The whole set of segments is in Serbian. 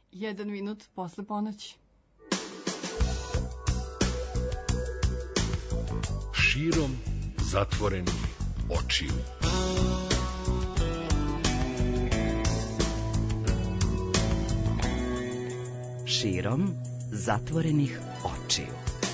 1 minut posle ponoći. Širom zatvorenih očiju. Širom zatvorenih očiju.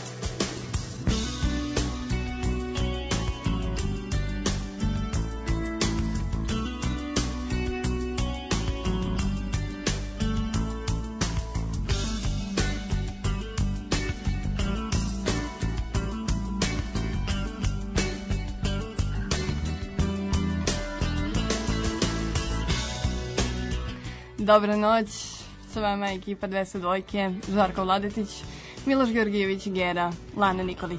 Dobra noć, sa vama je ekipa 202, Žarko Vladetić, Miloš Georgijević, Gera, Lana Nikolić.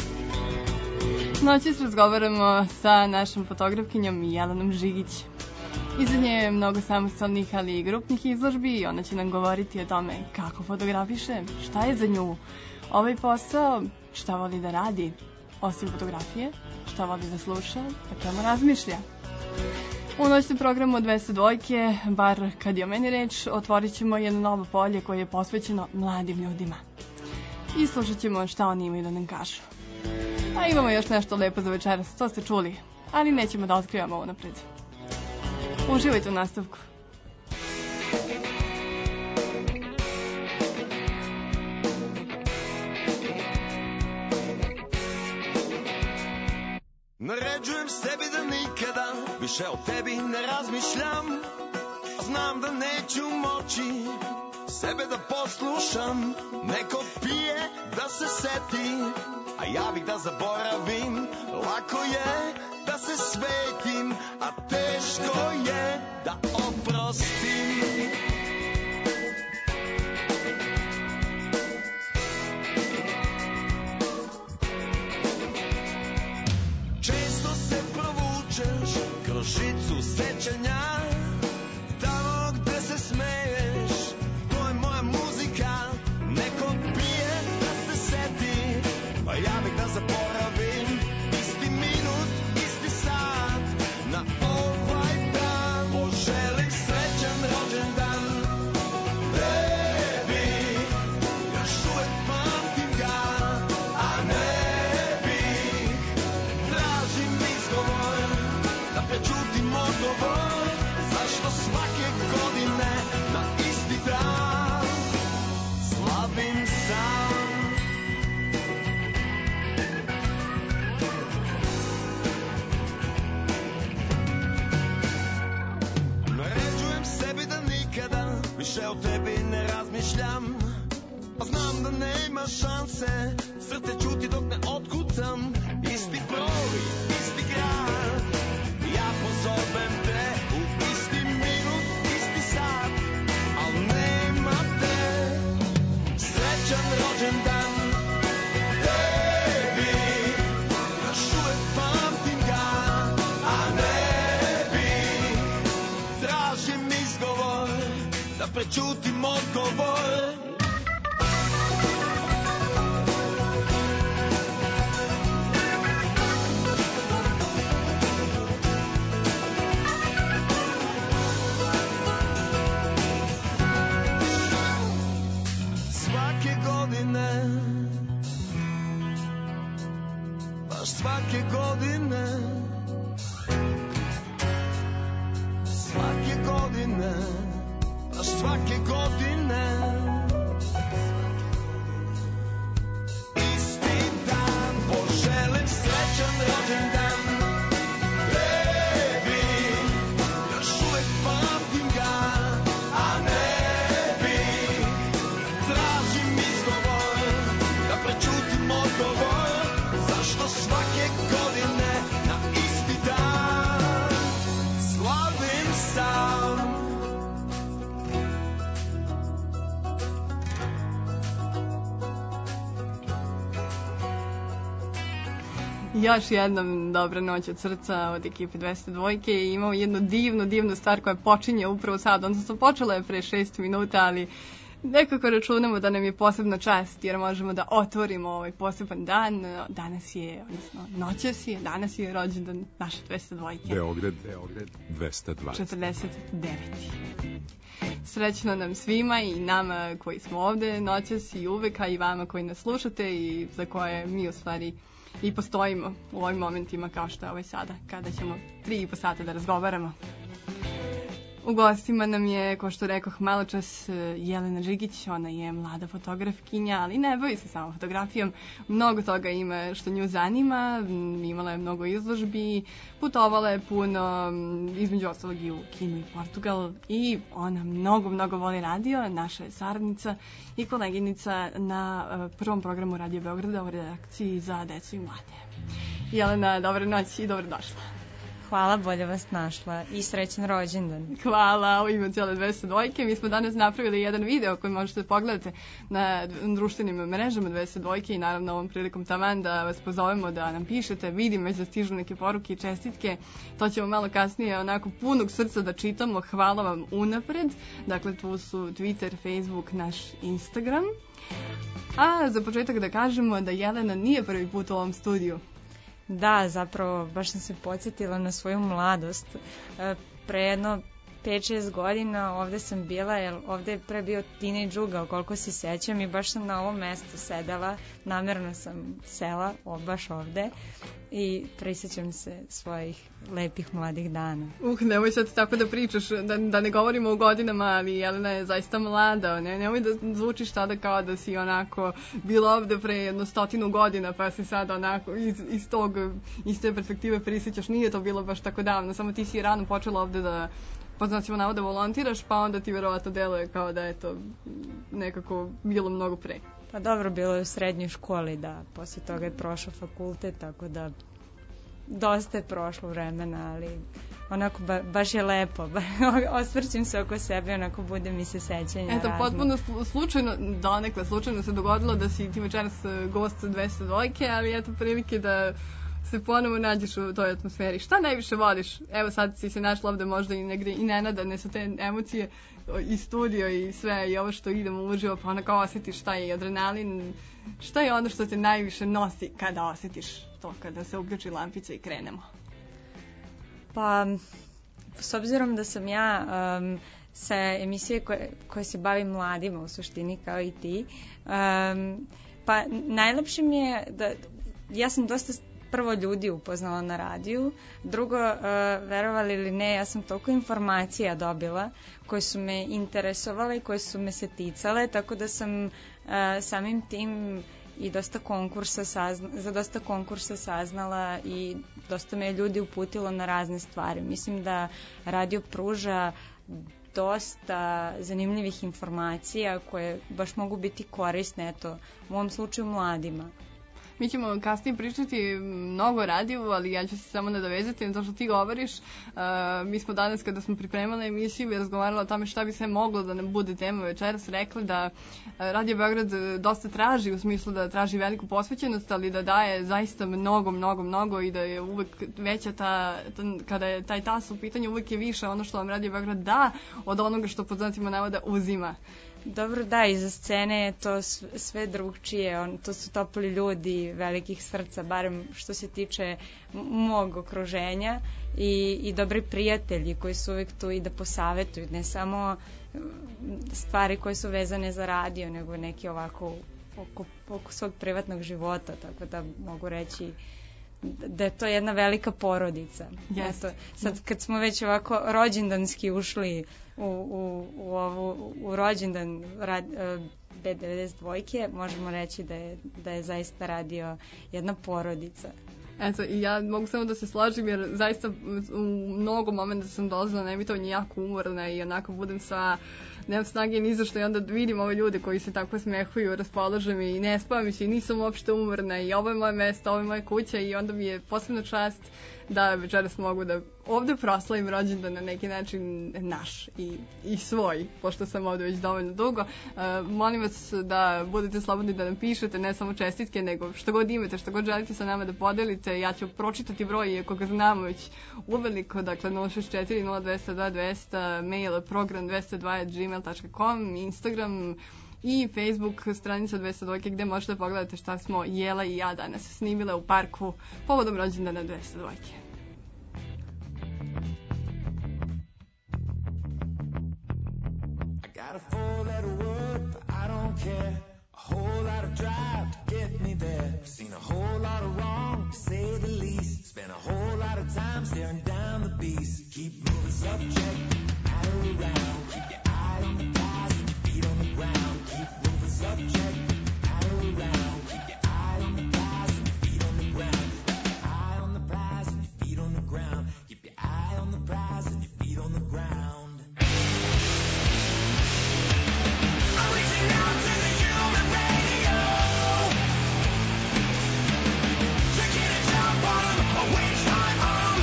Noćas razgovaramo sa našom fotografkinjom Jelenom Žigić. Iza nje je mnogo samostalnih, ali i grupnih izložbi i ona će nam govoriti o tome kako fotografiše, šta je za nju ovaj posao, šta voli da radi, osim fotografije, šta voli da sluša, o čemu razmišlja. U noćnom programu 202, bar kad je o meni reč, otvorit ćemo jedno novo polje koje je posvećeno mladim ljudima. I slušat ćemo šta oni imaju da nam kažu. A imamo još nešto lepo za večeras, to ste čuli, ali nećemo da otkrivamo unapred. Uživajte u nastavku. Naređujem sebi da nikada više o tebi ne razmišljam. Znam da neću moći sebe da poslušam. Neko pije da se seti, a ja bih da zaboravim. Lako je da se svetim, a teško je da oprostim. Kroz žicu sećanja, tamo gde se smeješ, to je moja muzika. Neko pije da se seti, pa ja bih da zaboravim. Isti minut, isti sat, na ovaj dan poželim srećan rođendan. Baby, još uvek pamtim ga, a ne bih. Tražim izgovor da prečutim odgovor, zašto svake godine na isti dan slavim sam. Naređujem sebi da nikada više o tebi ne razmišljam, a znam da nema šanse, srce čuti dok ne otkucam. Isti broj, isti grad, ja pozovem te u isti minut, isti sat, al nema te. Srećan rođendan, baby, još uvek pamtim ga, a ne bih. Tražim izgovor da prečutim odgovor. Svake godine, svake godine, baš svake godine, isti dan poželim srećan rođendan. Baby, još uvek pamtim ga, a ne bih. Tražim izgovor da prečutim odgovor, zašto svake godine na isti dan slavim sam. Još jednom dobra noć od srca od ekipe 202 i imamo jednu divnu stvar koja počinje upravo sad, odnosno počela je pre 6 minuta, ali Nekako računamo da nam je posebna čast jer možemo da otvorimo ovaj poseban dan. Danas je, odnosno noćas je, danas je rođendan naše 202. Beograd 202. 49. Srećno nam svima i nama koji smo ovde noćas i uvek, a i vama koji nas slušate i za koje mi u stvari i postojimo u ovim momentima kao što je ovaj sada, kada ćemo 3,5 sata da razgovaramo. U gostima nam je, kao što rekoh malo čas, Jelena Žigić. Ona je mlada fotografkinja, ali ne bavi se samo fotografijom. Mnogo toga ima što nju zanima. Imala je mnogo izložbi, putovala je puno, između ostalog i u Kinu i Portugal. I ona mnogo voli radio. Naša je saradnica i koleginica na prvom programu Radio Beograda u redakciji za decu i mlade. Jelena, dobra noć i dobrodošla. Hvala, bolje vas našla i srećan rođendan. Hvala, u ime cijele 202. Mi smo danas napravili jedan video koji možete pogledati na društvenim mrežama 202. i naravno ovom prilikom taman da vas pozovemo da nam pišete. Vidim već da stižu neke poruke i čestitke. To ćemo malo kasnije onako punog srca da čitamo. Hvala vam unapred. Dakle, tu su Twitter, Facebook, naš Instagram. A za početak da kažemo da Jelena nije prvi put u ovom studiju. Da, zapravo, baš sam se podsjetila na svoju mladost. Pre jedno 5-6 godina ovde sam bila, jer ovde je pre bio teenage ugao, koliko se sećam, i baš sam na ovom mestu sedela, namerno sam sela, baš ovde, i prisjećam se svojih lepih mladih dana. Nemoj sad tako da pričaš, da ne govorimo o godinama, ali Jelena je zaista mlada, nemoj da zvučiš tada kao da si onako bila ovde pre 100 godina, pa si sada onako iz te perspektive prisjećaš. Nije to bilo baš tako davno, samo ti si rano počela ovde da, po znacima navoda, volontiraš, pa onda ti verovatno deluje kao da je to nekako bilo mnogo pre. Pa dobro, bilo je u srednjoj školi, da, posle toga je prošao fakultet, tako da dosta je prošlo vremena, ali onako baš je lepo, osvrćem se oko sebe, onako bude mi se sećanja razno. Eto, potpuno slučajno, donekle slučajno se dogodilo da si ti večeras gost 202, ali eto prilike da se ponovo nađeš u toj atmosferi. Šta najviše voliš? Evo sad si se našla ovde možda i negde i nenadane sa te emocije i studio i sve i ovo što idemo uživo, pa onako osjetiš šta je adrenalin, šta je ono što te najviše nosi kada osjetiš to, kada se uključi lampica i krenemo? Pa, s obzirom da sam ja sa emisije koje se bavi mladima u suštini kao i ti, pa najlepše mi je da ja sam dosta prvo ljudi upoznala na radiju, drugo, verovali ili ne, ja sam toliko informacija dobila koje su me interesovale i koje su me se ticale, tako da sam samim tim i za dosta konkursa saznala i dosta me ljudi uputilo na razne stvari. Mislim da radio pruža dosta zanimljivih informacija koje baš mogu biti korisne, eto, u ovom slučaju mladima. Mi ćemo kasnije pričati mnogo o radiju, ali ja ću se samo nadovezati na to što ti govoriš. Mi smo danas, kada smo pripremali emisiju i razgovarali o tome šta bi sve moglo da nam bude tema večeras, rekli da Radio Beograd dosta traži, u smislu da traži veliku posvećenost, ali da daje zaista mnogo i da je uvek veća kada je taj tas u pitanju, uvek je više ono što vam Radio Beograd da od onoga što pod znacima navoda uzima. Dobro, da, iza scene je to sve drugčije, to su topli ljudi, velikih srca, barem što se tiče mog okruženja, i dobri prijatelji koji su uvijek tu i da posavetuju, ne samo stvari koje su vezane za radio, nego neki ovako oko svog privatnog života, tako da mogu reći da je to jedna velika porodica. Yes. Eto, sad kad smo već ovako rođendanski ušli u rođendan B92, možemo reći da je zaista radio jedna porodica. Eto, i ja mogu samo da se složim, jer zaista u mnogo momenta sam dolazila na emitovanje jako umorna i onako budem nemam snage ni za što, i onda vidim ove ljude koji se tako smehuju, raspolože mi i ne spavam se i nisam uopšte umorna i ovo je moje mesto, ovo je moja kuća, i onda mi je posebna čast da večeras mogu da ovde proslavim rođendan na neki način naš i svoj, pošto sam ovde već dovoljno dugo. Molim vas da budete slobodni da nam pišete, ne samo čestitke, nego što god imate, što god želite sa nama da podelite. Ja ću pročitati broj, iako ga znamo već uveliko, dakle 064 0202 200, mail program202@gmail.com, Instagram i Facebook stranica 202 gde možete da pogledate šta smo Jela i ja danas snimile u parku povodom rođendana 202. I got a 4-letter word, but I don't care. A whole lot of drive to get me there. Seen a whole lot of wrong, to say the least. Spent a whole lot of time staring down the beast. Keep moving subject, matter around. Keep your eye on the prize and your feet on the ground. Keep moving subject, matter around. Keep your eye on the prize and your feet on the ground. Keep your eye on the prize and your feet on the ground. Keep your eye on the prize and your feet on the ground. I'm reaching out to the human radio to get a jump on 'em, a wish on 'em.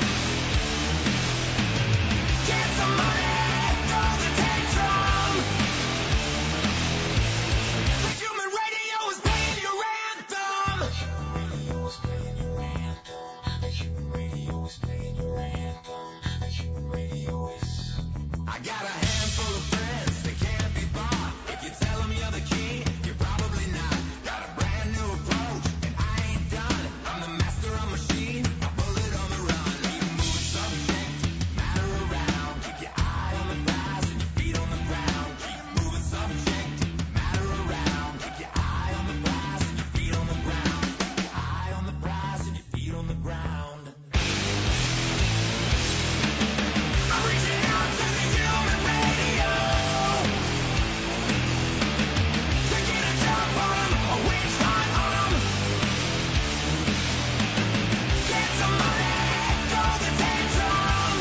Get some money, throw the tantrum. The human radio is playing your anthem. The human radio is playing your anthem. The human radio is playing your anthem. The human radio is. I got a handful of friends, they can't be bought. If you tell them you're the king, you're probably not. Got a brand new approach, and I ain't done. I'm the master of machine, a bullet on the run. Keep moving subject, matter around. Keep your eye on the prize and your feet on the ground. Keep moving subject, matter around. Keep your eye on the prize and your feet on the ground. Keep your eye on the prize and your feet on the ground. I'm reaching out to the human radio to get a jump on 'em, a wish on 'em. Get some money, throw the tantrum.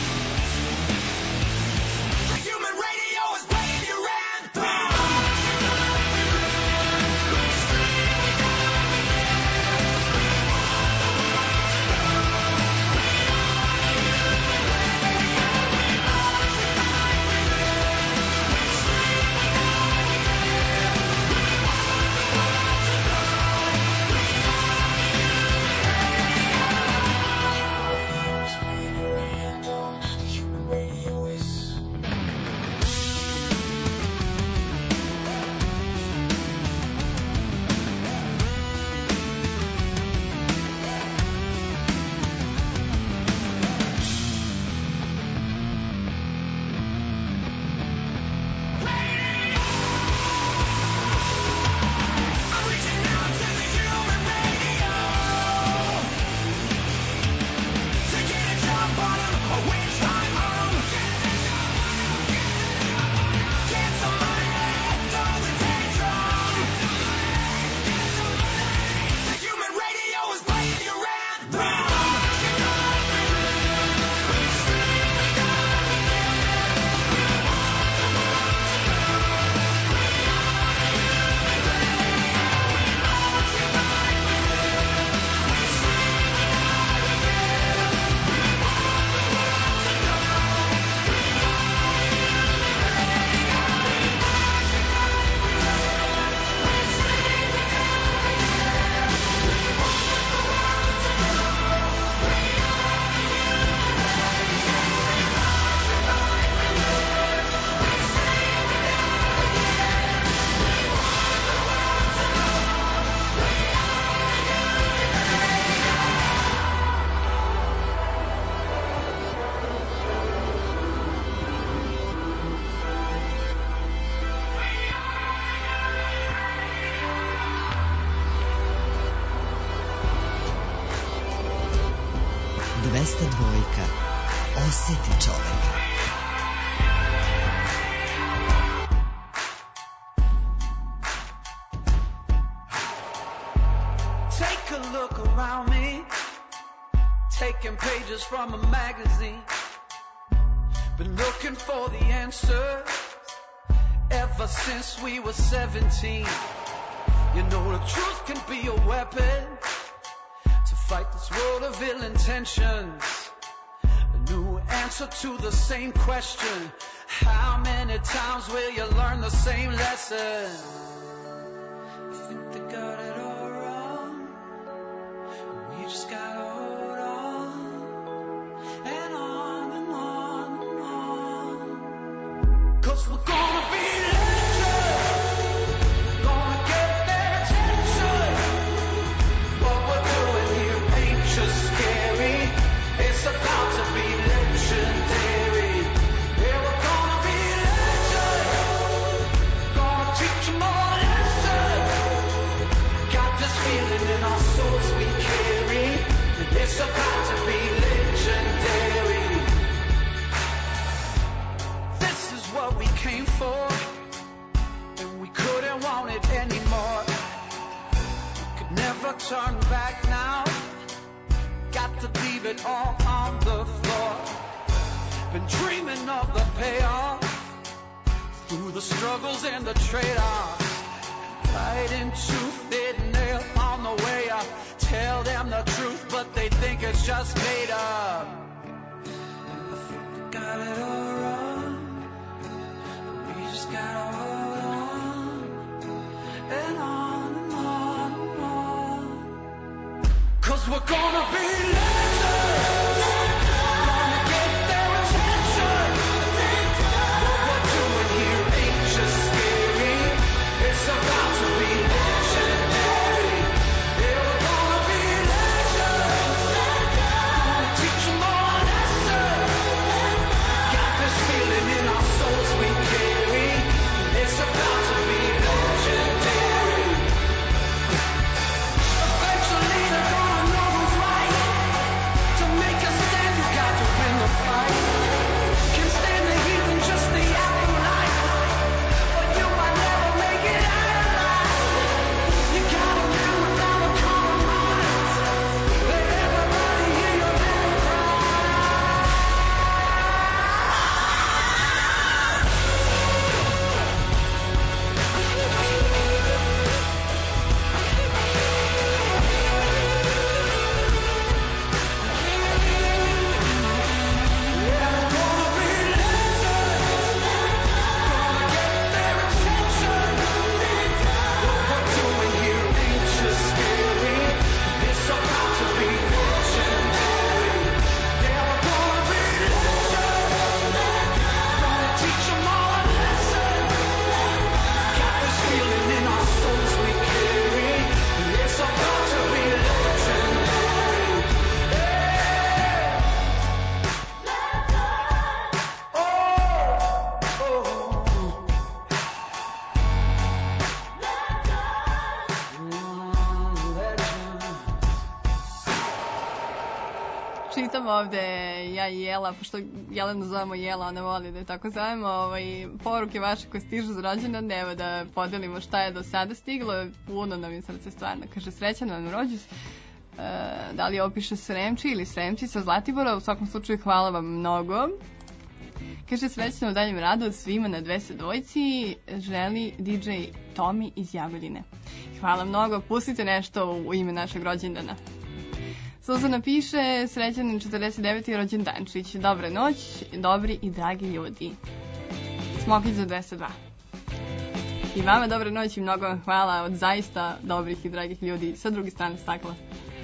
The human radio is playing your anthem. I'm reaching out to the human radio to get a jump on 'em, a wish on 'em. Get some money, throw the tantrum. The human radio is playing your anthem. Osjeti čoveka. Take a look around me, taking pages from a magazine. Been looking for the answers ever since we were 17. You know the truth can be a weapon to Fight this world of ill intentions. A new answer to the same question. How many times will you learn the same lesson? I think they got it all wrong. We just gotta hold on. And on and on and on. 'Cause we're gonna be legends. Gonna get their attention. What we're doing here ain't just scary. It's about to be legendary. Yeah, we're gonna be legends. Gonna teach them all a lesson. Got this feeling in our souls we carry. It's about to be legendary. This is what we came for, and we couldn't want it anymore. We could never turn back now. Got to leave it all on the floor. Been dreaming of the payoff through the struggles and the trade-offs. Fighting tooth and nail on the way up. Tell them the truth, but they think it's just made up. I think we got it all wrong. We just gotta hold on. And on and on and on. 'Cause we're gonna be legends. Gonna get their attention. What we're doing here ain't just scary. It's about to be legendary. Yeah, we're gonna be legends. Gonna teach them all a lesson. Got this feeling in our souls we carry. It's about to be legendary. Eventually they're gonna know who's right. To make a stand, you got to win the fight. Can't stand the heat and just the afterlife. But you might never make it out alive. You gotta live without a compromise. Let everybody hear your battle cry. Yeah, we're gonna be legends. Gonna get their attention. What we're doing here ain't just scary. It's about to be legendary. Yeah, we're gonna be legends. Gonna teach them all a lesson. Got this feeling in our souls we carry. It's about to be legendary. Čitam ovde ja i Jela, pošto Jelenu zovemo Jela, ona voli da je tako zovemo, poruke vaše koje stižu za rođendan, evo da podelimo šta je do sada stiglo, puno nam je srce stvarno. Kaže, srećan vam rođus, da li opiše Sremči ili Sremci sa Zlatibora, u svakom slučaju hvala vam mnogo. Kaže, srećno u daljem radu od svima na 202, želi DJ Tomi iz Jagodine. Hvala mnogo, pustite nešto u ime našeg rođendana. Suzana piše, srećan 49. rođendančić, dobra noć, dobri i dragi ljudi. Smokić za 202. I vama dobra noć i mnogo vam hvala od zaista dobrih i dragih ljudi sa druge strane stakla.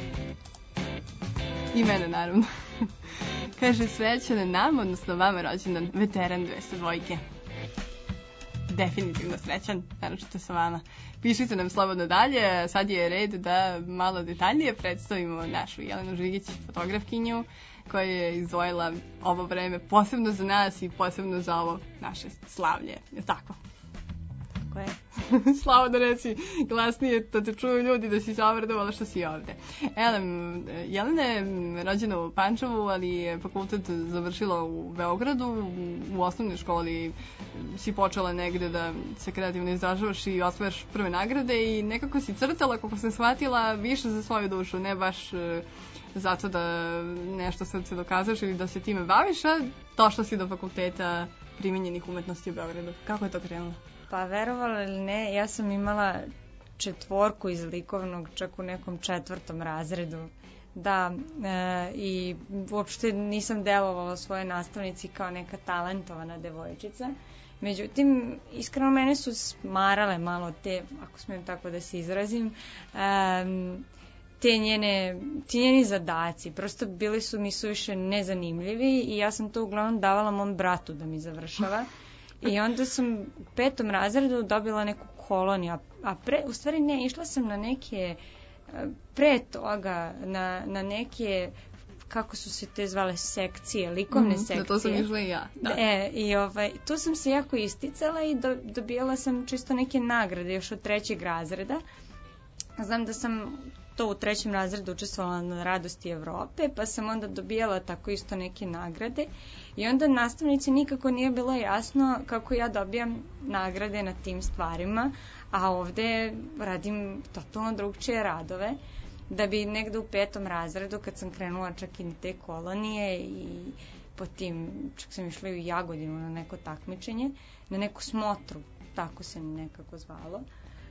I mene naravno. Kaže, srećan nam, odnosno vama rođendan, veteran 202. Definitivno srećan, naročito sa vama. Pišite nam slobodno dalje, sad je red da malo detaljnije predstavimo našu Jelenu Žigić, fotografkinju, koja je izdvojila ovo vreme posebno za nas i posebno za ovo naše slavlje, je tako? Tako je. Slobodno reci glasnije da te čuju ljudi da si se obradovala što si ovde. Jelena je rođena u Pančevu, ali je fakultet završila u Beogradu. U osnovnoj školi si počela negde da se kreativno izražavaš i osvajaš prve nagrade i nekako si crtala, kako sam shvatila, više za svoju dušu, ne baš zato da nešto srce dokazaš ili da se time baviš, a došla si do fakulteta primenjenih umetnosti u Beogradu. Kako je to krenulo? Pa verovala ili ne, ja sam imala 4 iz likovnog čak u nekom 4. razredu. Da, i uopšte nisam delovala svojoj nastavnici kao neka talentovana devojčica. Međutim, iskreno mene su smarale malo te, ako smijem tako da se izrazim, ti njeni zadaci. Prosto bili su mi suviše nezanimljivi i ja sam to uglavnom davala mom bratu da mi završava. I onda sam u 5. razredu dobila neku koloniju, u stvari ne, išla sam na neke, pre toga, na neke, kako su se te zvale, sekcije, likovne sekcije. Na to sam išla i ja. Da. I tu sam se jako isticala i dobijala sam čisto neke nagrade još od 3. razreda. Znam da sam to u 3. razredu učestvovala na Radosti Evrope, pa sam onda dobijala tako isto neke nagrade i onda nastavnici nikako nije bilo jasno kako ja dobijam nagrade na tim stvarima, a ovde radim totalno drugčije radove, da bi negde u 5. razredu, kad sam krenula čak i na te kolonije i po tim, čak sam išla u Jagodinu na neko takmičenje, na neku smotru, tako se nekako zvalo,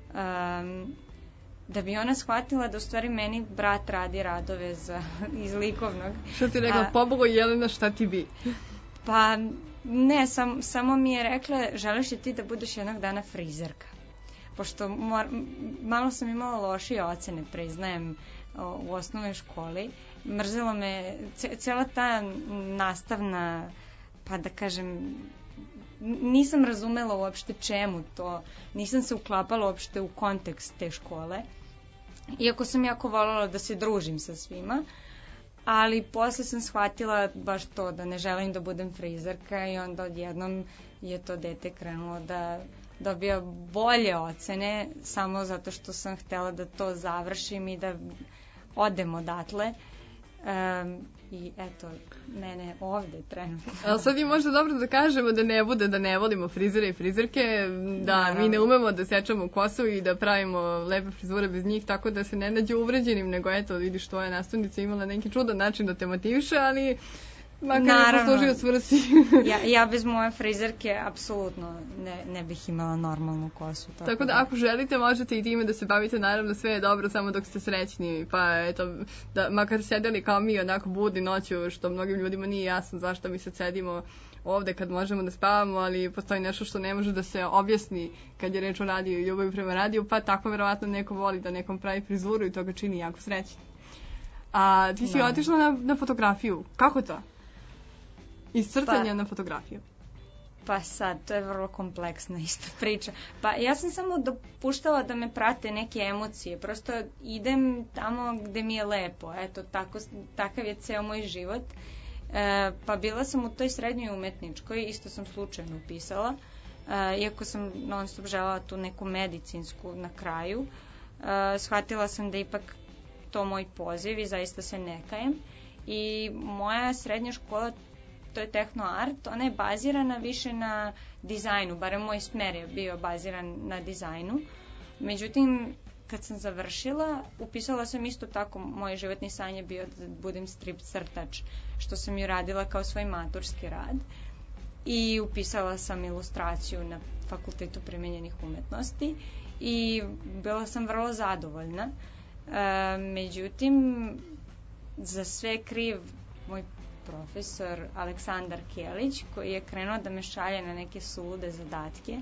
da bi ona shvatila da u stvari meni brat radi radove iz likovnog. Što ti rekla, pobogu Jelena, šta ti bi? Pa ne, samo mi je rekla, želiš li ti da budeš jednog dana frizerka? Pošto malo sam imala lošije ocene, priznajem, u osnovnoj školi. Mrzelo me, cijela ta nastavna, pa da kažem, nisam razumela uopšte čemu to, nisam se uklapala uopšte u kontekst te škole, iako sam jako voljela da se družim sa svima, ali posle sam shvatila baš to, da ne želim da budem frizerka i onda odjednom je to dete krenulo da dobija bolje ocene samo zato što sam htela da to završim i da odem odatle. I eto, mene ovde trenutno. Ali sad je možda dobro da kažemo da ne bude da ne volimo frizere i frizerke, da naravno mi ne umemo da sečemo kosu i da pravimo lepe frizure bez njih, tako da se ne nađe uvređenim, nego eto, vidiš, tvoja nastavnica imala neki čudan način da te motiviše, ali makar je poslužio svrsi. ja bez moje frizerke apsolutno ne bih imala normalnu kosu. Tako da ako želite možete i time da se bavite, naravno sve je dobro samo dok ste srećni, pa eto, da makar sedeli kao mi onako budni noću, što mnogim ljudima nije jasno zašto mi sad sedimo ovde kad možemo da spavamo, ali postoji nešto što ne može da se objasni kad je reč o radiju i ljubavi prema radiju, pa tako verovatno neko voli da nekom pravi frizuru i to ga čini jako srećnim. A ti si otišla na fotografiju, kako to? Iz crtanja na fotografiju. Pa sad, to je vrlo kompleksna ista priča. Pa ja sam samo dopuštala da me prate neke emocije. Prosto idem tamo gde mi je lepo. Eto, takav je ceo moj život. Pa bila sam u toj srednjoj umetničkoj, isto sam slučajno upisala. Iako sam non stop želela tu neku medicinsku na kraju. Shvatila sam da ipak to moj poziv i zaista se ne kajem. I moja srednja škola, to je tehnoart, ona je bazirana više na dizajnu, barem moj smer je bio baziran na dizajnu. Međutim, kad sam završila, upisala sam isto tako, moj životni san je bio da budem strip crtač, što sam ju radila kao svoj maturski rad. I upisala sam ilustraciju na Fakultetu primenjenih umetnosti i bila sam vrlo zadovoljna. Međutim, za sve kriv moj profesor Aleksandar Kelić, koji je krenuo da me šalje na neke sulude zadatke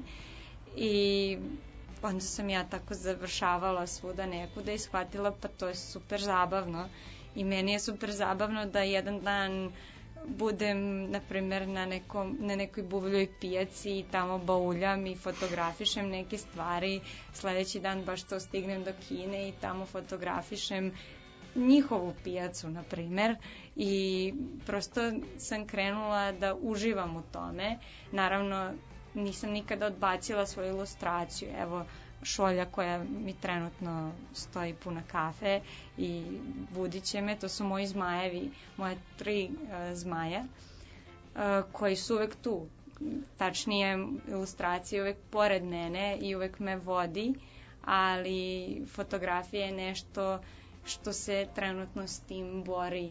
i onda sam ja tako završavala svuda nekuda i shvatila pa to je super zabavno i meni je super zabavno da jedan dan budem, na primjer, na nekoj buvljoj pijaci i tamo bauljam i fotografišem neke stvari, sledeći dan baš to stignem do Kine i tamo fotografišem njihovu pijacu, na primer, i prosto sam krenula da uživam u tome. Naravno, nisam nikada odbacila svoju ilustraciju. Evo, šolja koja mi trenutno stoji puna kafe i budit će me, to su moji zmajevi, moje 3 zmaja, koji su uvek tu. Tačnije, ilustracija je uvek pored mene i uvek me vodi, ali fotografija je nešto što se trenutno s tim bori.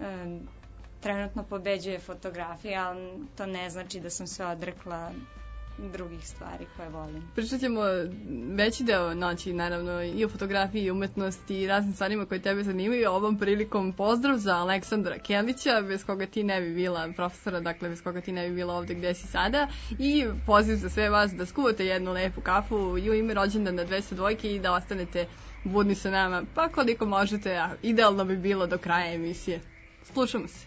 Trenutno pobeđuje fotografija, ali to ne znači da sam se odrekla drugih stvari koje volim. Pričat ćemo veći deo noći, naravno, i o fotografiji, i umetnosti, i raznim stvarima koje tebe zanimaju. Ovom prilikom pozdrav za Aleksandra Kelića, bez koga ti ne bi bila profesora, dakle, bez koga ti ne bi bila ovde gde si sada. I poziv za sve vas da skuvate jednu lepu kafu i u ime rođendana 202 i da ostanete budni sa nama, pa koliko možete, a idealno bi bilo do kraja emisije. Slušamo se.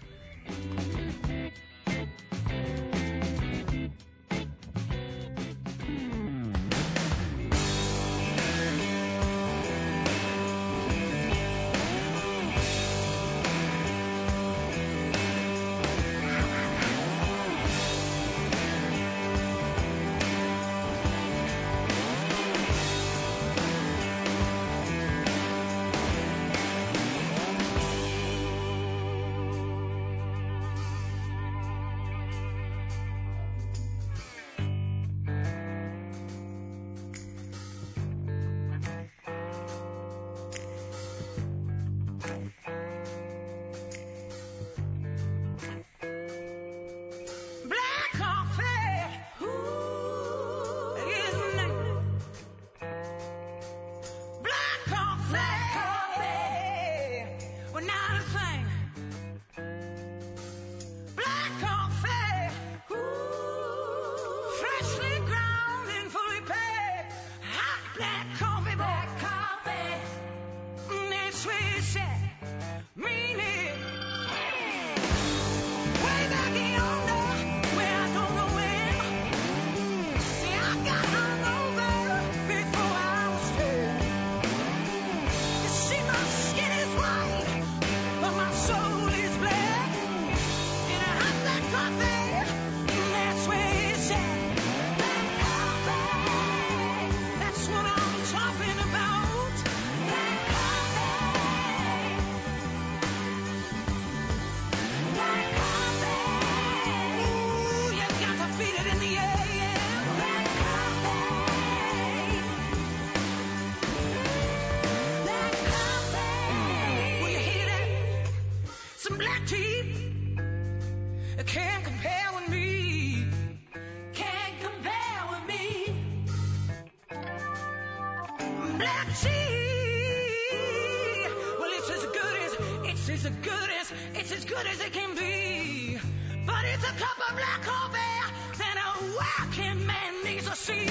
It's as good as it can be, but it's a cup of black coffee that a working man needs to see.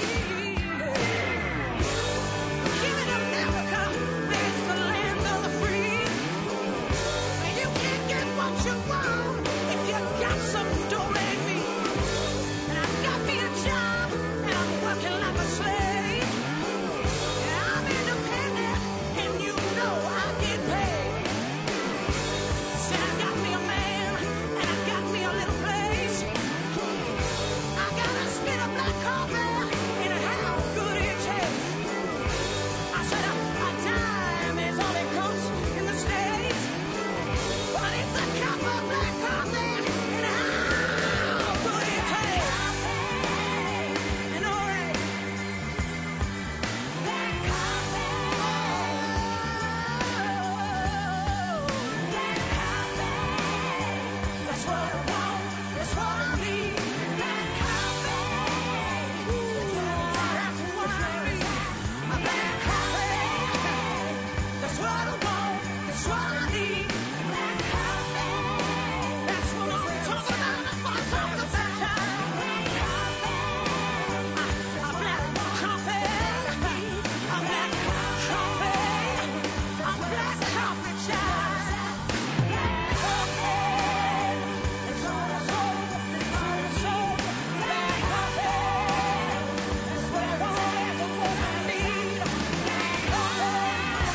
Here in America, it's the land of the free. You can't get what you want if you got some do-re-mi. And I've got me a job, and I'm working like a slave. I'm independent, and you know I get paid. I got me a man, and I got me a little place. I gotta spit a black coffee, and how good it tastes. I said a dime is all it costs in the States, but it's a cup of black coffee, and how good it tastes. And alright, black coffee. That's what I want, that's what I need. Black coffee. That's what I need. My black coffee. That's what I want, that's what I need. Black coffee. That's what I'm talking about. That's what I'm talking about. Black coffee. A black coffee. A black coffee. A black coffee child. Black coffee. It's all I sold. It's all I sold. Black coffee. That's what I want. That's what I need. Black coffee.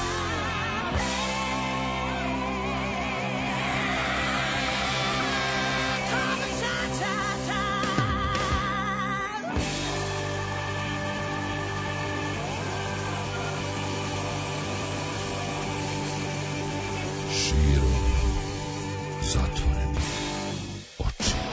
Coffee time, time, time. Širom zatvorenih očiju.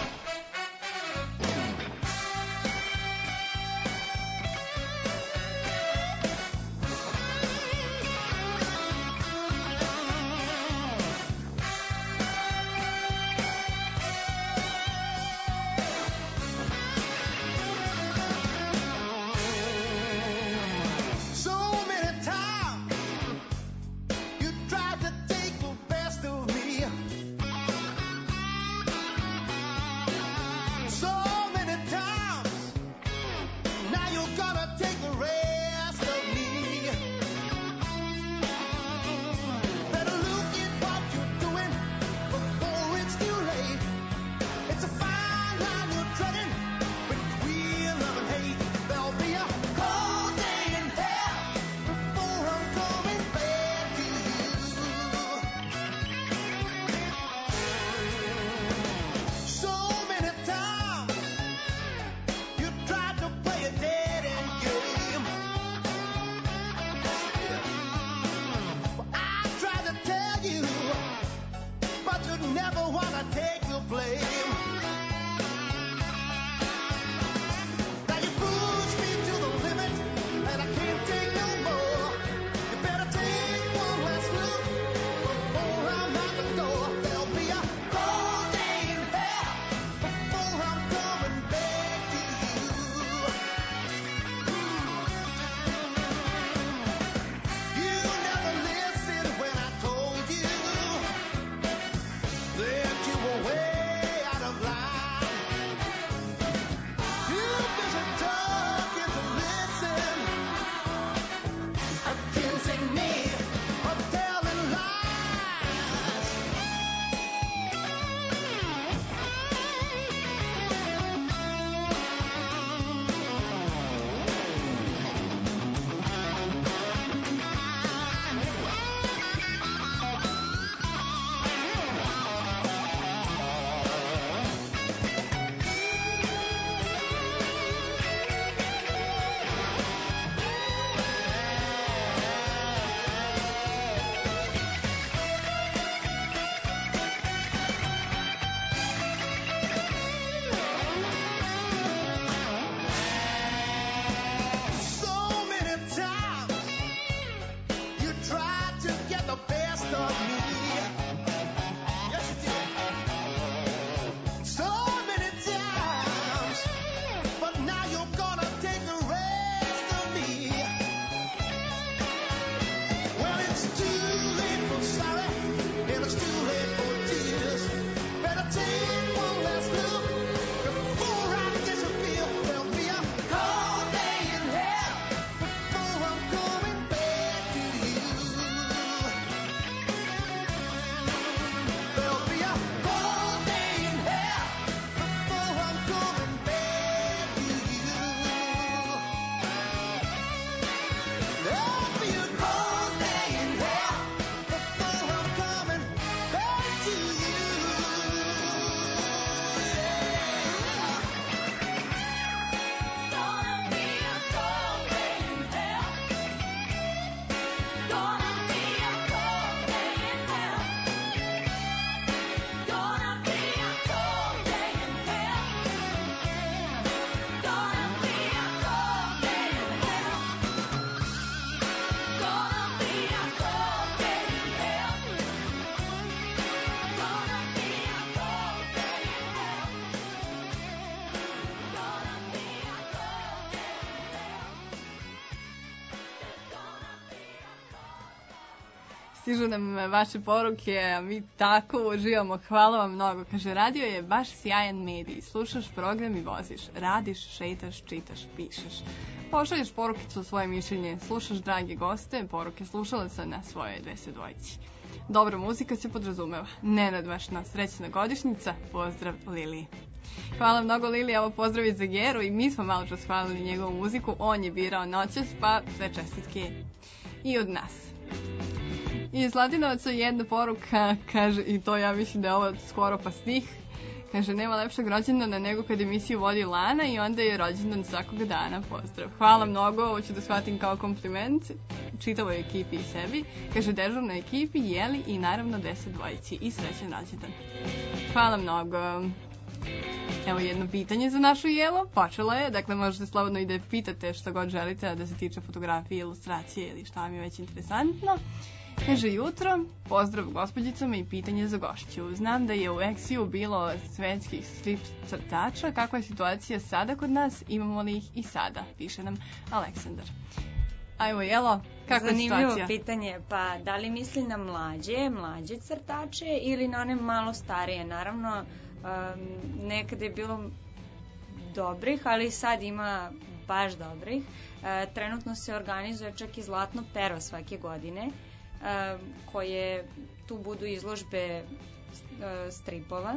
Stižu nam vaše poruke, a mi tako uživamo. Hvala vam mnogo. Kaže, radio je baš sjajan medij. Slušaš program i voziš. Radiš, šetaš, čitaš, pišeš. Pošalješ porukicu o svoje mišljenje. Slušaš drage goste, poruke slušalaca na svojoj 202. Dobra muzika se podrazumeva. Nenad vašna srećna godišnjica. Pozdrav Lili. Hvala mnogo Lili, evo pozdrav za Geru i mi smo malo čas hvalili njegovu muziku. On je birao noćas, pa sve čestitke i od nas. I Zlatinovaca jedna poruka, kaže, i to ja mislim da je ovo skoro pa stih, kaže, nema lepšeg rođendana nego kad emisiju vodi Lana i onda je rođendan svakog dana, pozdrav. Hvala mnogo, ovo ću da shvatim kao kompliment čitavoj ekipi i sebi. Kaže, dežurnoj ekipi, Jeli i naravno 10 dvojici i srećan rođendan. Hvala mnogo. Evo jedno pitanje za našu Jelo, počelo je, dakle možete slobodno i da pitate šta god želite, da se tiče fotografije, ilustracije ili šta vam je već interesantno. Kaže, jutro, pozdrav gospođicama i pitanje za gošću. Znam da je u Eksiju bilo svetskih strip crtača, kakva je situacija sada kod nas, imamo li ih i sada, piše nam Aleksandar. A evo Jelo, kakva je situacija? Zanimljivo pitanje, pa da li misli na mlađe crtače ili na one malo starije? Naravno, nekada je bilo dobrih, ali sad ima baš dobrih. Trenutno se organizuje čak i Zlatno pero svake godine, koje tu budu izložbe stripova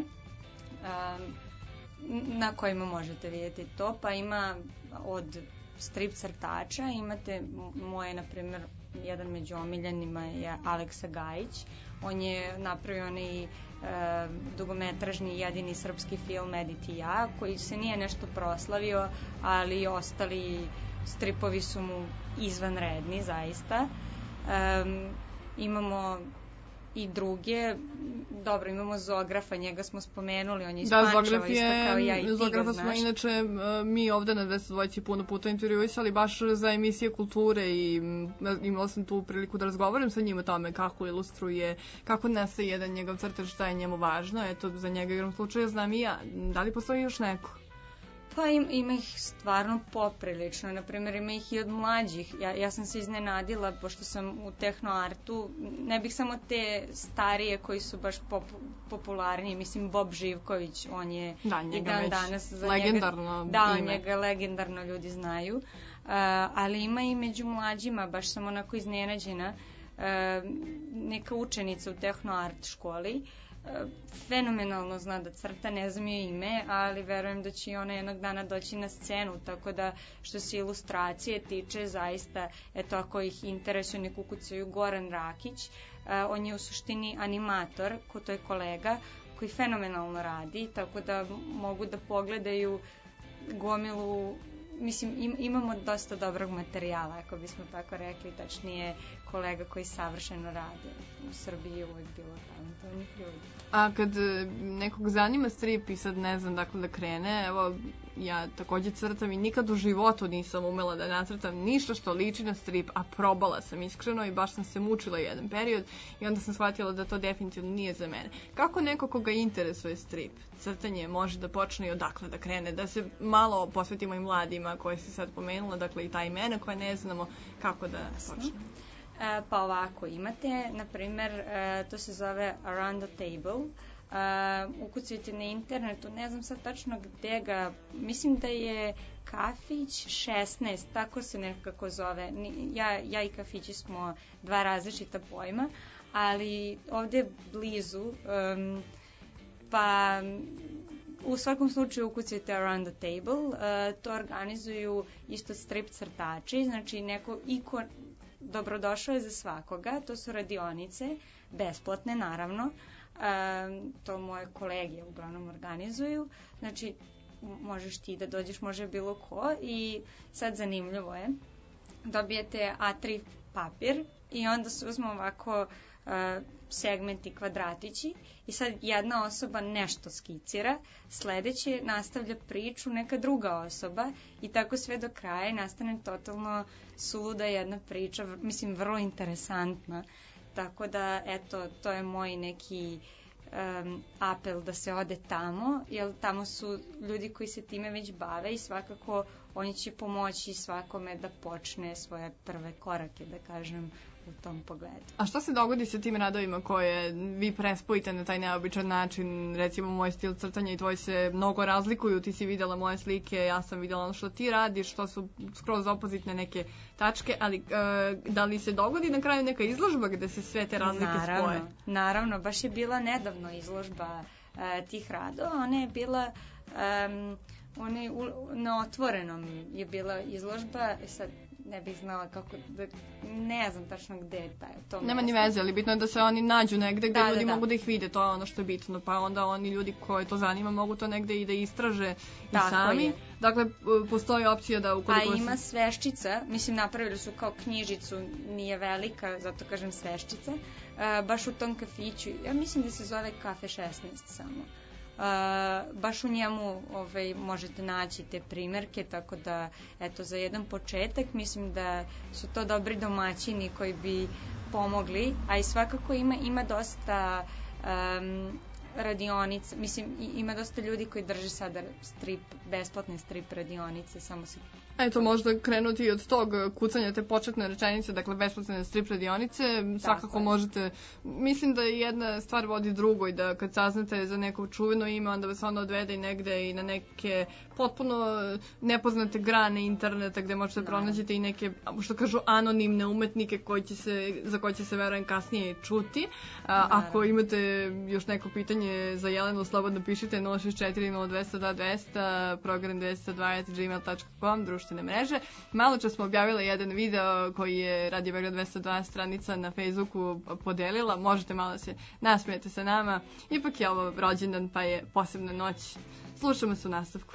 na kojima možete vidjeti to, pa ima od strip crtača, imate moje, na primjer, jedan među omiljenima je Aleksa Gajić. On je napravio onaj dugometražni jedini srpski film Edith i ja, koji se nije nešto proslavio, ali ostali stripovi su mu izvanredni, zaista. Imamo i druge, dobro, imamo Zografa, njega smo spomenuli, on je iz Pančeva, isto kao ja i ti ga znaš. Zografa smo inače mi ovde na 202 puno puta intervjuisali, baš za emisije kulture i imala sam tu priliku da razgovaram sa njim o tome kako ilustruje, kako nese jedan njegov crtež, šta je njemu važno, eto, za njega igram slučaja znam i ja. Da li postoji još neko? Pa ima ih stvarno poprilično, naprimjer ima ih i od mlađih. Ja sam se iznenadila, pošto sam u tehnoartu, ne bih samo te starije koji su baš popularniji, mislim Bob Živković, on je i dan danas za legendarno njega, da, njega legendarno ljudi znaju, ali ima i među mlađima, baš sam onako iznenađena, neka učenica u tehnoart školi, fenomenalno zna da crta, ne znam joj ime, ali verujem da će i ona jednog dana doći na scenu, tako da što se ilustracije tiče, zaista, eto, ako ih interesuje, nek ukucaju Goran Rakić, on je u suštini animator, to je kolega koji fenomenalno radi, tako da mogu da pogledaju gomilu, mislim, imamo dosta dobrog materijala, ako bismo tako rekli, tačnije kolega koji savršeno rade. U Srbiji je uvek bilo talentovnih ljudi. A kad nekog zanima strip i sad ne znam dakle da krene, evo, ja takođe crtam i nikad u životu nisam umela da nacrtam ništa što liči na strip, a probala sam iskreno i baš sam se mučila jedan period i onda sam shvatila da to definitivno nije za mene. Kako neko koga interesuje strip, crtanje može da počne i odakle da krene, da se malo posvetimo i mladima koje si sad pomenula, dakle i ta imena koje ne znamo, kako da počne? Pa ovako, imate, na primer, to se zove Around the Table, ukucajte na internetu, ne znam sad tačno gde ga, mislim da je Kafić 16, tako se nekako zove, ja i Kafići smo dva različita pojma, ali ovde blizu, pa u svakom slučaju ukucajte Around the Table, to organizuju isto strip crtači, znači neko dobrodošao je za svakoga, to su radionice, besplatne naravno, to moje kolege uglavnom organizuju, znači možeš ti da dođeš, može bilo ko i sad zanimljivo je, dobijete A3 papir i onda se uzme ovako segmenti, kvadratići i sad jedna osoba nešto skicira, sledeće nastavlja priču neka druga osoba i tako sve do kraja i nastane totalno suluda jedna priča, mislim vrlo interesantna, tako da eto to je moj neki apel da se ode tamo, jer tamo su ljudi koji se time već bave i svakako oni će pomoći svakome da počne svoje prve korake, da kažem, u tom pogledu. A šta se dogodi sa tim radovima koje vi prespojite na taj neobičan način? Recimo, moj stil crtanja i tvoj se mnogo razlikuju, ti si videla moje slike, ja sam videla ono što ti radiš, što su skroz opozitne neke tačke, ali da li se dogodi na kraju neka izložba gde se sve te razlike spoje? Naravno, baš je bila nedavno izložba tih radova, ona je bila na otvorenom je bila izložba, sad ne bih znala kako, ne znam tačno gde je to. Nema ni veze, ali bitno je da se oni nađu negde gde ljudi mogu da ih vide, to je ono što je bitno, pa onda oni ljudi koje to zanima mogu to negde i da istraže i sami. Je. Dakle, postoji opcija da ukoliko... A ima sveščica, mislim napravili su kao knjižicu, nije velika, zato kažem sveščica, baš u tom kafiću, ja mislim da se zove Kafe 16 samo. Baš u njemu možete naći te primerke, tako da eto, za jedan početak mislim da su to dobri domaćini koji bi pomogli, a i svakako ima dosta radionica, mislim ima dosta ljudi koji drže sada besplatne strip radionice, samo se... Eto, možda krenuti od tog kucanja te početne rečenice, dakle besplatne strip radionice, svakako možete, mislim da jedna stvar vodi drugoj, da kad saznate za neko čuveno ime, onda vas onda odvede i negde i na neke potpuno nepoznate grane interneta gde možete pronađete i neke, što kažu, anonimne umetnike za koje će se verujem kasnije čuti. Ako imate još neko pitanje za Jelenu, slobodno pišite 064 0200 200, program 220 društvene mreže. Malo čas smo objavila jedan video koji je Radio Beograd 202 stranica na Facebooku podelila. Možete malo se nasmijete sa nama. Ipak je ovo rođendan, pa je posebna noć. Slušamo se u nastavku.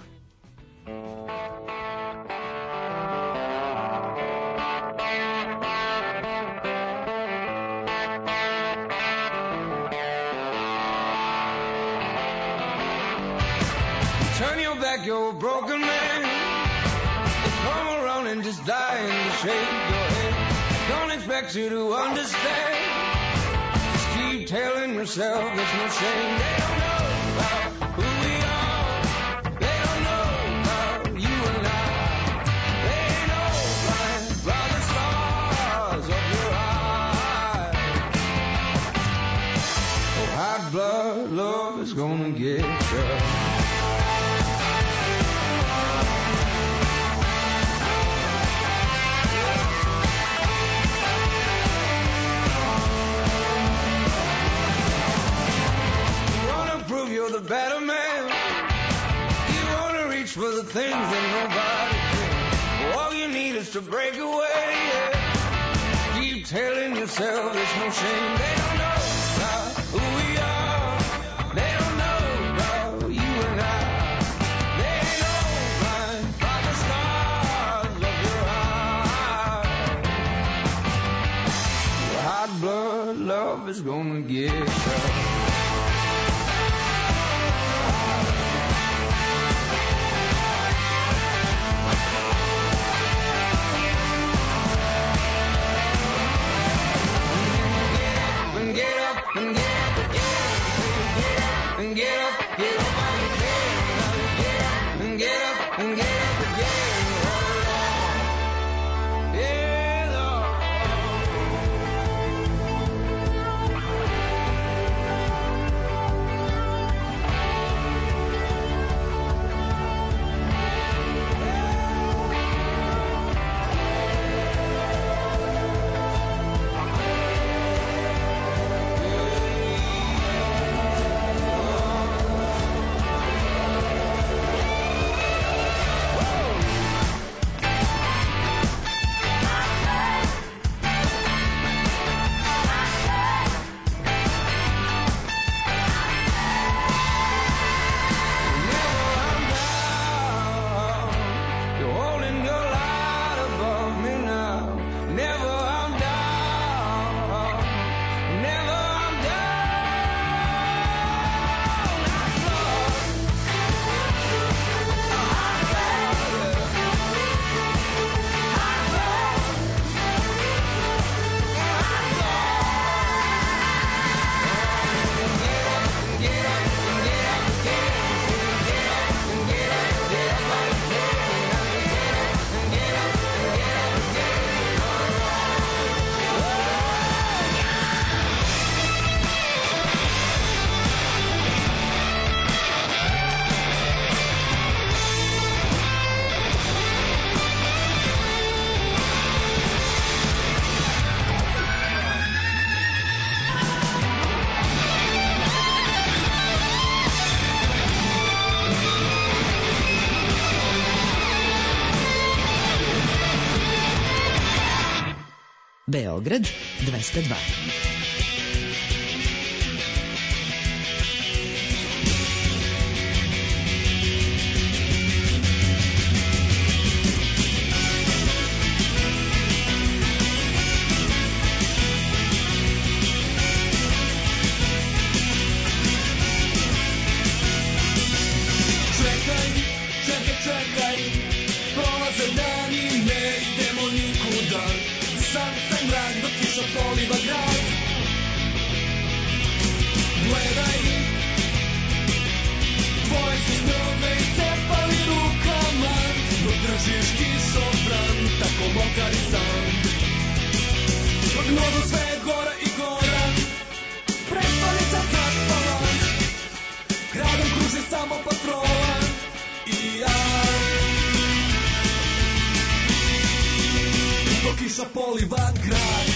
Turn your back, you're a broken man. Come around and just die in the shade. Your head. Don't expect you to understand. Just keep telling yourself there's no shame. They don't know about who we are. They don't know about you and I. They ain't no blind by the stars of your eyes. Oh, hot blood love is gonna get you. You're the better man. You want to reach for the things that nobody can. All you need is to break away. Yeah. Keep telling yourself there's no shame. They don't know about who we are. They don't know about you and I. They ain't no blind by the stars of your eyes. Hot blood love is gonna get you. Beograd 202. Čekaj, prolaze dani, ne idemo nikuda. Sunset mrak dok kiša poliva grad. Gledaj, tvoje su snove i tepali rukama, dok držiš kišobran, tako mokar i sam. Prognozu sve je gora i gora, prestonica zaspala, gradom kruži samo patrola i ja. Dok kiša poliva grad.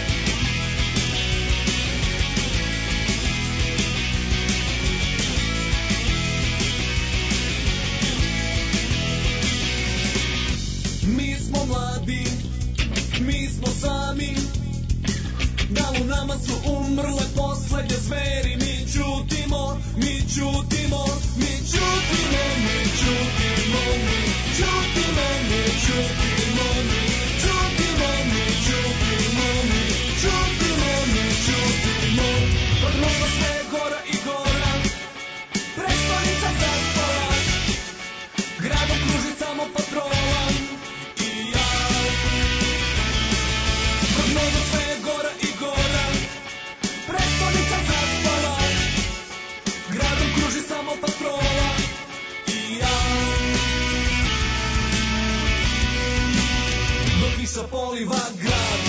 Mi smo mladi, mi smo sami, da u nama su umrle poslednje zveri. Mi ćutimo, mi ćutimo, mi ćutimo, mi ćutimo, mi ćutimo, mi ćutimo, mi ćutimo, mi ćutimo, mi ćutimo, mi ćutimo. Prognoza sve je gora i gora, prestonica zaspala, gradom kruži samo patrola i ja. Prognoza sve je gora i gora, prestonica zaspala, gradom kruži samo patrola i ja. Dok kiša poliva grad.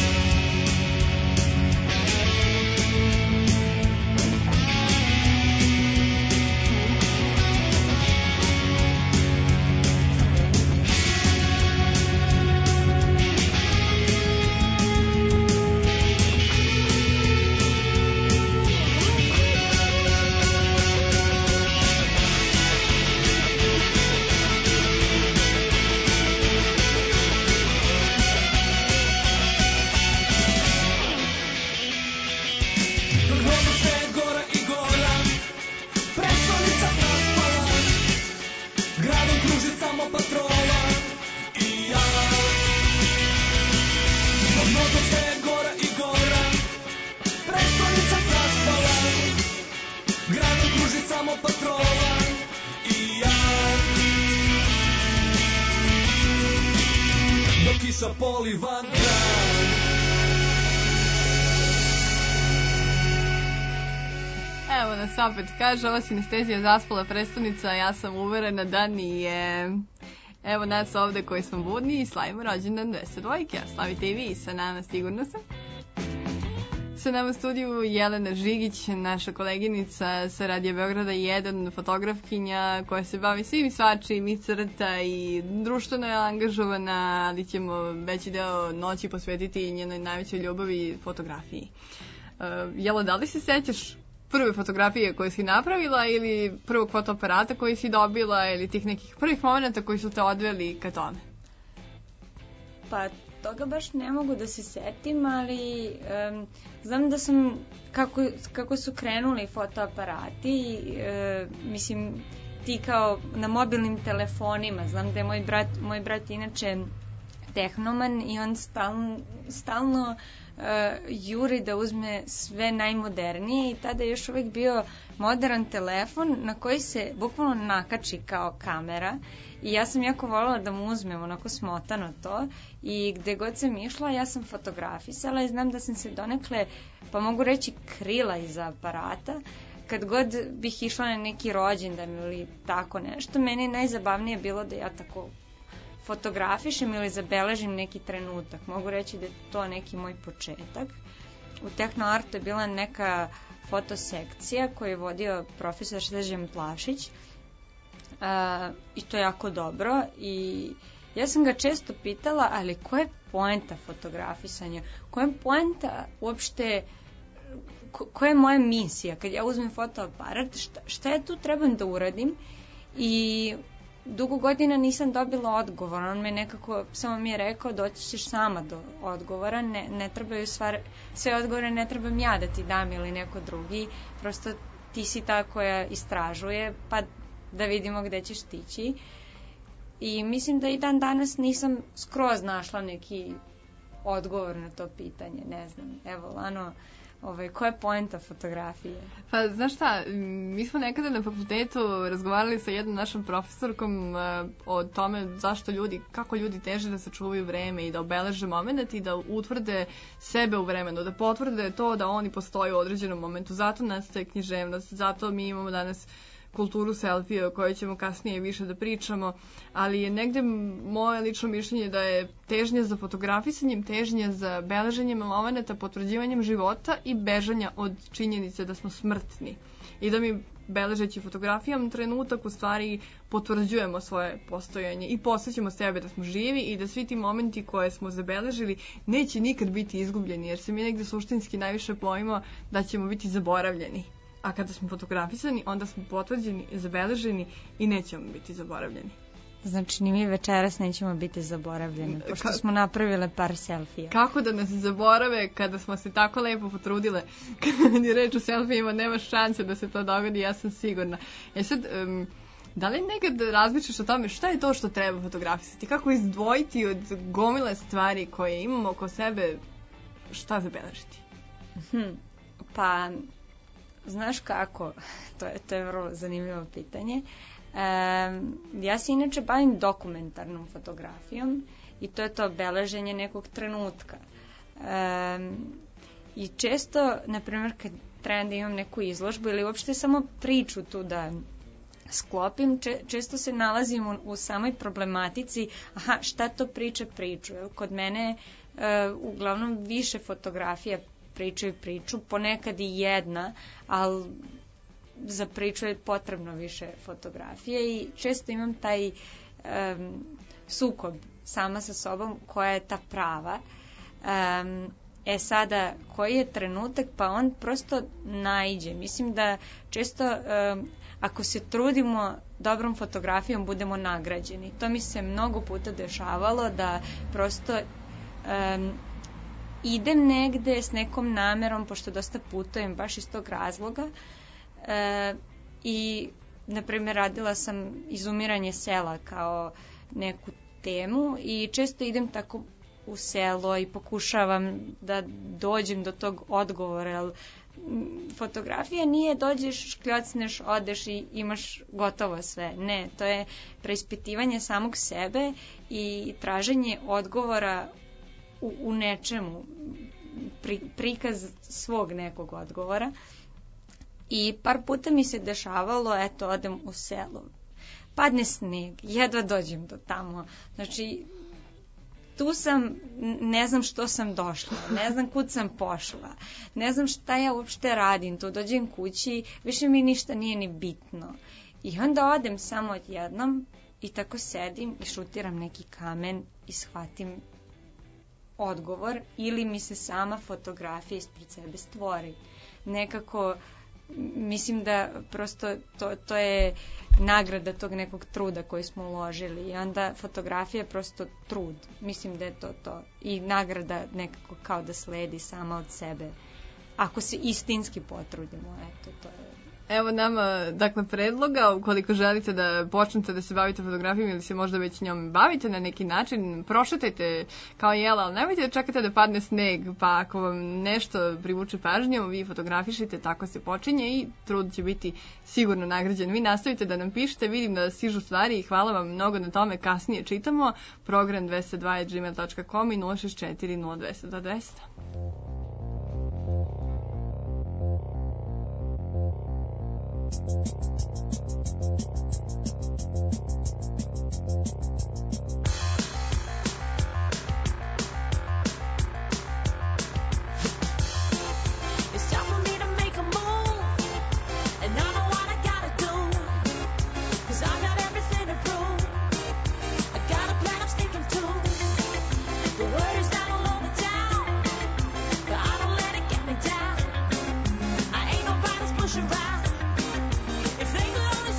Prognoza sve je gora i gora, prestonica zaspala, gradom kruži samo patrola i ja. Prognoza sve je gora i gora, prestonica zaspala, gradom kruži samo patrola i ja. Dok kiša poliva grad. Evo nas opet kaže, ova sinestezija zaspala prestonica, ja sam uverena da nije. Evo nas ovde koji smo budni i slavimo rođendan 202, a slavite i vi sa nama, sigurno sam. Sa nama u studiju Jelena Žigić, naša koleginica sa Radija Beograda 1, fotografkinja koja se bavi svim i svačim i crta i društveno je angažovana, ali ćemo veći deo noći posvetiti njenoj najvećoj ljubavi, fotografiji. Jela, da li se sećaš prve fotografije koje si napravila ili prvog fotoaparata koji si dobila ili tih nekih prvih momenta koji su te odveli ka tome? Pa toga baš ne mogu da se setim, ali znam da sam, kako su krenuli fotoaparati, mislim, ti kao na mobilnim telefonima, znam da je moj brat inače tehnoman i on stalno juri da uzme sve najmodernije i tada je još uvijek bio modern telefon na koji se bukvalno nakači kao kamera i ja sam jako voljela da mu uzmem onako smotano to i gde god sam išla ja sam fotografisala i znam da sam se donekle, pa mogu reći, krila iza aparata. Kad god bih išla na neki rođendan ili tako nešto, meni je najzabavnije bilo da ja tako fotografišem ili zabeležim neki trenutak. Mogu reći da je to neki moj početak. U Tehnoartu je bila neka fotosekcija koju je vodio profesor Srđan Plašić i to je jako dobro i ja sam ga često pitala, ali koja je poenta fotografisanja? Koja je poenta uopšte, koja je moja misija? Kad ja uzmem fotoaparat, šta ja tu trebam da uradim? I dugo godina nisam dobila odgovor. On me nekako, samo mi je rekao, doći ćeš sama do odgovora, ne trebaju sve odgovore, ne trebam ja da ti dam ili neko drugi, prosto ti si ta koja istražuje, pa da vidimo gde ćeš stići. I mislim da i dan danas nisam skroz našla neki odgovor na to pitanje, ne znam. Evo, Lano, koja je poenta fotografije? Pa, znaš šta, mi smo nekada na fakultetu razgovarali sa jednom našom profesorkom o tome kako ljudi teže da sačuvaju vreme i da obeleže moment i da utvrde sebe u vremenu, da potvrde to da oni postoje u određenom momentu. Zato nastaje književnost, zato mi imamo danas kulturu selfija o kojoj ćemo kasnije više da pričamo, ali je negde moje lično mišljenje da je težnja za fotografisanjem, težnja za beleženjem momenata, potvrđivanjem života i bežanja od činjenice da smo smrtni. I da mi, beležeći fotografijom, trenutak u stvari potvrđujemo svoje postojanje i posjećamo sebe da smo živi i da svi ti momenti koje smo zabeležili neće nikad biti izgubljeni, jer se mi negde suštinski najviše bojimo da ćemo biti zaboravljeni. A kada smo fotografisani, onda smo potvrđeni, zabeleženi i nećemo biti zaboravljeni. Znači, ni mi večeras nećemo biti zaboravljeni, pošto smo napravile par selfija. Kako da nas zaborave kada smo se tako lepo potrudile? Kada je reč o selfijima, nema šanse da se to dogodi, ja sam sigurna. Sad, da li nekad razmišljaš o tome šta je to što treba fotografisati? Kako izdvojiti od gomile stvari koje imamo oko sebe, šta zabeležiti? Pa, znaš kako? To je vrlo zanimljivo pitanje. Ja se inače bavim dokumentarnom fotografijom i to je to beleženje nekog trenutka. I često, na primjer, kad trebam da imam neku izložbu ili uopšte samo priču tu da sklopim, često se nalazim u samoj problematici, šta to priča priču. Kod mene uglavnom više fotografija pričaju priču, ponekad i jedna, ali za priču je potrebno više fotografije i često imam taj sukob sama sa sobom koja je ta prava. Sada, koji je trenutak, pa on prosto naiđe. Mislim da često ako se trudimo dobrom fotografijom budemo nagrađeni. To mi se mnogo puta dešavalo da prosto idem negde s nekom namerom, pošto dosta putujem baš iz tog razloga, i, na primjer, radila sam izumiranje sela kao neku temu i često idem tako u selo i pokušavam da dođem do tog odgovora, jer fotografija nije dođeš, škljocneš, odeš i imaš gotovo sve. Ne, to je preispitivanje samog sebe i traženje odgovora u nečemu, prikaz svog nekog odgovora. I par puta mi se dešavalo, odem u selo, padne sneg, jedva dođem do tamo, znači tu sam, ne znam što sam došla, ne znam kud sam pošla, ne znam šta ja uopšte radim, tu dođem kući, više mi ništa nije ni bitno. I onda odem samo odjednom i tako sedim i šutiram neki kamen i shvatim odgovor ili mi se sama fotografija ispred sebe stvori. Nekako, mislim da prosto to je nagrada tog nekog truda koji smo uložili i onda fotografija je prosto trud. Mislim da je to. I nagrada nekako kao da sledi sama od sebe. Ako se istinski potrudimo, to je. Evo nama, dakle, predloga, ukoliko želite da počnete da se bavite fotografijom ili se možda već njom bavite na neki način, prošetajte kao jela, ali nemojte da čekate da padne sneg, pa ako vam nešto privuče pažnju, vi fotografišite, tako se počinje i trud će biti sigurno nagrađen. Vi nastavite da nam pišete, vidim da stižu stvari i hvala vam mnogo na tome, kasnije čitamo, program 202@gmail.com i 064 0200 200. If they could only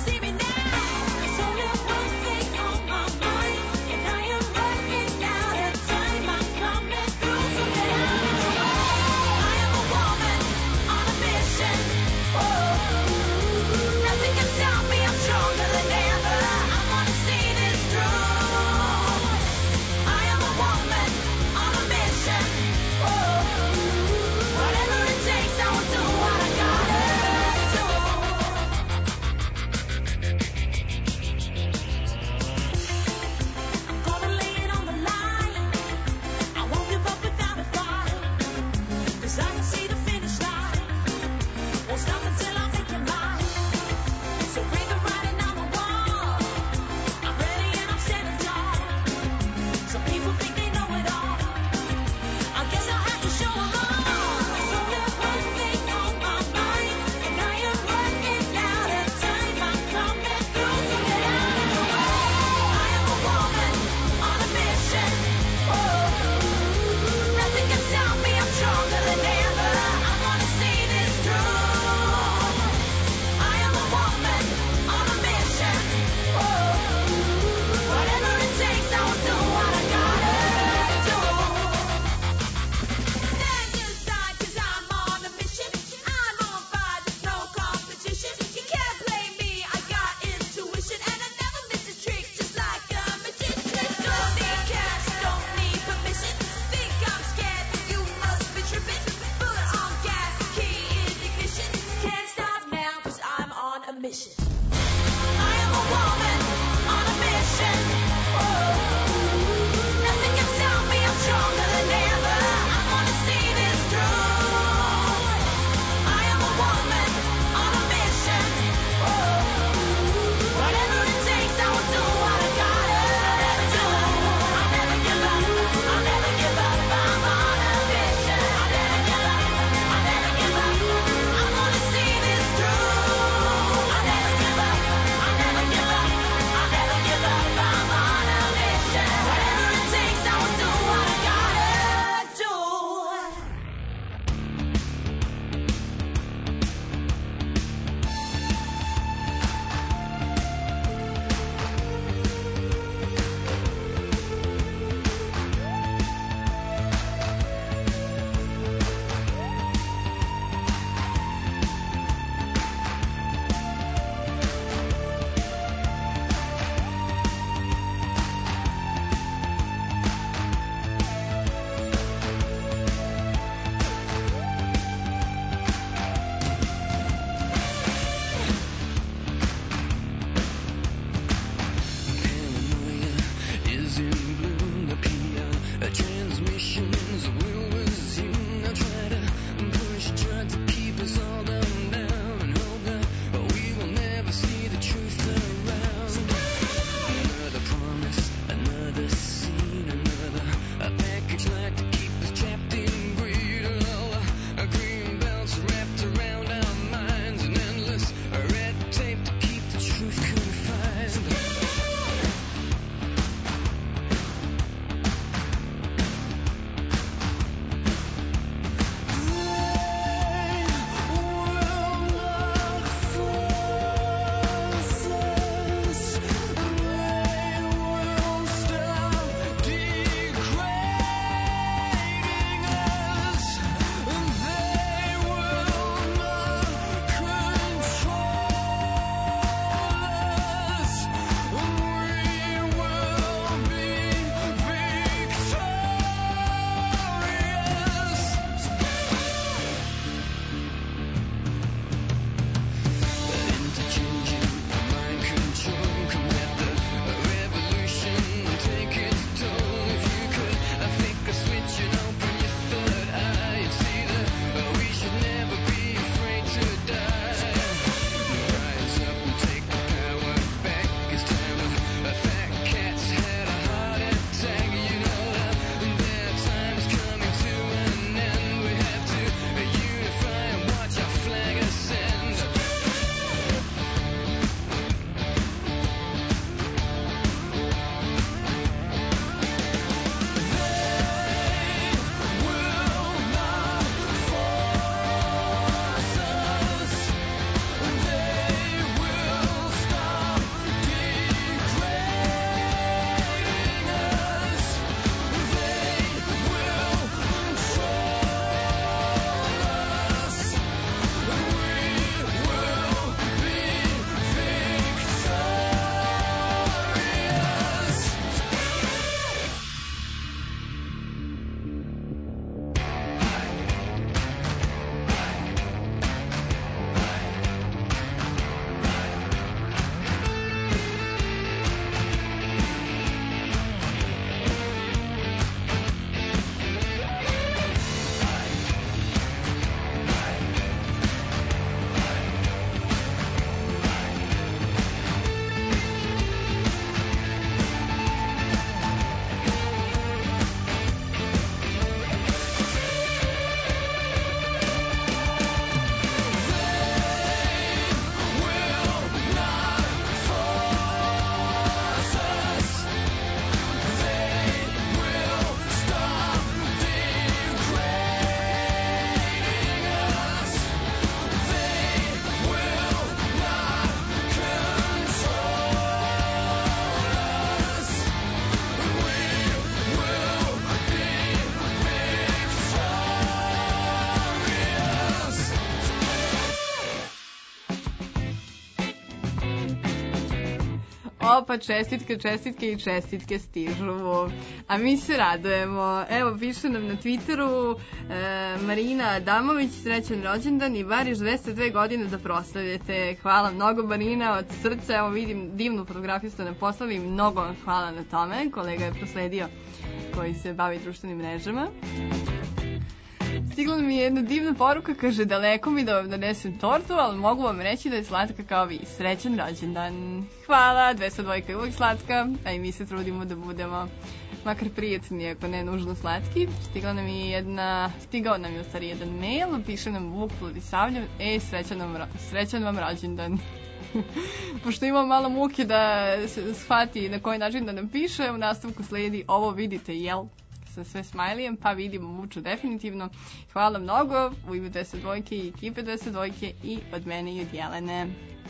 Opa, čestitke stižu. A mi se radujemo. Evo, piše nam na Twitteru Marina Adamović, srećan rođendan i bar još 202 godine da proslavljate. Hvala mnogo, Marina, od srca. Evo, vidim divnu fotografiju ste nam poslali. Mnogo vam hvala na tome. Kolega je prosledio koji se bavi društvenim mrežama. Stigla mi je jedna divna poruka, kaže daleko mi da vam donesem tortu, ali mogu vam reći da je slatka kao vi. Srećan rođendan. Hvala, 202 je uvijek slatka, a i mi se trudimo da budemo makar prijatni, ako ne nužno slatki. Stigao nam je u stvari jedan mail, piše nam Vuk Vladisavljev, srećan vam rođendan. Pošto imam malo muke da se shvati na koji način da nam piše, u nastavku sledi ovo vidite, jel? Sa sve smajlijem, pa vidimo muču definitivno. Hvala mnogo u ime 202 i ekipe 202 i od mene i od Jelene.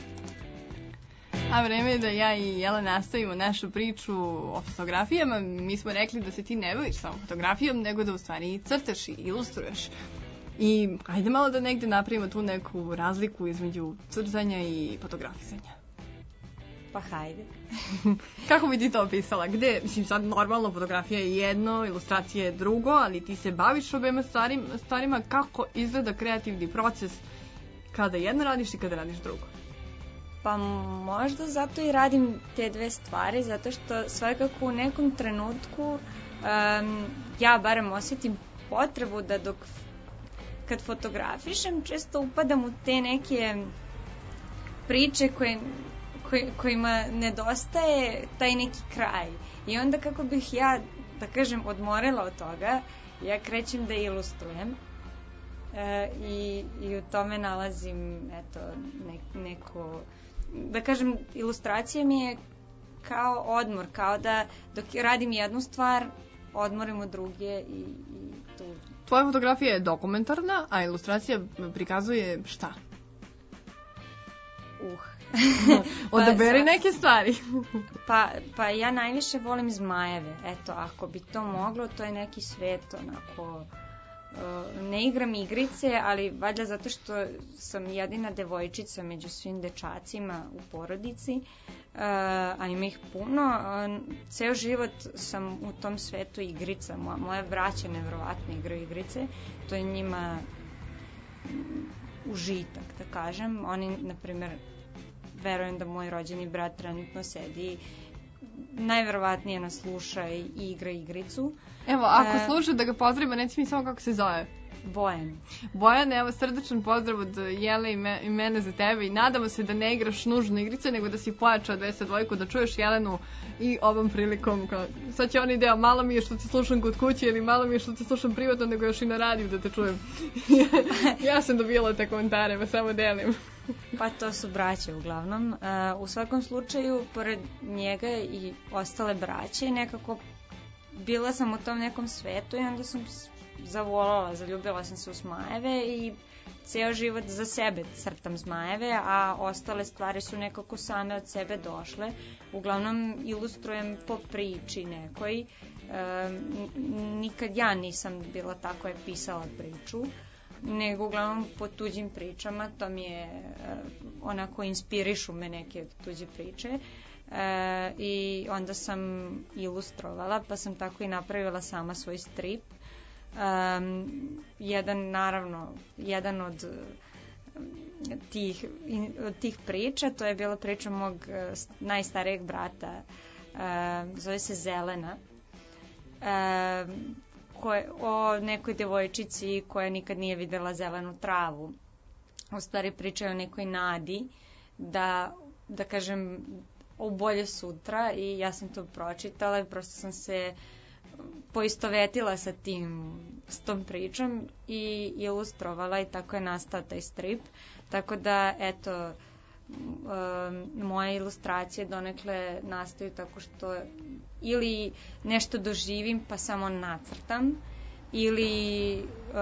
A vreme je da ja i Jelena nastavimo našu priču o fotografijama. Mi smo rekli da se ti ne baviš samo fotografijom, nego da u stvari crtaš i ilustruješ. I hajde malo da negde napravimo tu neku razliku između crtanja i fotografisanja. Pa hajde. Kako bi ti to opisala? Gde, mislim, sad normalno fotografija je jedno, ilustracija je drugo, ali ti se baviš obema stvarima, kako izgleda kreativni proces kada jedno radiš i kada radiš drugo? Pa možda zato i radim te dve stvari, zato što svakako u nekom trenutku ja barem osjetim potrebu da kad fotografišem često upadam u te neke priče kojima nedostaje taj neki kraj. I onda kako bih ja, da kažem, odmorila od toga, ja krećem da ilustrujem i u tome nalazim neko, da kažem, ilustracija mi je kao odmor, kao da dok radim jednu stvar, odmorim od druge i tu. Tvoja fotografija je dokumentarna, a ilustracija prikazuje šta? Odaberi neke stvari. Pa ja najviše volim zmajeve. Eto, ako bi to moglo, to je neki svet, onako, ne igram igrice, ali valjda zato što sam jedina devojčica među svim dečacima u porodici, a ima ih puno. Ceo život sam u tom svetu igrica. Moje braće nevjerovatno igraju igrice. To je njima užitak, da kažem. Oni, na primjer, verujem da moj rođeni brat trenutno sedi, najverovatnije nas sluša i igra igricu. Evo, ako sluša da ga pozdravimo, reci mi samo kako se zove. Bojan. Bojan, evo, srdečan pozdrav od Jele i mene za tebe i nadamo se da ne igraš nužno igrice, nego da si pojačao 202, da čuješ Jelenu i ovom prilikom. Sad će onaj deo, malo mi je što te slušam kod kuće ili malo mi je što te slušam privatno, nego još i na radiju da te čujem. Ja sam dobijala te komentare, pa samo delim. Pa to su braće uglavnom. U svakom slučaju, pored njega i ostale braće, nekako bila sam u tom nekom svetu i onda sam zaljubila sam se u zmajeve i ceo život za sebe crtam zmajeve, a ostale stvari su nekako same od sebe došle. Uglavnom ilustrujem po priči nekoj. Nikad ja nisam bila ta koja je pisala priču, nego uglavnom po tuđim pričama. To mi je onako, inspirišu me neke od tuđe priče. I onda sam ilustrovala, pa sam tako i napravila sama svoj strip. Jedan od tih priča, to je bila priča mog najstarijeg brata, zove se Zelena, o nekoj devojčici koja nikad nije videla zelenu travu. U stvari priča je o nekoj nadi da kažem o bolje sutra, i ja sam to pročitala i prosto sam se poistovetila s tom pričom i ilustrovala, i tako je nastao taj strip. Tako da, eto, moje ilustracije donekle nastaju tako što ili nešto doživim pa samo nacrtam, ili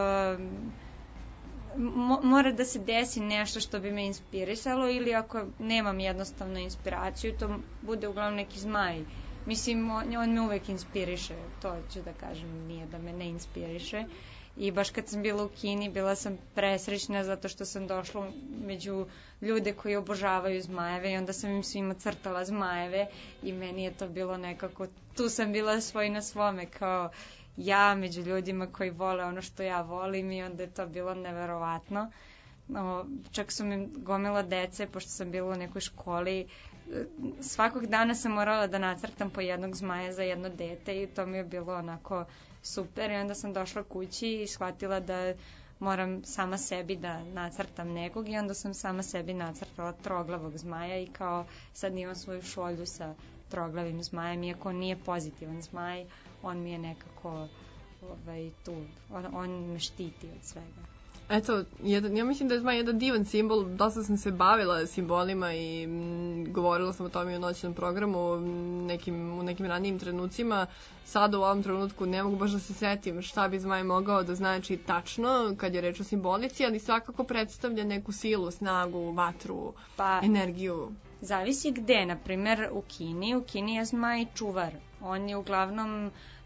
mora da se desi nešto što bi me inspirisalo, ili ako nemam jednostavno inspiraciju, to bude uglavnom neki zmaj. Mislim, on me uvek inspiriše, to ću da kažem, nije da me ne inspiriše. I baš kad sam bila u Kini, bila sam presrećna zato što sam došla među ljude koji obožavaju zmajeve i onda sam im svima crtala zmajeve i meni je to bilo nekako, tu sam bila svoj na svome, kao ja među ljudima koji vole ono što ja volim i onda je to bilo neverovatno. Čak su mi gomila dece, pošto sam bila u nekoj školi, svakog dana sam morala da nacrtam po jednog zmaja za jedno dete i to mi je bilo onako super i onda sam došla kući i shvatila da moram sama sebi da nacrtam nekog i onda sam sama sebi nacrtala troglavog zmaja i kao sad imam svoju šolju sa troglavim zmajem, iako on nije pozitivan zmaj, on mi je nekako tu, on me štiti od svega. Eto, ja mislim da je zmaj jedan divan simbol, dosta sam se bavila simbolima i govorila sam o tome i u noćnom programu u nekim ranijim trenucima. Sada u ovom trenutku ne mogu baš da se setim šta bi zmaj mogao da znači tačno kad je reč o simbolici, ali svakako predstavlja neku silu, snagu, vatru, energiju. Zavisi gde, na primer u Kini je zmaj čuvar. On je uglavnom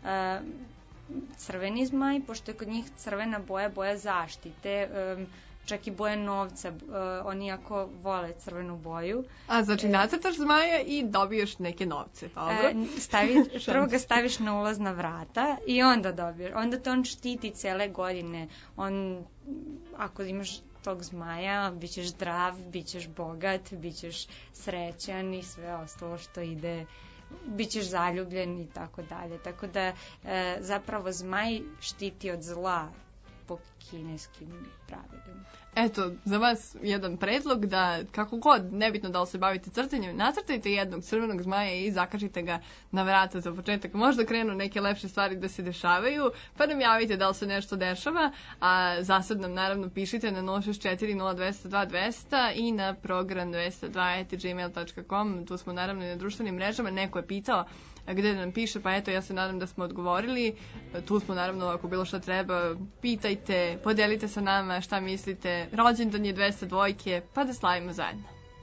crveni zmaj, pošto je kod njih crvena boja zaštite, čak i boja novca, oni jako vole crvenu boju. A znači nacrtaš zmaja i dobiješ neke novce, dobro? Prvo ga staviš na ulazna vrata i onda dobiješ, onda te on štiti cele godine. Ako imaš tog zmaja, bit ćeš zdrav, bit ćeš bogat, bit ćeš srećan i sve ostalo što ide, bit ćeš zaljubljen i tako dalje. Tako da zapravo zmaj štiti od zla po kineskim pravilima. Eto, za vas jedan predlog da kako god, nebitno da li se bavite crtanjem, nacrtajte jednog crvenog zmaja i zakačite ga na vrata za početak. Možda krenu neke lepše stvari da se dešavaju, pa nam javite da li se nešto dešava, a za sad nam naravno pišite na 064 0202 200 i na program 202@gmail.com. Tu smo naravno i na društvenim mrežama. Neko je pitao gde da nam piše, pa eto, ja se nadam da smo odgovorili. Tu smo naravno, ako bilo šta treba, pitajte, podelite sa nama šta mislite. Rođendan je 202, pa da slavimo zajedno.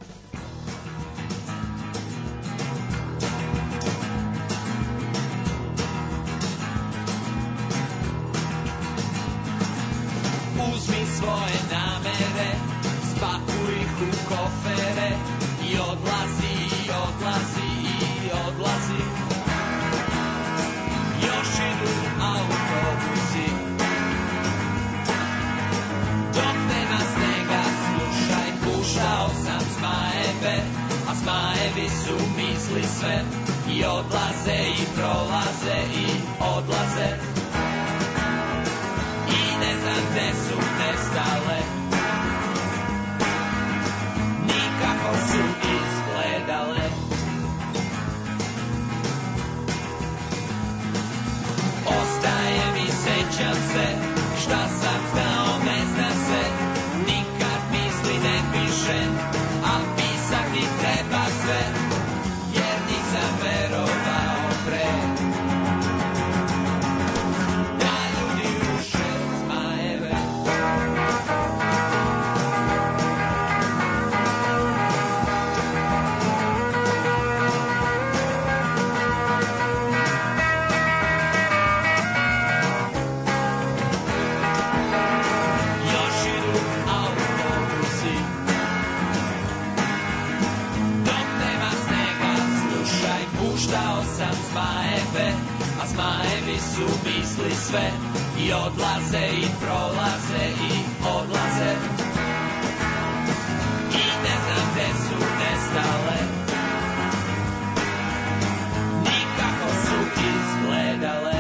Uzmi svoje namere, spakuj ih u kofere i odlazi, odlazi. Još idu autobusi, dok nema snega, slušaj, puštao sam zmajeve, a zmajevi su misli sve i odlaze i prolaze i odlaze i ne znam gde su nestale, nikako su izgledale. Ostaje mi, sećam se, šta sam znao, ne zna se, nikad misli ne pišem, a pisati treba sve, jer nisam verovao pre, da ljudi ruše zmajeve. Puštao sam zmajeve, a zmajevi su misli sve i odlaze i prolaze i odlaze i ne znam gde su nestale, nikako su izgledale.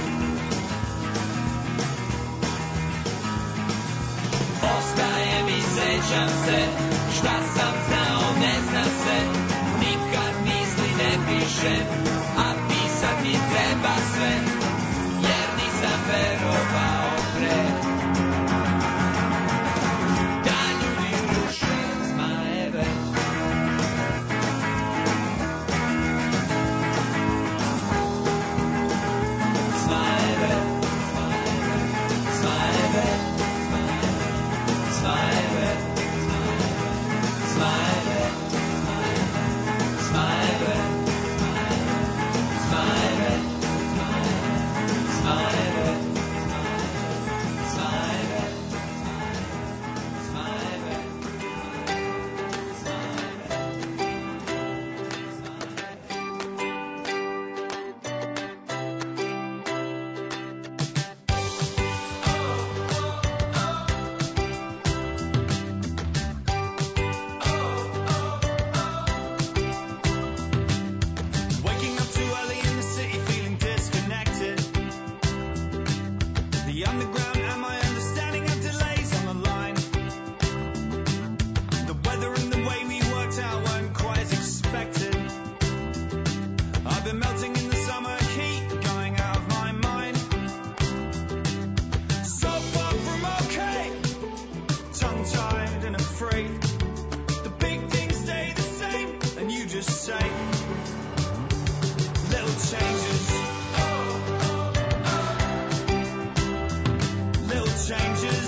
Ostaje mi, sećam se, šta sam znao, ne zna se, nikad misli ne pišem, a pisat mi treba sve, jer nisam verovao pre, da ljudi ruše zmajeve. Zmajeve, zmajeve, zmajeve, zmajeve, zmajeve, zmajeve. the ground and my understanding of delays on the line. The weather and the way we worked out weren't quite as expected. I've been melting in the summer heat, going out of my mind. So far from okay, tongue-tied and afraid. The big things stay the same, and you just say little changes. Little changes.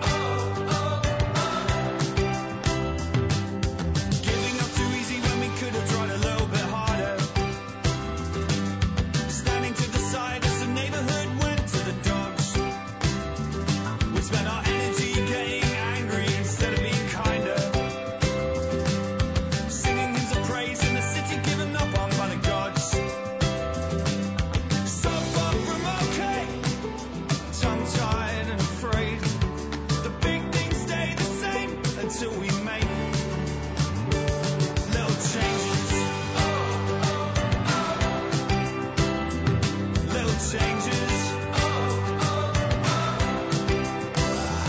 Giving up too easy when we could have tried a little bit harder. Standing to the side as the neighborhood went to the dogs. We spent our energy getting angry instead of being kinder. Singing hymns of praise in the city given up on by the gods. So far from okay, tongue-tied and afraid. The big things stay the same until we make little changes. Little changes.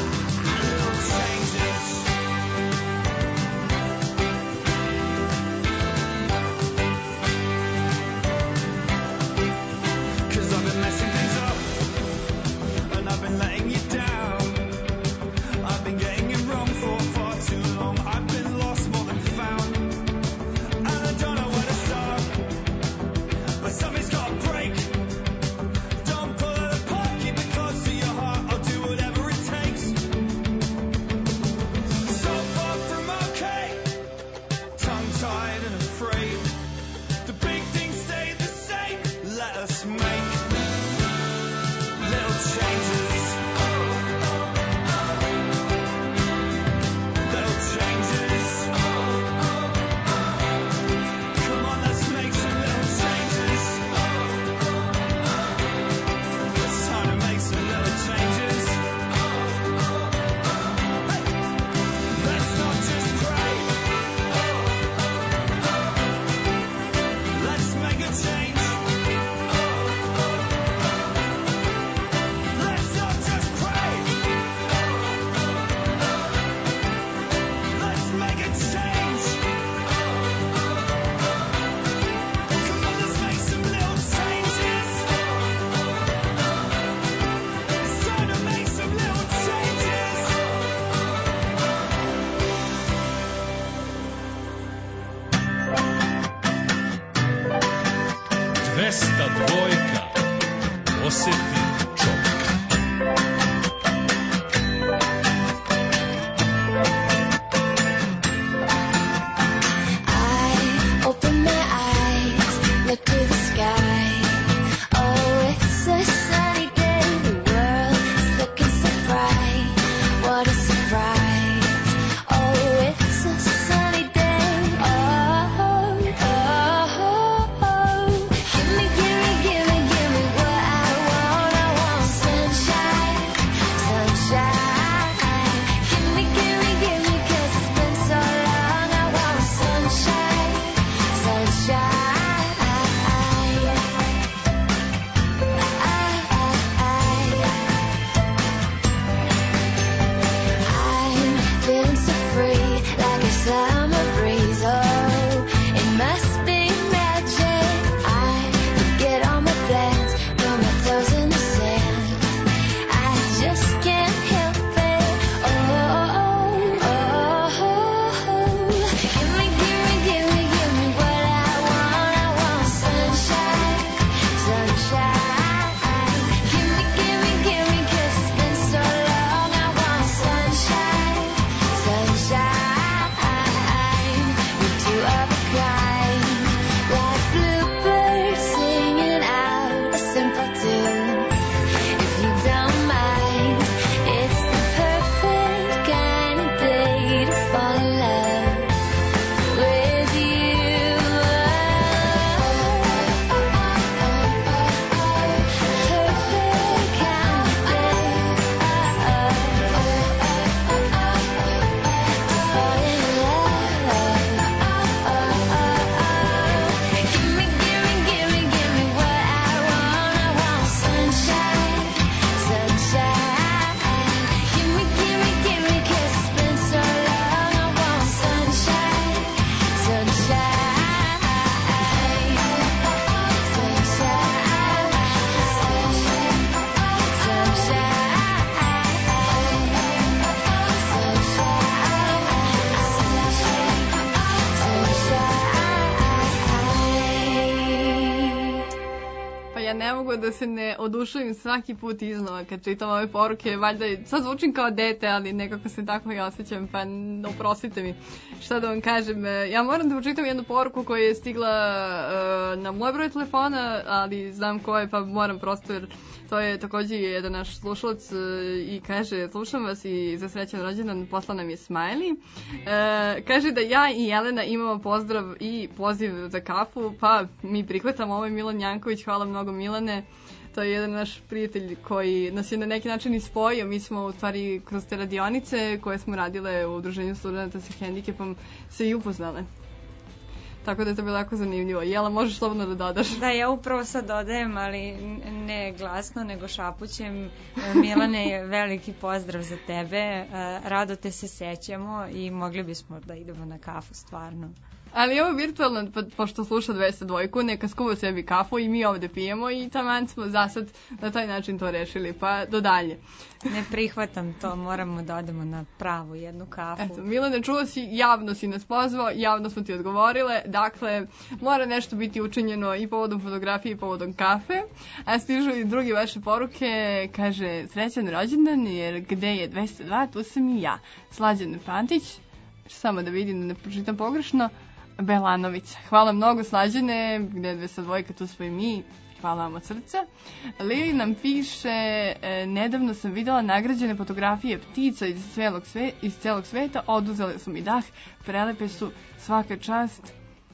kako da se ne oduševim svaki put iznova kad čitam ove poruke. Valjda sad zvučim kao dete, ali nekako se tako i osjećam, pa oprostite mi. Šta da vam kažem, ja moram da pročitam jednu poruku koja je stigla na moj broj telefona, ali znam ko je, pa moram prosto, jer to je takođe jedan naš slušalac i kaže: slušam vas i za srećan rođendan, posla nam je smajli. Kaže da ja i Jelena imamo pozdrav i poziv za kafu, pa mi prihvatamo. Ovo je Milan Janković, hvala mnogo Milane. To je jedan naš prijatelj koji nas je na neki način ispojio. Mi smo u stvari kroz te radionice koje smo radile u Udruženju studenta sa hendikepom se i upoznale. Tako da je to bilo jako zanimljivo. Jela, možeš slobodno da dodaš? Da, ja upravo sad dodajem, ali ne glasno, nego šapućem. Milane, veliki pozdrav za tebe. Rado te se sećamo i mogli bismo da idemo na kafu, stvarno. Ali ovo virtualno, pošto sluša 202, neka skuva sebi kafu i mi ovde pijemo i taman smo za sad na taj način to rešili, pa do dalje. Ne prihvatam to, moramo da odemo na pravu jednu kafu. Eto, Milane, čuo si, javno si nas pozvao, javno smo ti odgovorile, dakle, mora nešto biti učinjeno i povodom fotografije i povodom kafe, a stižu i drugi vaše poruke, kaže: srećan rođendan, jer gde je 202, tu sam i ja. Slađan Pantić, samo da vidim da ne pročitam pogrešno, Belanović. Hvala mnogo, Slađane, gde je 202, tu smo i mi. Hvala vam od srca. Lili nam piše: nedavno sam videla nagrađene fotografije ptica iz celog sveta, oduzele su mi dah, prelepe su, svaka čast.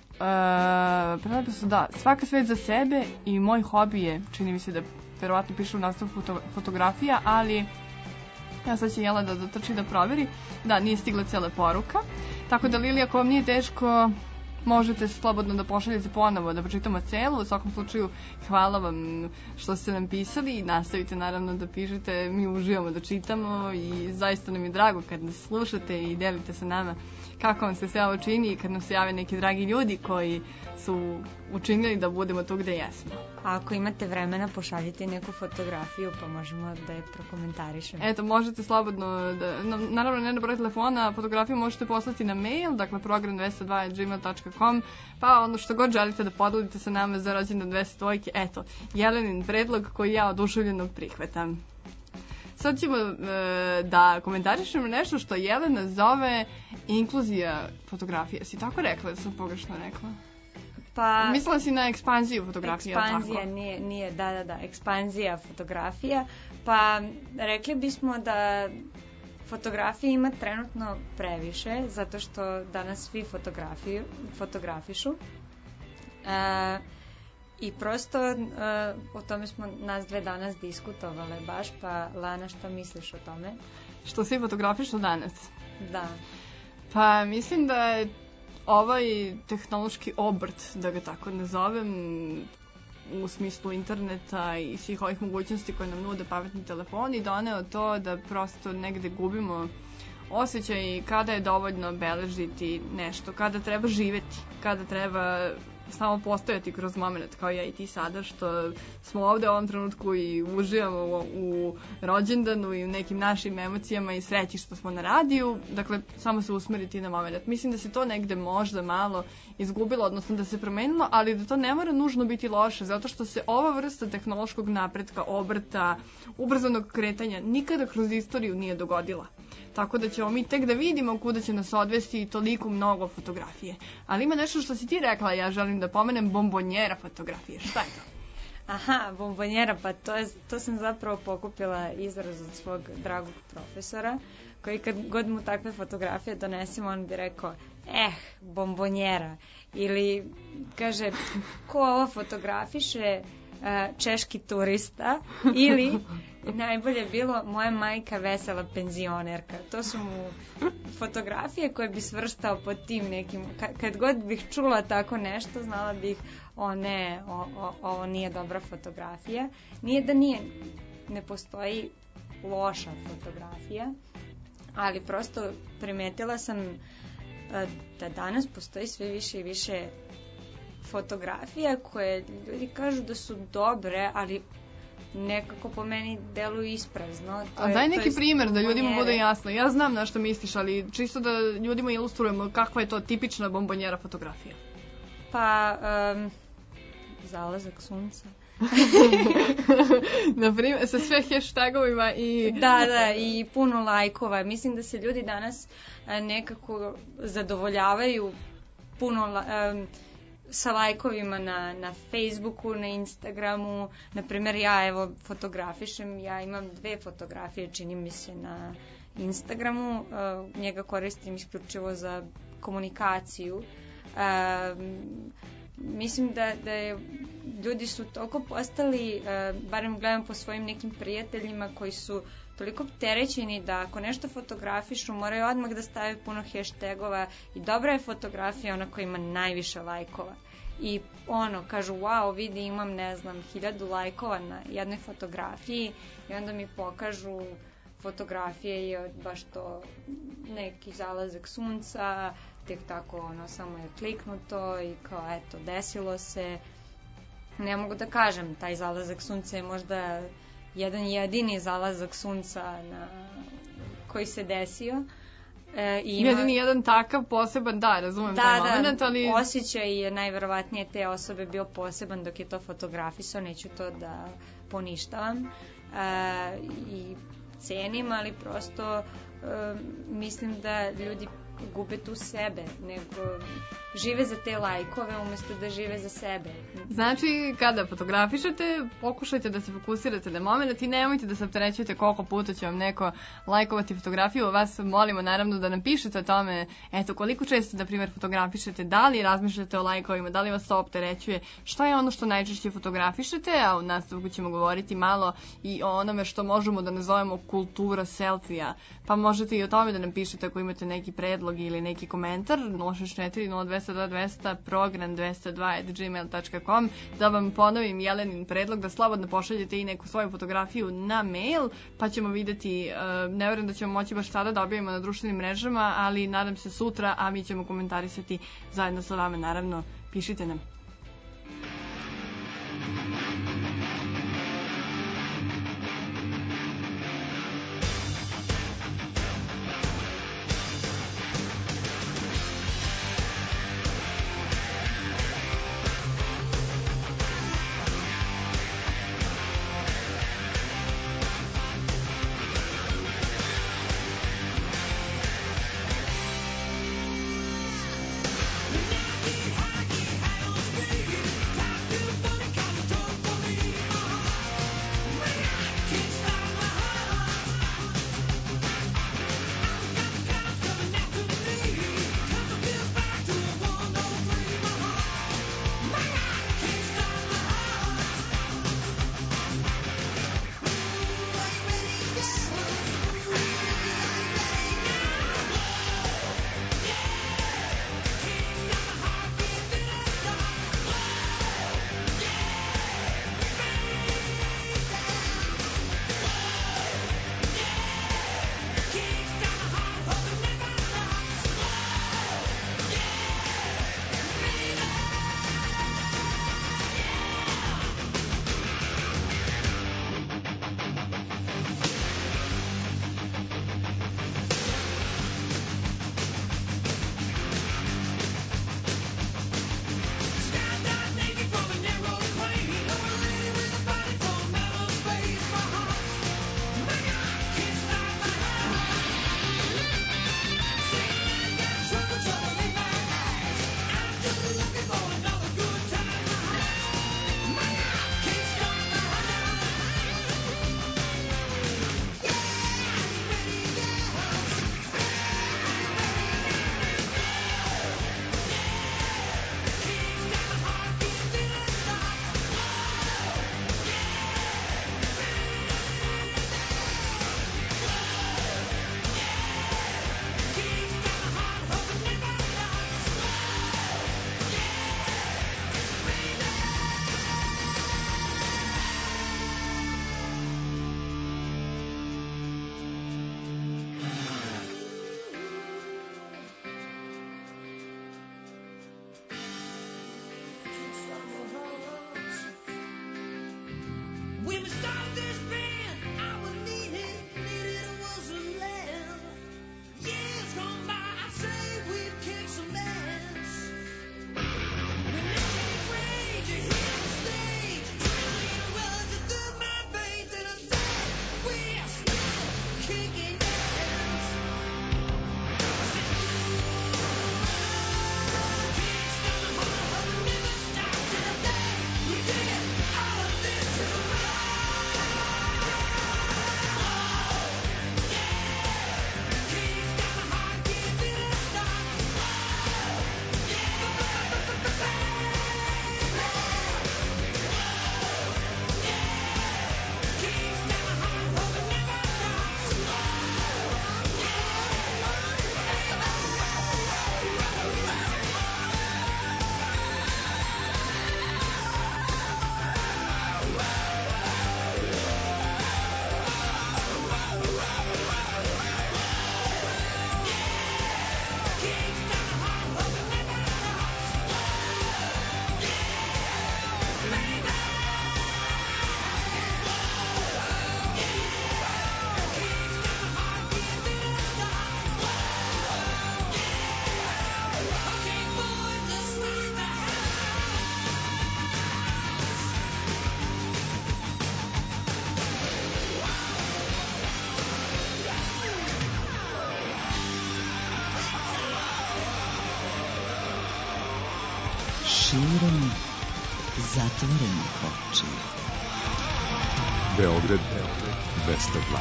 Prelepe su, da, svaka svet za sebe i moj hobi je, čini mi se da verovatno piše u nastavku fotografija, ali ja sad će Jela da dotrči da proveri. Da, nije stigla cela poruka. Tako da, Lili, ako vam nije teško, možete slobodno da pošaljete ponovo, da pročitamo celu. U svakom slučaju, hvala vam što ste nam pisali i nastavite naravno da pišete. Mi uživamo da čitamo i zaista nam je drago kad nas slušate i delite sa nama kako vam se sve ovo čini i kad nam se jave neki dragi ljudi koji su učinili da budemo tu gde jesmo. A ako imate vremena, pošaljite neku fotografiju pa možemo da je prokomentarišemo. Eto, možete slobodno, naravno ne na broj telefona, fotografiju možete poslati na mail, dakle program202@gmail.com, pa ono što god želite da podelite sa nama za rođendan 202, eto, Jelenin predlog koji ja oduševljeno prihvatam. Sad ćemo da komentarišemo nešto što Jelena zove inkluzija fotografije. Si tako rekla da sam pogrešno rekla? Pa, mislila si na ekspanziju fotografije, ekspanzija, tako? nije, da, ekspanzija fotografija. Pa rekli bismo da fotografije ima trenutno previše, zato što danas svi fotografišu. I prosto o tome smo nas dve danas diskutovale baš, pa Lana, šta misliš o tome? Što svi fotografišu danas? Da. Pa mislim da je ovaj tehnološki obrt, da ga tako nazovem, u smislu interneta i svih ovih mogućnosti koje nam nude pametni telefoni, doneo to da prosto negde gubimo osjećaj kada je dovoljno beležiti nešto, kada treba živeti, kada treba samo postojati kroz moment, kao ja i ti sada, što smo ovde u ovom trenutku i uživamo u rođendanu i u nekim našim emocijama i sreći što smo na radiju, dakle, samo se usmeriti na moment. Mislim da se to negde možda malo izgubilo, odnosno da se promenilo, ali da to ne mora nužno biti loše, zato što se ova vrsta tehnološkog napretka, obrta, ubrzanog kretanja nikada kroz istoriju nije dogodila. Tako da ćemo mi tek da vidimo kuda će nas odvesti toliko mnogo fotografije. Ali ima nešto što si ti rekla, ja želim da pomenem, bombonjera fotografije. Šta je to? Aha, bombonjera, pa to sam zapravo pokupila izraz od svog dragog profesora, koji kad god mu takve fotografije donesemo, on bi rekao, bombonjera. Ili kaže, ko ovo fotografiše, češki turista, ili najbolje bilo moja majka vesela penzionerka. To su mu fotografije koje bi svrstao pod tim nekim, kad god bih čula tako nešto, znala bih, ovo nije dobra fotografija. Nije da ne postoji loša fotografija, ali prosto primetila sam da danas postoji sve više i više fotografija koje ljudi kažu da su dobre, ali nekako po meni deluju isprazno. A daj neki primer da ljudima bude jasno. Ja znam na što misliš, ali čisto da ljudima ilustrujemo kakva je to tipična bombonjera fotografija. Pa, zalazak sunca. Naprimjer, sa sve hashtagovima i... Da, i puno lajkova. Mislim da se ljudi danas nekako zadovoljavaju puno sa lajkovima na Facebooku, na Instagramu. Naprimer, ja evo fotografišem, ja imam 2 fotografije, čini mi se, na Instagramu. Njega koristim isključivo za komunikaciju. Mislim da je, ljudi su toliko postali, barem gledam po svojim nekim prijateljima koji su toliko opterećeni da ako nešto fotografišu moraju odmah da stave puno hashtagova i dobra je fotografija ona koja ima najviše lajkova. I kažu, wow, vidi, imam, 1000 lajkova na jednoj fotografiji i onda mi pokažu fotografije i baš to neki zalazak sunca, tek tako, samo je kliknuto i kao, eto, desilo se. Ne mogu da kažem, taj zalazak sunca je možda jedan jedini zalazak sunca koji se desio. Jedini jedan takav poseban, razumem taj moment, ali... Da, osjećaj je najverovatnije te osobe bio poseban dok je to fotografisao, neću to da poništavam i cenim, ali prosto mislim da ljudi gube tu sebe, nego žive za te lajkove umesto da žive za sebe. Znači, kada fotografišete, pokušajte da se fokusirate na moment i nemojte da se opterećujete koliko puta će vam neko lajkovati fotografiju. Vas molimo naravno da nam pišete o tome, eto, koliko često, na primjer, fotografišete, da li razmišljate o lajkovima, da li vas to opterećuje, šta je ono što najčešće fotografišete, a u nastavku ćemo govoriti malo i o onome što možemo da nazovemo kultura selfija. Pa možete i o tome da nam pišete ako imate neki predlog ili neki komentar, 064-0202-200, program 202@gmail.com. Da vam ponovim Jelenin predlog da slobodno pošaljete i neku svoju fotografiju na mail, pa ćemo videti, ne verujem da ćemo moći baš sada da objavimo na društvenim mrežama, ali nadam se sutra, a mi ćemo komentarisati zajedno sa vama, naravno, pišite nam. širom zatvorenih očiju. Beograd 202.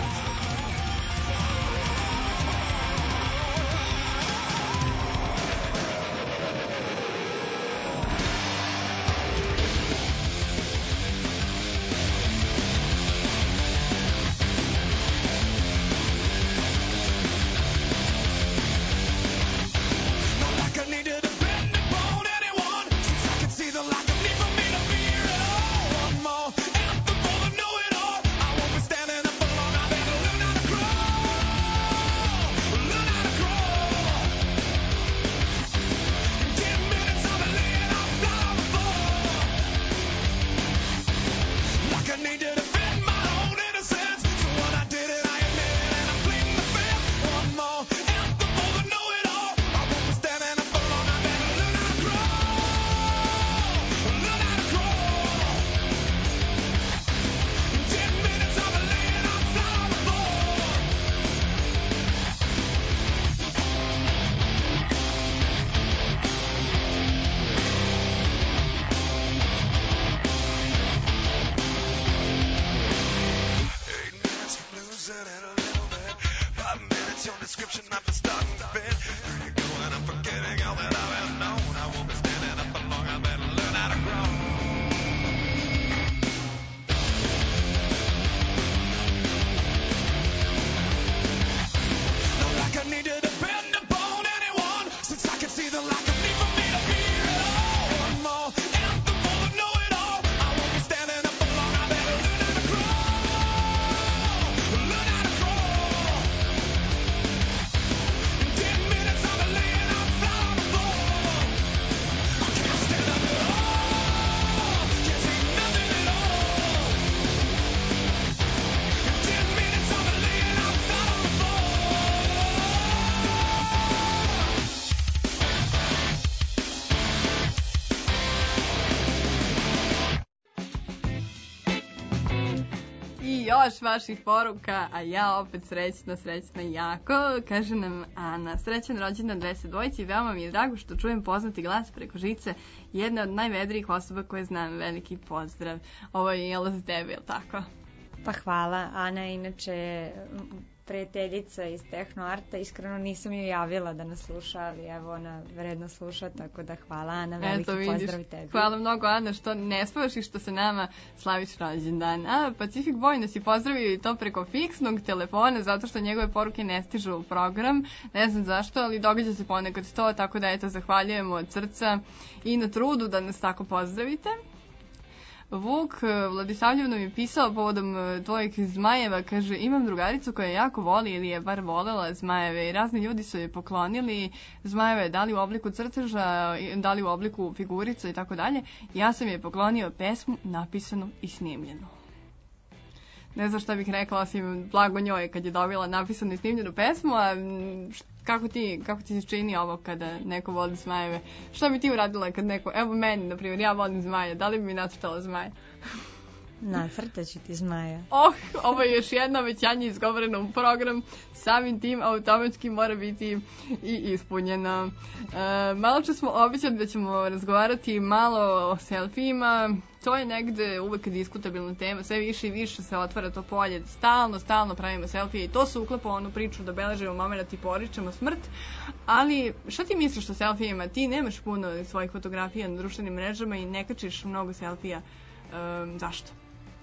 Još vaših poruka, a ja opet srećna jako, kaže nam Ana. Srećan rođendan 202 i veoma mi je drago što čujem poznati glas preko žice jedne od najvedrijih osoba koje znam. Veliki pozdrav. Ovo je jel za tebe, jel tako? Pa hvala. Ana je inače prijateljica iz Tehnoarta, iskreno nisam ju javila da nas sluša, ali evo ona vredno sluša, tako da hvala Ana, veliki pozdrav tebi. Hvala mnogo Ana što ne spavaš i što se nama slaviš rođendan. A Pacific Boy nas je pozdravio i to preko fiksnog telefona, zato što njegove poruke ne stižu u program, ne znam zašto, ali događa se ponekad to, tako da eto zahvaljujemo od srca i na trudu da nas tako pozdravite. Vuk Vladisavljev nam je pisao povodom tvojih zmajeva, kaže imam drugaricu koja jako voli ili je bar volela zmajeve i razni ljudi su je poklonili zmajeve, da li u obliku crteža, da li u obliku figurica i tako dalje. Ja sam je poklonio pesmu napisanu i snimljenu. Ne znam šta bih rekla, osim blago njoj kad je dobila napisanu i snimljenu pesmu, a kako ti se čini ovo kada neko voli zmajeve? Šta bi ti uradila kad neko, evo meni, na primjer, ja volim zmaje, da li bi mi nacrtala zmaje? Nacrtaću ti zmaja. Ovo je još jedno obećanje izgovoreno u program, samim tim automatski mora biti i ispunjeno. Malo čas smo obećali da ćemo razgovarati malo o selfijima. To je negde uvek diskutabilna tema, sve više i više se otvara to polje, stalno pravimo selfije i to se uklapa u onu priču da beležimo moment i poričemo smrt, ali šta ti misliš o selfijima? Ti nemaš puno svojih fotografija na društvenim mrežama i ne kačiš mnogo selfija, zašto?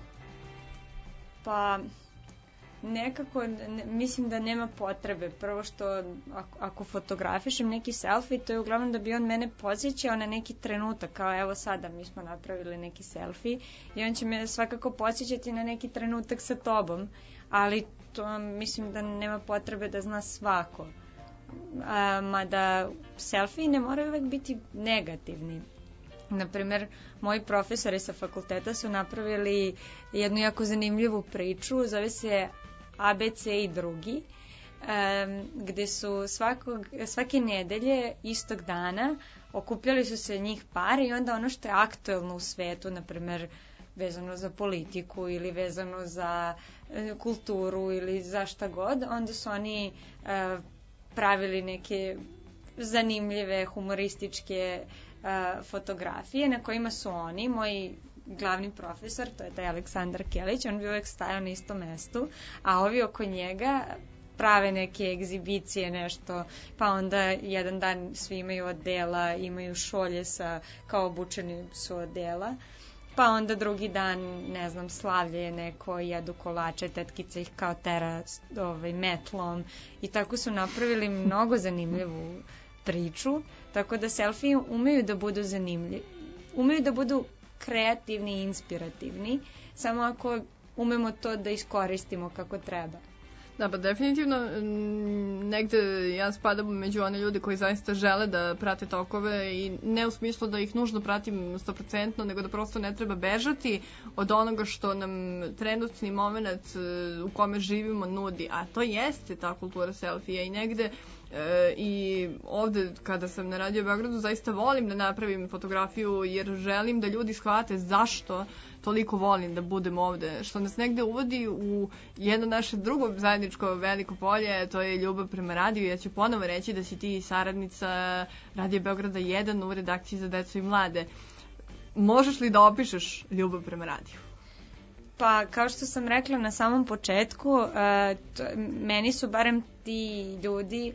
Pa nekako mislim da nema potrebe. Prvo što ako fotografišem neki selfie, to je uglavnom da bi on mene podsjećao na neki trenutak, kao evo sada mi smo napravili neki selfie i on će me svakako podsjećati na neki trenutak sa tobom, ali to mislim da nema potrebe da zna svako. Mada selfie ne moraju uvek biti negativni. Naprimer, moji profesori sa fakulteta su napravili jednu jako zanimljivu priču, zove se ABC i drugi, gde su svake nedelje istog dana okupljali su se njih par i onda ono što je aktuelno u svetu, naprimer vezano za politiku ili vezano za kulturu ili za šta god, onda su oni pravili neke zanimljive humorističke fotografije na kojima su oni, moji glavni profesor, to je taj Aleksandar Kelić, on bi uvek stajao na istom mestu, a ovi oko njega prave neke egzibicije, nešto, pa onda jedan dan svi imaju odela, imaju šolje kao obučeni su odela, pa onda drugi dan, ne znam, slavlje je neko, jedu kolače, tetkica ih kao tera metlom i tako su napravili mnogo zanimljivu priču, tako da selfie umeju da budu zanimljivi, umeju da budu kreativni i inspirativni, samo ako umemo to da iskoristimo kako treba. Da, pa definitivno negde ja spadam među one ljudi koji zaista žele da prate tokove i ne u smislu da ih nužno pratim 100%, nego da prosto ne treba bežati od onoga što nam trenutni moment u kome živimo nudi, a to jeste ta kultura selfija i negde i ovde kada sam na Radio Beogradu zaista volim da napravim fotografiju jer želim da ljudi shvate zašto toliko volim da budem ovde, što nas negde uvodi u jedno naše drugo zajedničko veliko polje, to je ljubav prema radiju. Ja ću ponovo reći da si ti saradnica Radio Beograda 1 u redakciji za decu i mlade. Možeš li da opišeš ljubav prema radiju? Pa, kao što sam rekla na samom početku, meni su barem ti ljudi,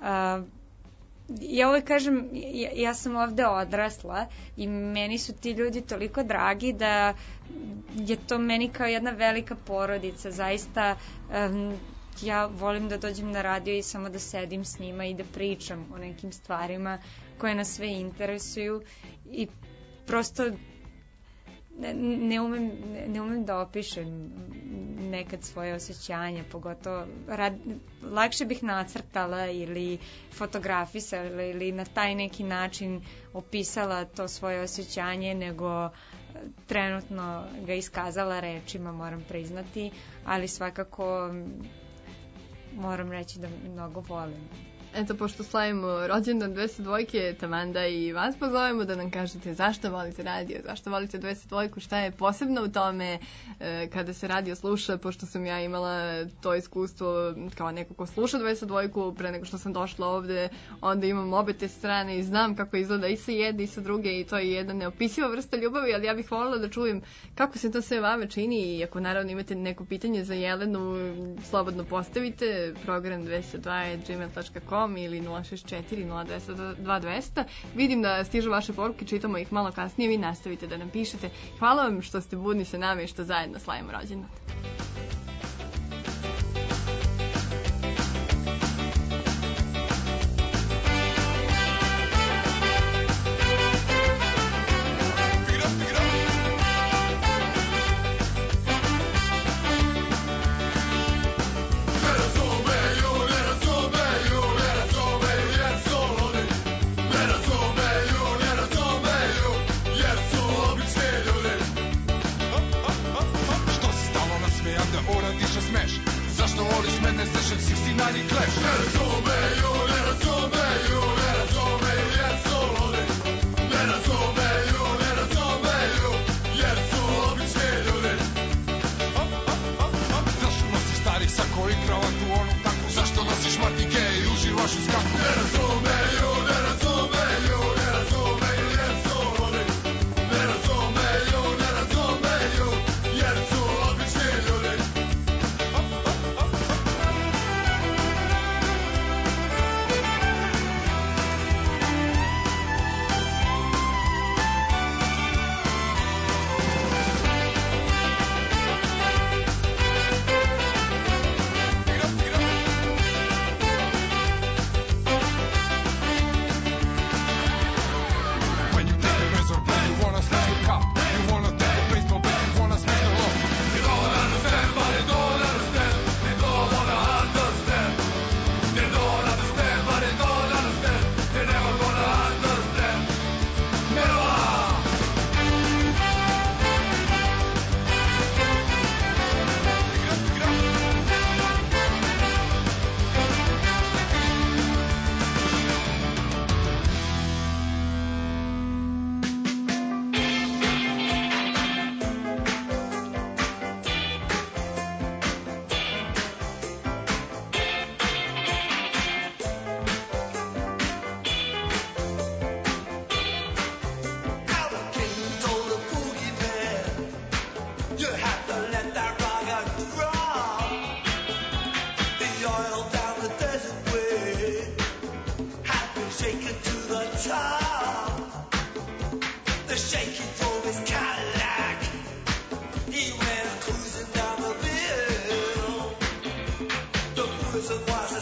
ja uvek kažem, ja sam ovde odrasla i meni su ti ljudi toliko dragi da je to meni kao jedna velika porodica, zaista ja volim da dođem na radio i samo da sedim s njima i da pričam o nekim stvarima koje nas sve interesuju i prosto ne umem da opišem nekad svoje osjećanja, pogotovo lakše bih nacrtala ili fotografisala ili na taj neki način opisala to svoje osjećanje nego trenutno ga iskazala rečima, moram priznati, ali svakako moram reći da mnogo volim. Eto, pošto slavimo rođendan 202, taman da i vas pozovemo da nam kažete zašto volite radio, zašto volite 202, šta je posebno u tome kada se radio sluša, pošto sam ja imala to iskustvo kao neko ko sluša 202 pre nego što sam došla ovde, onda imam obe te strane i znam kako izgleda i sa jedne i sa druge i to je jedna neopisiva vrsta ljubavi, ali ja bih voljela da čujem kako se to sve vama čini i ako naravno imate neko pitanje za Jelenu, slobodno postavite program 202@gmail.com ili 064 010 2200. Vidim da stižu vaše poruke, čitamo ih malo kasnije, vi nastavite da nam pišete. Hvala vam što ste budni sa nama i što zajedno slavimo rođendan.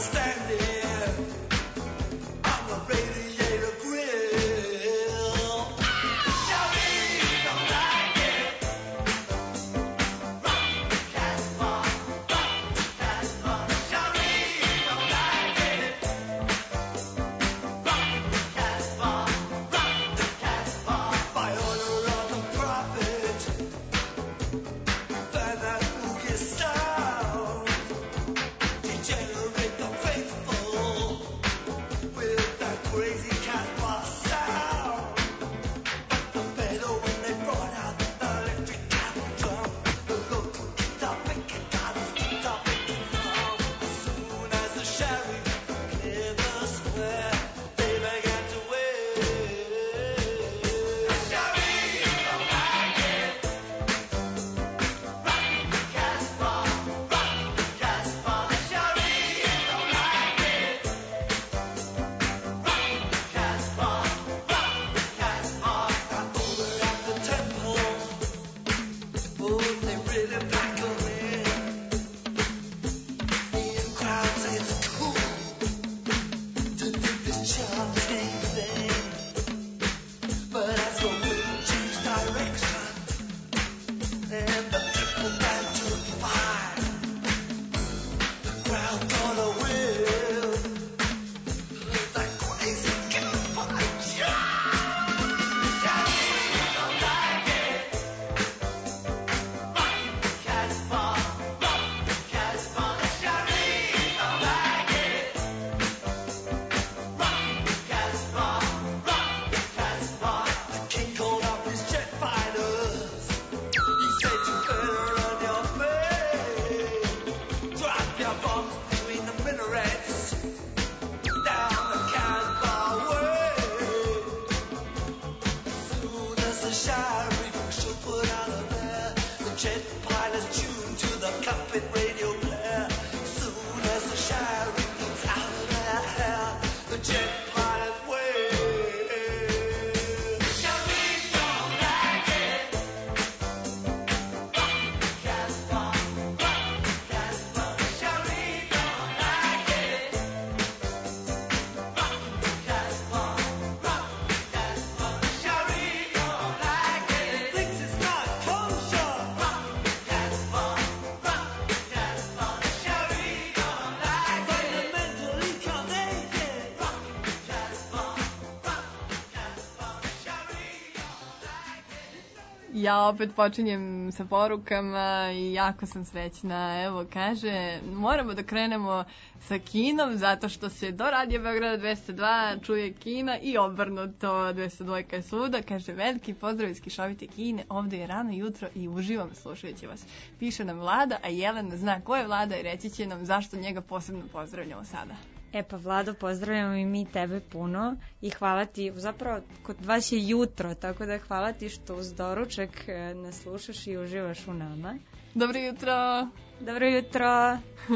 Ja opet počinjem sa porukama i jako sam srećna. Evo, kaže, moramo da krenemo sa Kinom zato što se do Radio Beograda 202 čuje Kina i obrnuto 202 je svuda. Kaže, veliki pozdrav iz kišovite Kine, ovde je rano jutro i uživam slušajući vas. Piše nam Vlada, a Jelena zna ko je Vlada i reći će nam zašto njega posebno pozdravljamo sada. E pa Vlado, pozdravljamo i mi tebe puno i hvala ti, zapravo kod vas je jutro, tako da hvala ti što uz doručak nas slušaš i uživaš u nama. Dobro jutro! Dobro jutro!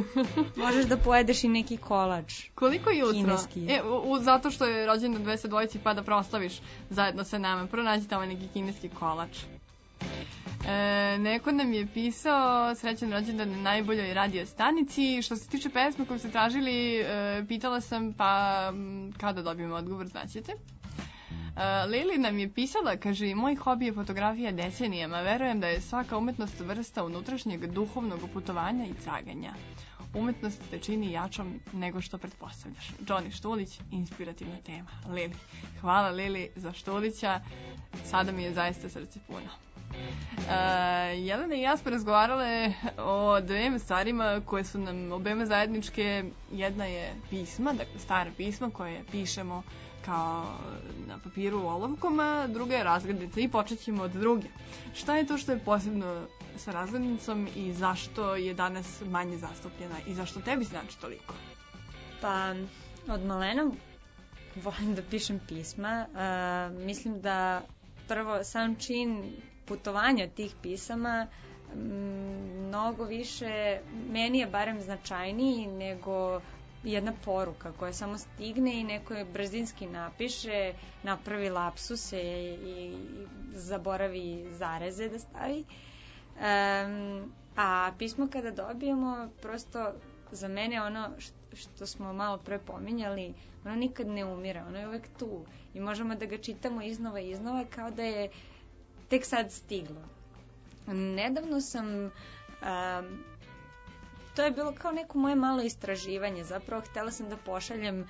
Možeš da pojedeš i neki kolač. Koliko jutro? Kineski. Zato što je rođendan 202 pa da proslaviš zajedno sa nama. Pronađi tamo neki kineski kolač. Neko nam je pisao srećan rođendan na najboljoj radio stanici. Što se tiče pesme koju ste tražili, pitala sam pa kada dobijemo odgovor, znaćete. Lili nam je pisala, kaže, moj hobi je fotografija decenijama, verujem da je svaka umetnost vrsta unutrašnjeg duhovnog putovanja i traganja. Umetnost te čini jačom nego što pretpostavljaš. Johnny Štulić, inspirativna tema. Lili. Hvala Lili za Štulića, sada mi je zaista srce puno. Jelena i ja smo razgovarale o dvema stvarima koje su nam obema zajedničke. Jedna je pisma, dakle stara pisma koje pišemo kao na papiru olovkom, a druga je razglednica i počet ćemo od druge. Šta je to što je posebno sa razglednicom i zašto je danas manje zastupljena i zašto tebi znači toliko? Pa od malena volim da pišem pisma. Mislim da prvo sam čin putovanja tih pisama mnogo više, meni je barem značajniji nego jedna poruka koja samo stigne i neko je brzinski napiše, napravi lapsuse i zaboravi zareze da stavi. A pismo kada dobijemo, prosto za mene ono što smo malo pre pominjali, ono nikad ne umire, ono je uvek tu i možemo da ga čitamo iznova i iznova kao da je tek sad stiglo. Nedavno sam to je bilo kao neko moje malo istraživanje, zapravo htela sam da pošaljem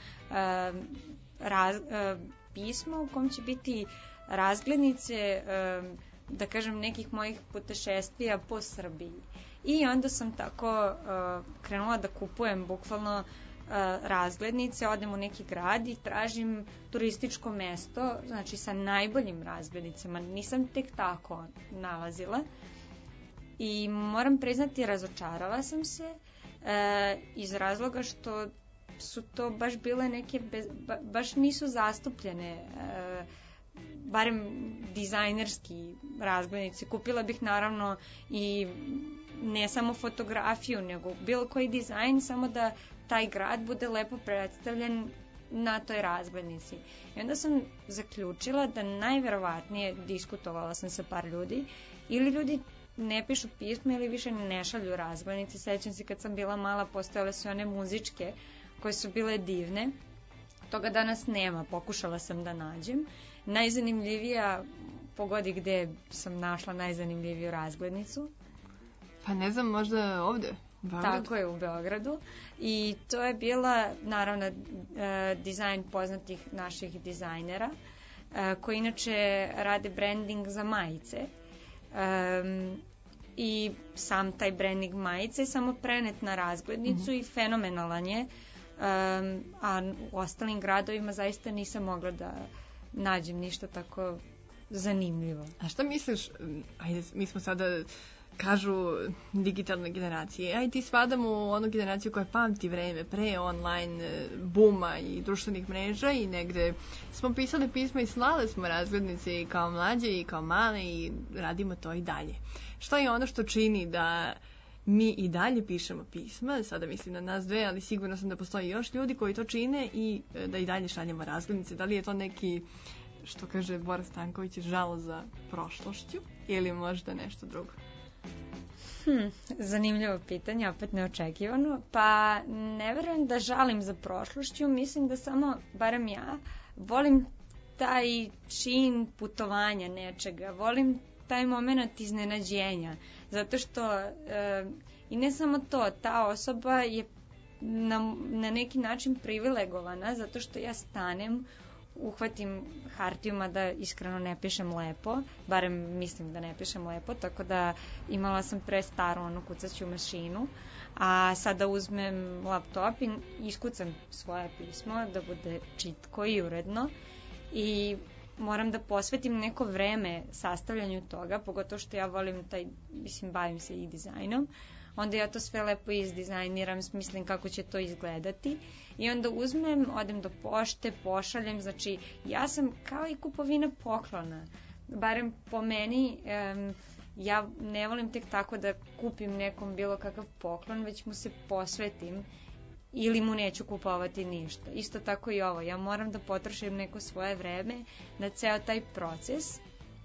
pismo u kom će biti razglednice da kažem nekih mojih putešestvija po Srbiji. I onda sam tako krenula da kupujem bukvalno razglednice, odem u neki grad i tražim turističko mesto, znači sa najboljim razglednicama. Nisam tek tako nalazila i moram priznati, razočarala sam se iz razloga što su to baš bile neke, baš nisu zastupljene, barem dizajnerski razglednici. Kupila bih naravno i ne samo fotografiju, nego bilo koji dizajn, samo da taj grad bude lepo predstavljen na toj razglednici. I onda sam zaključila da najverovatnije, diskutovala sam sa par ljudi, ili ljudi ne pišu pisma ili više ne šalju razglednice. Sećam se kad sam bila mala, postojale su one muzičke koje su bile divne. Toga danas nema, pokušala sam da nađem. Najzanimljivija, pogodi gde sam našla najzanimljiviju razglednicu. Pa ne znam, možda ovde, u Beogradu? Tako je, u Beogradu. I to je bila, naravno, dizajn poznatih naših dizajnera, koji inače rade branding za majice. I sam taj branding majice je samo prenet na razglednicu i fenomenalan je. A u ostalim gradovima zaista nisam mogla da nađem ništa tako zanimljivo. A šta misliš, ajde, mi smo sada, kažu, digitalne generacije, aj ti spadamo u onu generaciju koja pamti vreme pre online buma i društvenih mreža i negde smo pisali pisma i slale smo razglednice i kao mlađe i kao male i radimo to i dalje. Šta je ono što čini da mi i dalje pišemo pisma, sada mislim na nas dve, ali sigurno sam da postoji još ljudi koji to čine i da i dalje šaljemo razglednice. Da li je to neki, što kaže Bora Stanković, žal za prošlošću ili možda nešto drugo? Zanimljivo pitanje, opet neočekivano. Pa ne verujem da žalim za prošlošću, mislim da samo, barem ja, volim taj čin putovanja nečega, volim taj moment iznenađenja, zato što i ne samo to, ta osoba je na neki način privilegovana, zato što ja stanem, uhvatim hartiju, da iskreno ne pišem lepo, barem mislim da ne pišem lepo, tako da imala sam pre staru onu kucaću mašinu, a sada uzmem laptop i iskucam svoje pismo da bude čitko i uredno i moram da posvetim neko vreme sastavljanju toga, pogotovo što ja volim bavim se i dizajnom, onda ja to sve lepo izdizajniram, smislim kako će to izgledati i onda uzmem, odem do pošte, pošaljem, znači ja sam kao i kupovina poklona, barem po meni, ja ne volim tek tako da kupim nekom bilo kakav poklon, već mu se posvetim ili mu neću kupovati ništa. Isto tako i ovo, ja moram da potrošim neko svoje vreme na ceo taj proces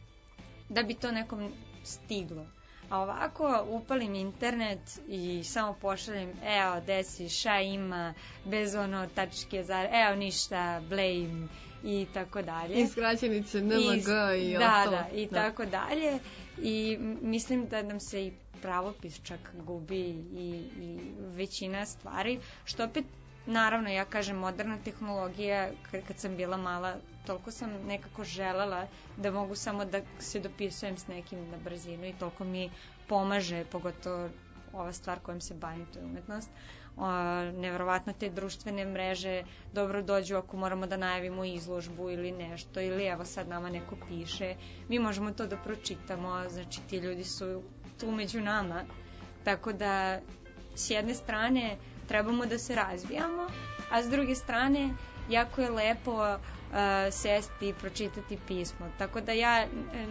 da bi to nekom stiglo. A ovako upalim internet i samo pošaljem, evo desi, šta ima, bez ono tačke, evo ništa, blame i tako dalje. I skraćenice NMG i ostalo. Da, i tako dalje. I mislim da nam se i pravopis čak gubi i većina stvari, što opet, naravno, ja kažem, moderna tehnologija, kad sam bila mala, toliko sam nekako želela da mogu samo da se dopisujem s nekim na brzinu i toliko mi pomaže, pogotovo ova stvar kojom se bavim, to je umetnost. Neverovatno te društvene mreže dobro dođu ako moramo da najavimo izložbu ili nešto, ili evo sad nama neko piše, mi možemo to da pročitamo, znači ti ljudi su tu među nama, tako da s jedne strane trebamo da se razvijamo, a s druge strane jako je lepo sesti i pročitati pismo, tako da ja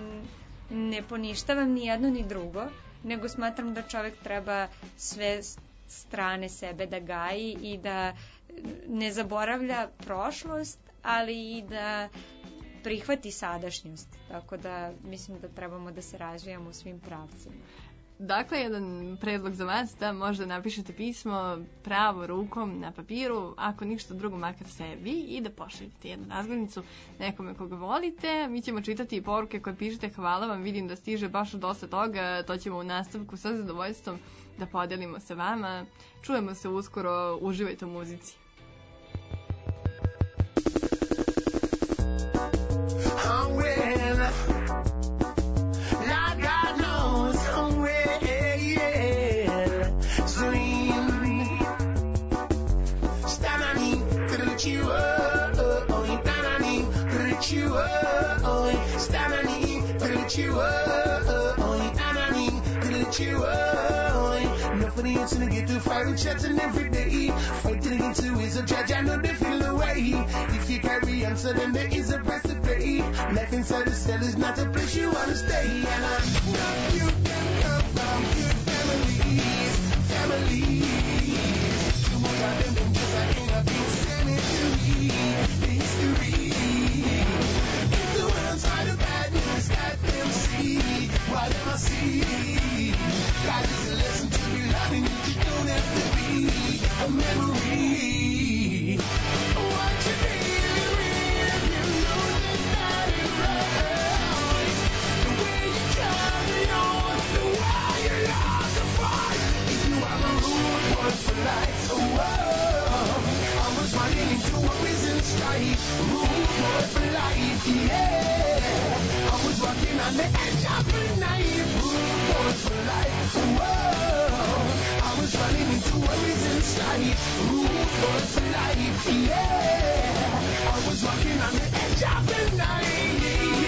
ne poništavam ni jedno ni drugo, nego smatram da čovek treba sve strane sebe da gaji i da ne zaboravlja prošlost, ali i da prihvati sadašnjost, tako da mislim da trebamo da se razvijamo u svim pravcima. Dakle, jedan predlog za vas da možda napišete pismo pravo rukom na papiru, ako ništa drugo makar sebi, i da pošaljete jednu razglednicu nekome koga volite. Mi ćemo čitati i poruke koje pišete. Hvala vam, vidim da stiže baš dosta toga, to ćemo u nastavku sa zadovoljstvom da podelimo sa vama. Čujemo se uskoro, uživajte u muzici. To get through fighting chatting every day. Fighting into is a judge, I know they feel away. If you carry on, so then there is a price to pay. Life inside the cell is not a place you wanna stay. And I know you can come from good families. Too much of them just I end up in cemetery. History. If the world's side of bad news, let them see what them I see. God is a lesson to be loving. You don't have to be a memory. What you dealing with, you know that is right. The way you carry on, the way you love to fight. If you are a rude boy for life, I was running into a prison strife. Rude boy for life, yeah. I was walking on the edge of a knife. Rude boy for life, I was running into worries inside. Rude boy for life, yeah. I was walking on the edge of the night.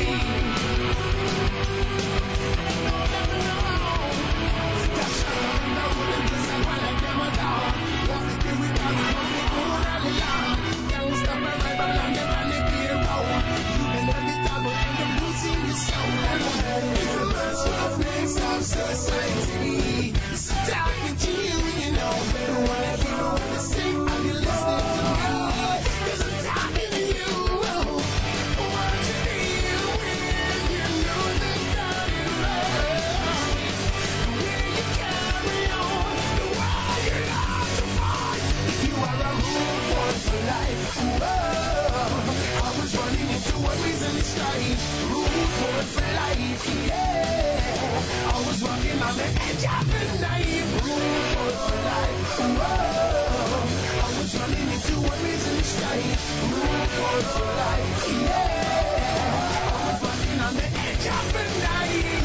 That's how I know that this is what I came about. Walk the kid without the money, going all along. Can't stop my life, I'm not never let me around. You can let me down, but I'm the losing your soul. It's a mess of things of society. Talking to you, you know, better when I hear what I sing, are you listening to me? 'Cause I'm talking to you. What you deal with, you know that God is right. The way you carry on, the way you love to fight. If you are a rude boy for life, I was running into worries and strife. Rude boy for life, yeah. I was walking on the edge of the night. Rude boy for life, I was running into worries and strife. Rude boy for life, yeah. I was walking on the edge of the night.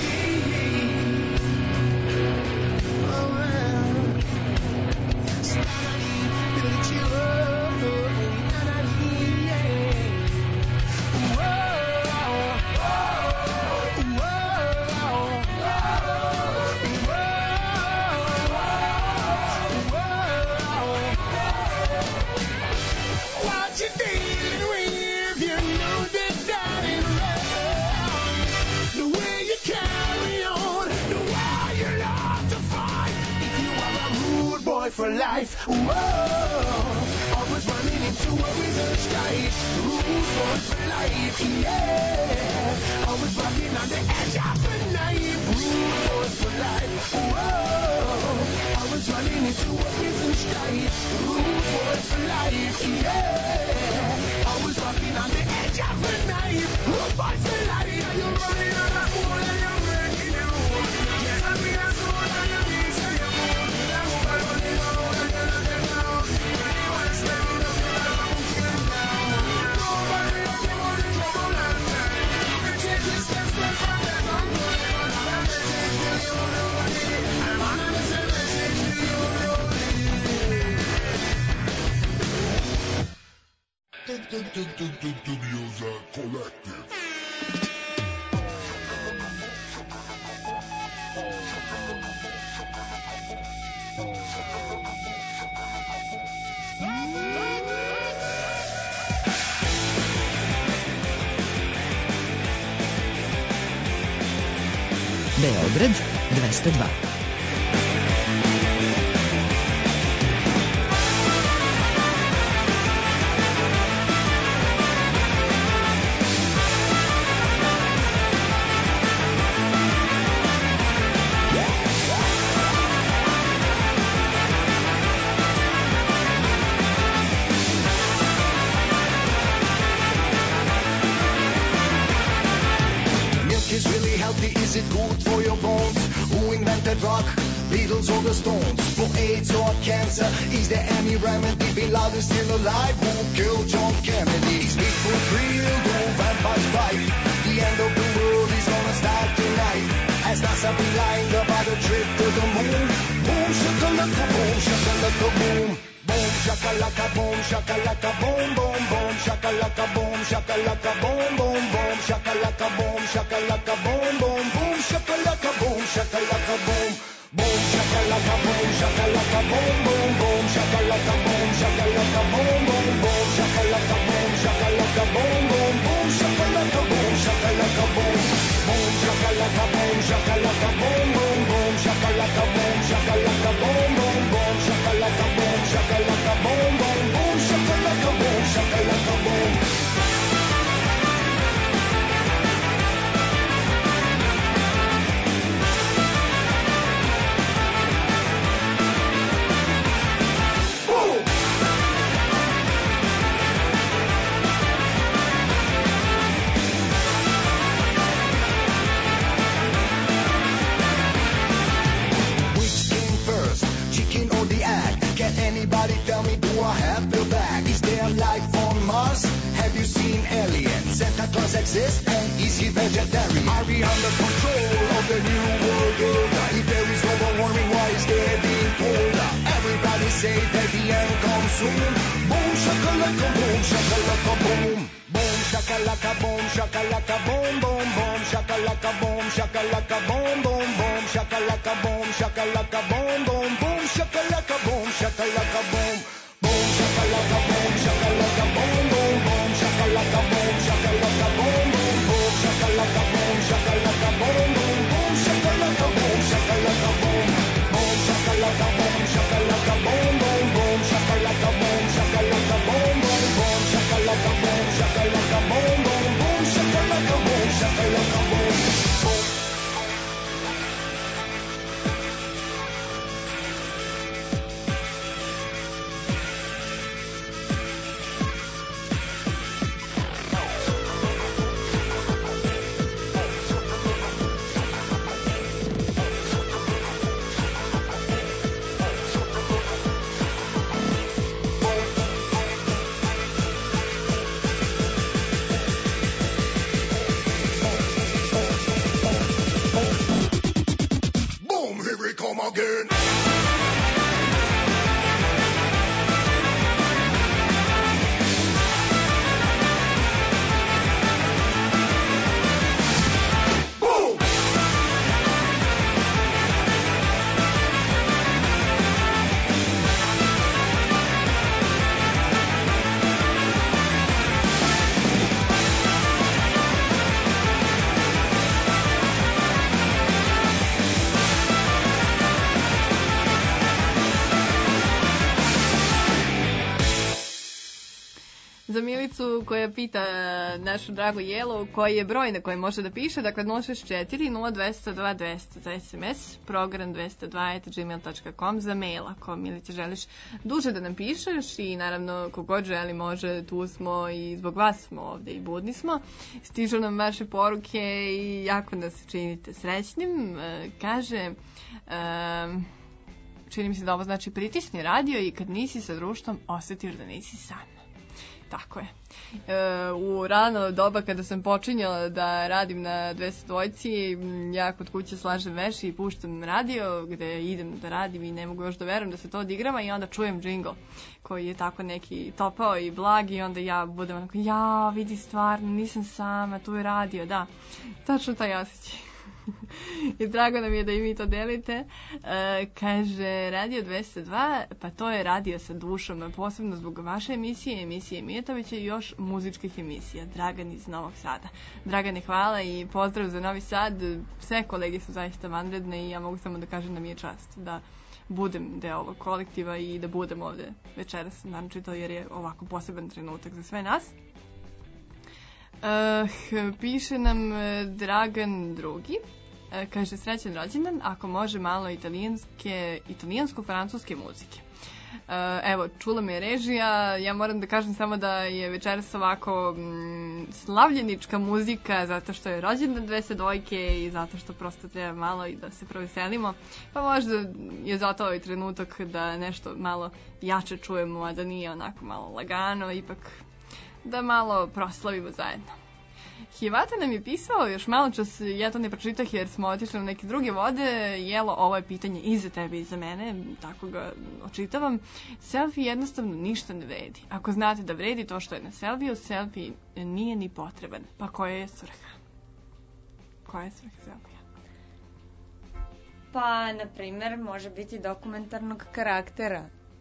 Oh man, somebody built you up, yeah. What you dealing with, you know that that ain't right. The way you carry on, the way you love to fight. If you are a rude boy for life, I was running into worries and strife. Rude boy for life, yeah. I was walking on the edge of the knife. Rude boy for life, I was running into worries and strife. Rude boy for life, yeah. I was walking on the edge of the knife. Rude boy for life, are you running on a hole and you're breaking your hole? Yeah, I'm in a soul and you're missing your hole. I'm running on and you're not down. You want to stand up and I'm moving down. Nobody else you want to trouble and time. You take this step from the ground. I'm a message to you, nobody. I'm on a message to you, nobody. Dubiosa Collective. Beograd 202. Beatles or the Stones? For AIDS or cancer, is there any remedy? Bin Laden still alive? Who killed John Kennedy? Is it for real? Do vampires bite? The end of the world is gonna start tonight. Has NASA been lying about a trip to the moon? Boom, shakalaka, boom, shakalaka, boom. Boom, shakalaka, boom, shakalaka, boom, boom, boom, shakalaka, boom, shakalaka, boom, boom, boom, shakalaka, boom, shakalaka, boom, boom, boom, shakalaka, boom, shakalaka, boom. Boom, shakalaka, boom, shakalaka, boom, boom, boom, shakalaka, boom, shakalaka, boom, boom, boom, shakalaka, boom, shakalaka, boom, boom, boom, shakalaka, boom, shakalaka, boom. Boom, shakalaka, boom, shakalaka, boom, boom, boom, shakalaka, boom, shakalaka, boom, boom, boom, shakalaka, boom, shakalaka, boom, boom, boom, shakalaka, boom, shakalaka, boom. Anybody tell me, do I have the bag? Is there life on Mars? Have you seen aliens? Santa Claus exists and is he vegetarian? Are we under control of the new world order? If there is global warming, why is there being colder? Everybody say that the end comes soon. Boom, shakalaka, boom, shakalaka, boom. Boom, shakalaka, boom, shakalaka, boom, boom, boom, shakalaka, boom, shakalaka, boom, boom, boom, shakalaka, boom, shakalaka, boom, boom, boom, shakalaka, boom, shakalaka, boom. Boom, shakalaka, boom, shakalaka, boom, boom, boom, shakalaka, boom, shakalaka, boom, boom, boom, shakalaka, boom, shakalaka, boom, boom, boom, shakalaka, boom, shakalaka, boom. Boom, shakalaka, boom, shakalaka, boom, boom, boom, shakalaka, boom, shakalaka, boom, boom, boom, shakalaka, boom, shakalaka, boom, boom, boom, shakalaka, boom, shakalaka, boom. Again. Za Milicu koja pita našu dragu Jelu koji je broj na koji može da piše, dakle 064 0202 200 za SMS, program 202@gmail.com za mail, ako Milice želiš duže da nam pišeš i naravno kogod želi može, tu smo i zbog vas smo ovde i budni smo. Stižu nam vaše poruke i jako nas činite srećnim. Kaže, čini mi se da ovo znači pritisni radio i kad nisi sa društvom osjetiš da nisi sam. Tako je. U rano doba kada sam počinjala da radim na 202, ja kod kuće slažem veš i puštam radio gde idem da radim i ne mogu još da verujem da se to odigrava i onda čujem džingl koji je tako neki topao i blag i onda ja budem onako, ja vidi stvarno, nisam sama, tu je radio, da. Tačno taj osjećaj. I drago nam je da i vi to delite. Kaže Radio 202, pa to je radio sa dušom, posebno zbog vaše emisije Mijetovića i još muzičkih emisija. Dragan iz Novog Sada. Dragane, hvala i pozdrav za Novi Sad. Sve kolege su zaista vanredne i ja mogu samo da kažem da mi je čast da budem deo ovog kolektiva i da budem ovde večeras, naročito jer je ovako poseban trenutak za sve nas. Piše nam Dragan drugi, kaže srećan rođendan, ako može malo italijansko-francuske muzike. Evo, čula me režija, ja moram da kažem samo da je večeras ovako slavljenička muzika zato što je rođendan dve dvojke i zato što prosto treba malo i da se proveselimo. Pa možda je zato ovaj trenutak da nešto malo jače čujemo, a da nije onako malo lagano, ipak da malo proslavimo zajedno. Hivata nam je pisao još malo čas, ja to ne pročitah jer smo otišli na neke druge vode. Jelo, ovo je pitanje i za tebe i za mene, tako ga očitavam. Selfie jednostavno ništa ne vredi. Ako znate da vredi to što je na selfie, selfie nije ni potreban. Pa koja je svrha? Koja je svrha selfie? Pa, na primer, može biti dokumentarnog karaktera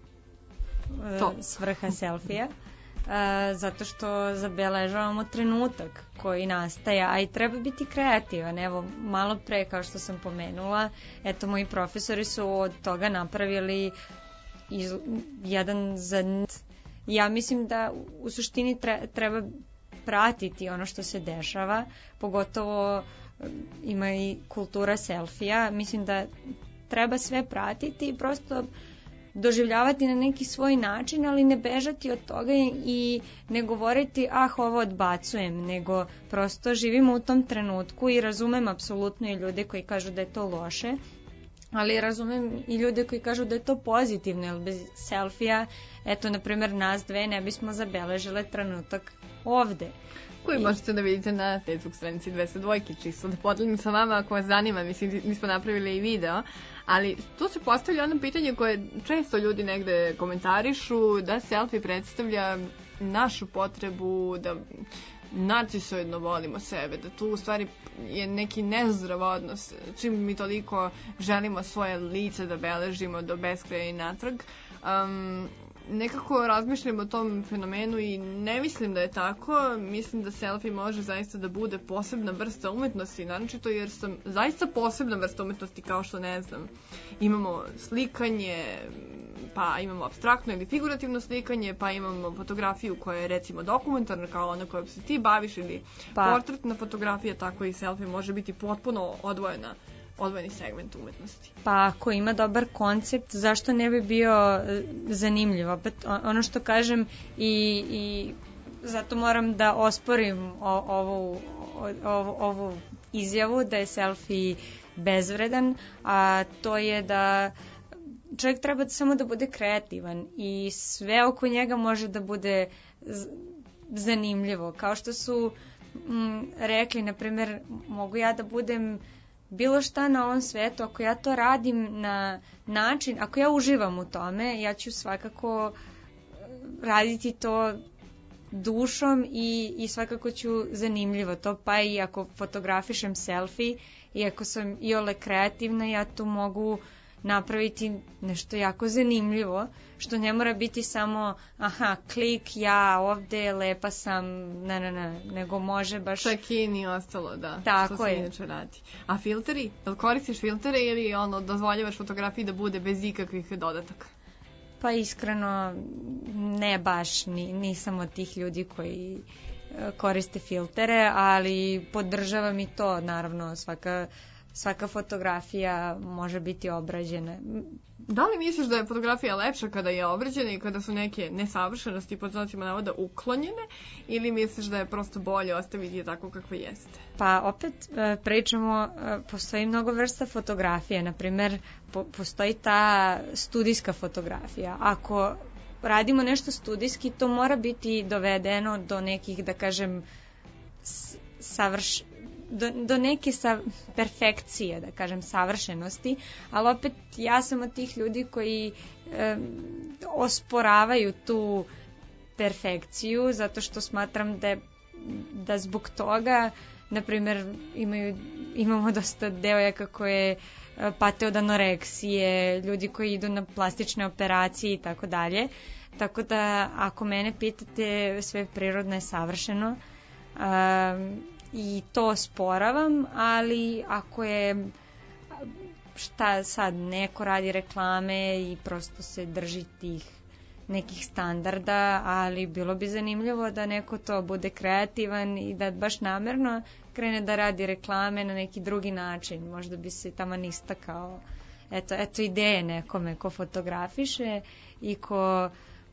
svrha selfija. Zato što zabeležavamo trenutak koji nastaje, a i treba biti kreativan. Evo, malo pre, kao što sam pomenula, eto, moji profesori su od toga napravili jedan ja mislim da u suštini treba pratiti ono što se dešava, pogotovo ima i kultura selfija. Mislim da treba sve pratiti i prosto doživljavati na neki svoj način, ali ne bežati od toga i ne govoriti ovo odbacujem, nego prosto živimo u tom trenutku i razumem apsolutno i ljude koji kažu da je to loše, ali razumem i ljude koji kažu da je to pozitivno, jer bez selfija, eto, na primjer, nas dve ne bismo zabeležile trenutak ovde. Koji možete da vidite na Facebook stranici 202, čisto da podelim sa vama ako vas zanima, mislim, mi smo napravili i video, ali tu se postavlja ono pitanje koje često ljudi negde komentarišu, da selfie predstavlja našu potrebu da narcisoidno volimo sebe, da tu u stvari je neki nezdrav odnos, čim mi toliko želimo svoje lice da beležimo do beskraja i natrag. Nekako razmišljam o tom fenomenu i ne mislim da je tako. Mislim da selfie može zaista da bude posebna vrsta umetnosti, naročito jer sam zaista posebna vrsta umetnosti, kao što ne znam, imamo slikanje, pa imamo apstraktno ili figurativno slikanje, pa imamo fotografiju koja je recimo dokumentarna kao ona kojom se ti baviš ili portretna fotografija, tako i selfie može biti potpuno odvojeni segment umetnosti. Pa ako ima dobar koncept, zašto ne bi bio zanimljiv? Opet, ono što kažem i zato moram da osporim ovu izjavu da je selfie bezvredan, a to je da čovjek treba samo da bude kreativan i sve oko njega može da bude zanimljivo. Kao što su rekli, na primjer, mogu ja da budem bilo šta na ovom svetu, ako ja to radim na način, ako ja uživam u tome, ja ću svakako raditi to dušom i svakako ću zanimljivo to, pa i ako fotografišem selfie i ako sam iole kreativna, ja tu mogu napraviti nešto jako zanimljivo, što ne mora biti samo klik, ja ovde, lepa sam, ne, nego može baš... Check-in i ostalo, da. Tako što se inače radi. A filteri? Koristiš filtere ili dozvoljavaš fotografiji da bude bez ikakvih dodataka? Pa iskreno, ne baš, nisam od tih ljudi koji koriste filtere, ali podržavam i to, naravno, svaka fotografija može biti obrađena. Da li misliš da je fotografija lepša kada je obrađena i kada su neke nesavršenosti pod znacima navoda uklonjene, ili misliš da je prosto bolje ostaviti je tako kakva jeste? Pa opet pričamo, postoji mnogo vrsta fotografije, na primjer postoji ta studijska fotografija. Ako radimo nešto studijski, to mora biti dovedeno do nekih, da kažem, do neke perfekcije, da kažem, savršenosti, ali opet ja sam od tih ljudi koji osporavaju tu perfekciju, zato što smatram da zbog toga, na primjer, imamo dosta devojaka koje pate od anoreksije, ljudi koji idu na plastične operacije i tako dalje. Tako da, ako mene pitate, sve prirodno je savršeno. I to osporavam, ali ako je šta sad, neko radi reklame i prosto se drži tih nekih standarda, ali bilo bi zanimljivo da neko to bude kreativan i da baš namerno krene da radi reklame na neki drugi način. Možda bi se taman istakao eto ideje nekome ko fotografiše i ko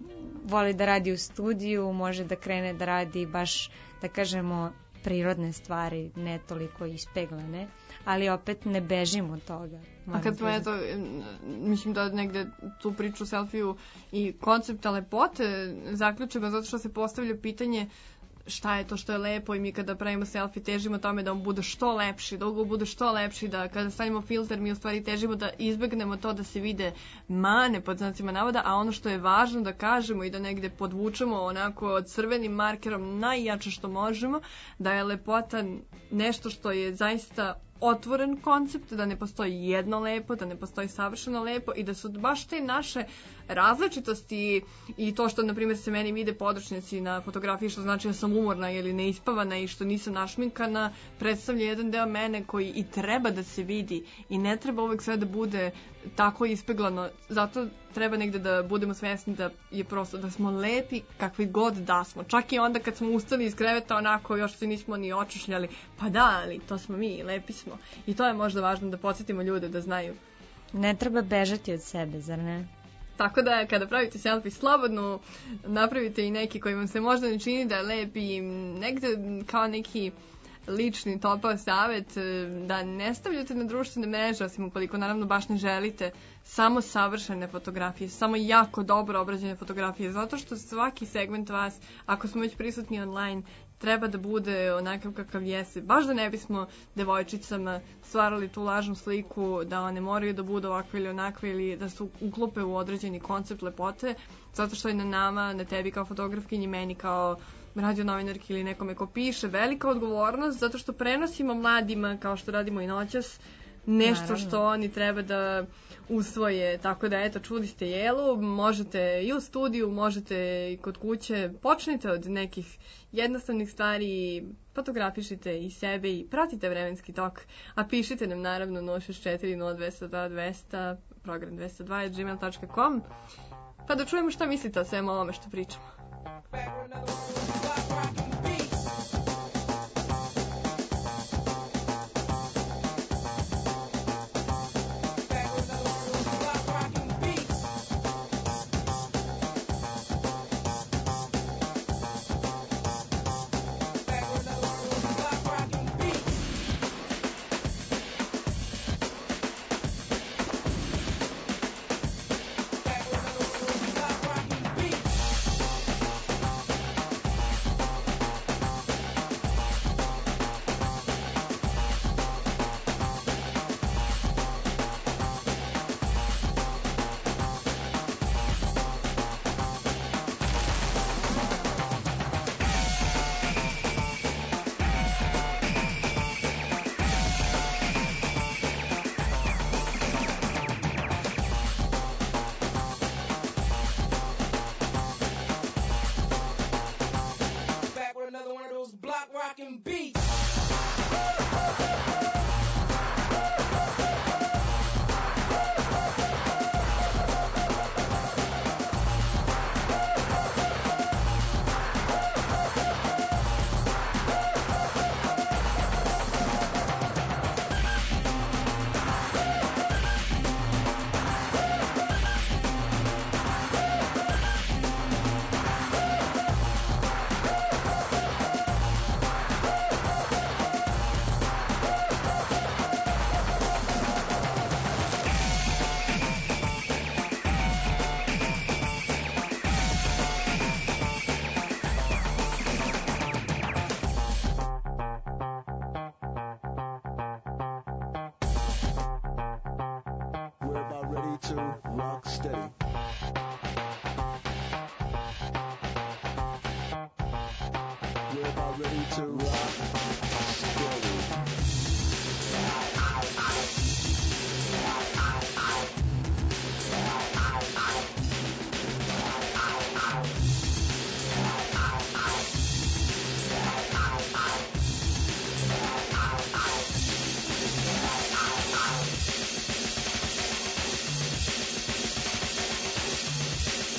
voli da radi u studiju, može da krene da radi baš, da kažemo, prirodne stvari, ne toliko ispeglane, ali opet ne bežim od toga. A kad smo, eto, mislim da negde tu priču selfiju i koncepta lepote zaključimo zato što se postavlja pitanje šta je to što je lepo i mi kada pravimo selfie težimo tome da on bude što lepši, da ugao bude što lepši, da kada stavimo filter mi u stvari težimo da izbegnemo to da se vide mane pod znacima navoda, a ono što je važno da kažemo i da negde podvučemo onako crvenim markerom najjače što možemo, da je lepota nešto što je zaista otvoren koncept, da ne postoji jedno lepo, da ne postoji savršeno lepo i da su baš te naše različitosti i to što, na primjer, se meni vide područnici na fotografiji, što znači da sam umorna ili neispavana i što nisam našminkana, predstavlja jedan deo mene koji i treba da se vidi i ne treba uvek sve da bude tako ispeglano. Zato treba negde da budemo svesni da je prosto da smo lepi kakvi god da smo. Čak i onda kad smo ustali iz kreveta onako još se nismo ni očešljali. Pa da, ali to smo mi, lepi smo. I to je možda važno da podsjetimo ljude da znaju. Ne treba bežati od sebe, zar ne? Tako da kada pravite selfie slobodno, napravite i neki koji vam se možda ne čini da je lep i negde kao neki lični topao savjet da ne stavljate na društvene mreže, osim ukoliko naravno baš ne želite, samo savršene fotografije, samo jako dobro obrađene fotografije, zato što svaki segment vas, ako smo već prisutni online, treba da bude onakav kakav jeste. Baš da ne bismo devojčicama stvarali tu lažnu sliku da one moraju da budu ovakve ili onakve ili da se uklope u određeni koncept lepote, zato što je na nama, na tebi kao fotografkinji, meni kao radionovinarki ili nekome ko piše, velika odgovornost zato što prenosimo mladima, kao što radimo i noćas, nešto naravno što oni treba da usvoje. Tako da, eto, čuli ste Jelu, možete i u studiju, možete i kod kuće, počnite od nekih jednostavnih stvari, fotografišite i sebe i pratite vremenski tok, a pišite nam naravno 064 0202 200, program 202@gmail.com, pa da čujemo šta mislite o svemu ovome što pričamo.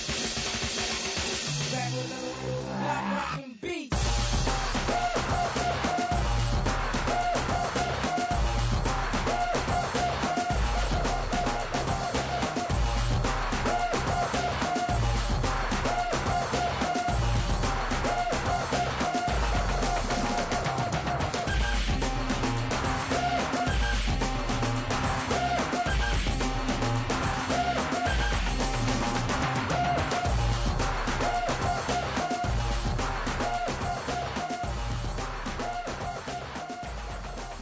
Back with another black rockin' beat.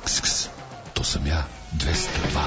To sam ja, 202.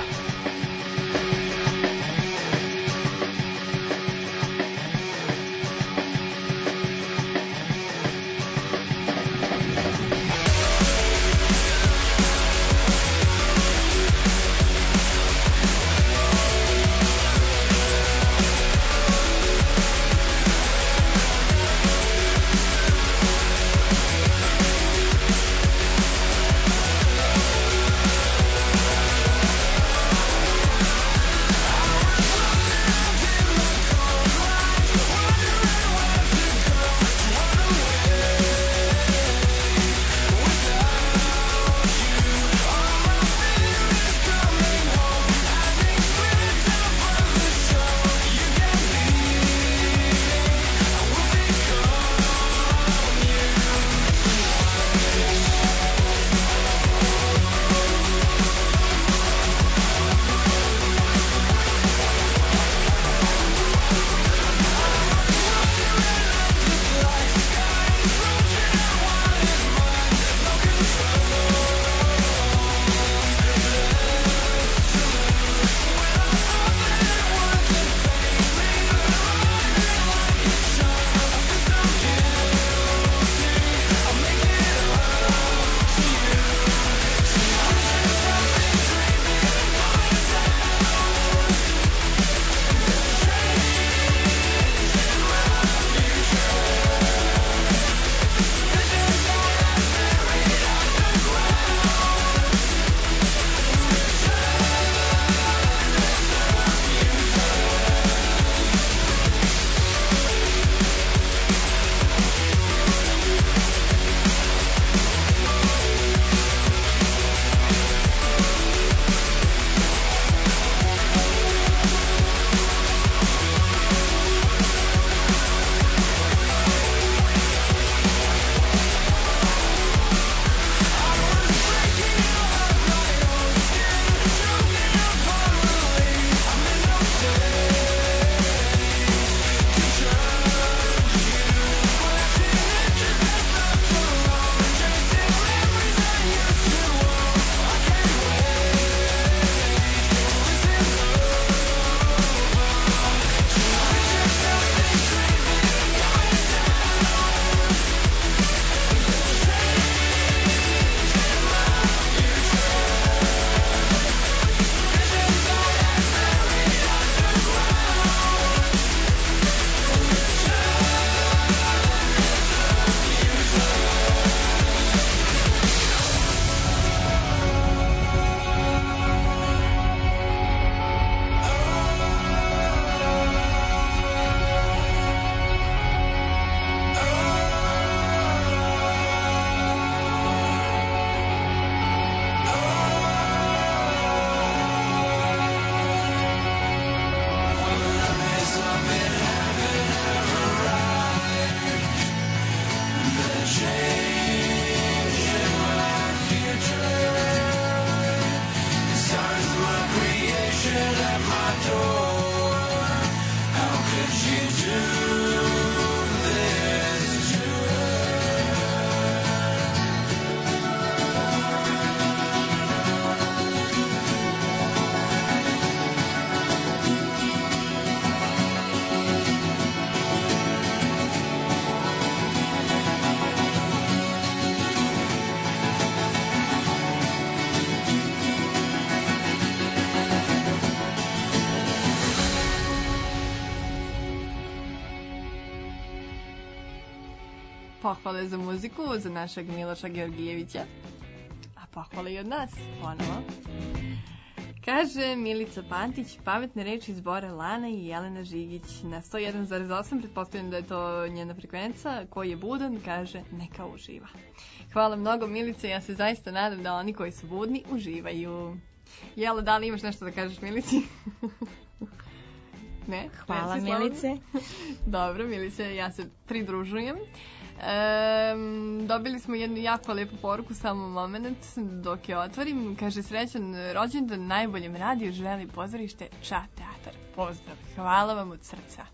Pohvale za muziku za našeg Miloša Georgijevića. A pohvale i od nas, ponovo. Kaže Milica Pantić, pametne reči zbora Lana i Jelena Žigić. Na 101,8, pretpostavljam da je to njena frekvenca. Koji je budan, kaže, neka uživa. Hvala mnogo, Milice, ja se zaista nadam da oni koji su budni uživaju. Jela, da li imaš nešto da kažeš Milici? Ne? Hvala, Milice. Dobro, Milice, ja se pridružujem. Dobili smo jednu jako lepu poruku, samo moment dok je otvorim. Kaže, srećan rođendan najboljem radiju, želi pozorište Ča teatar. Pozdrav, hvala vam od srca.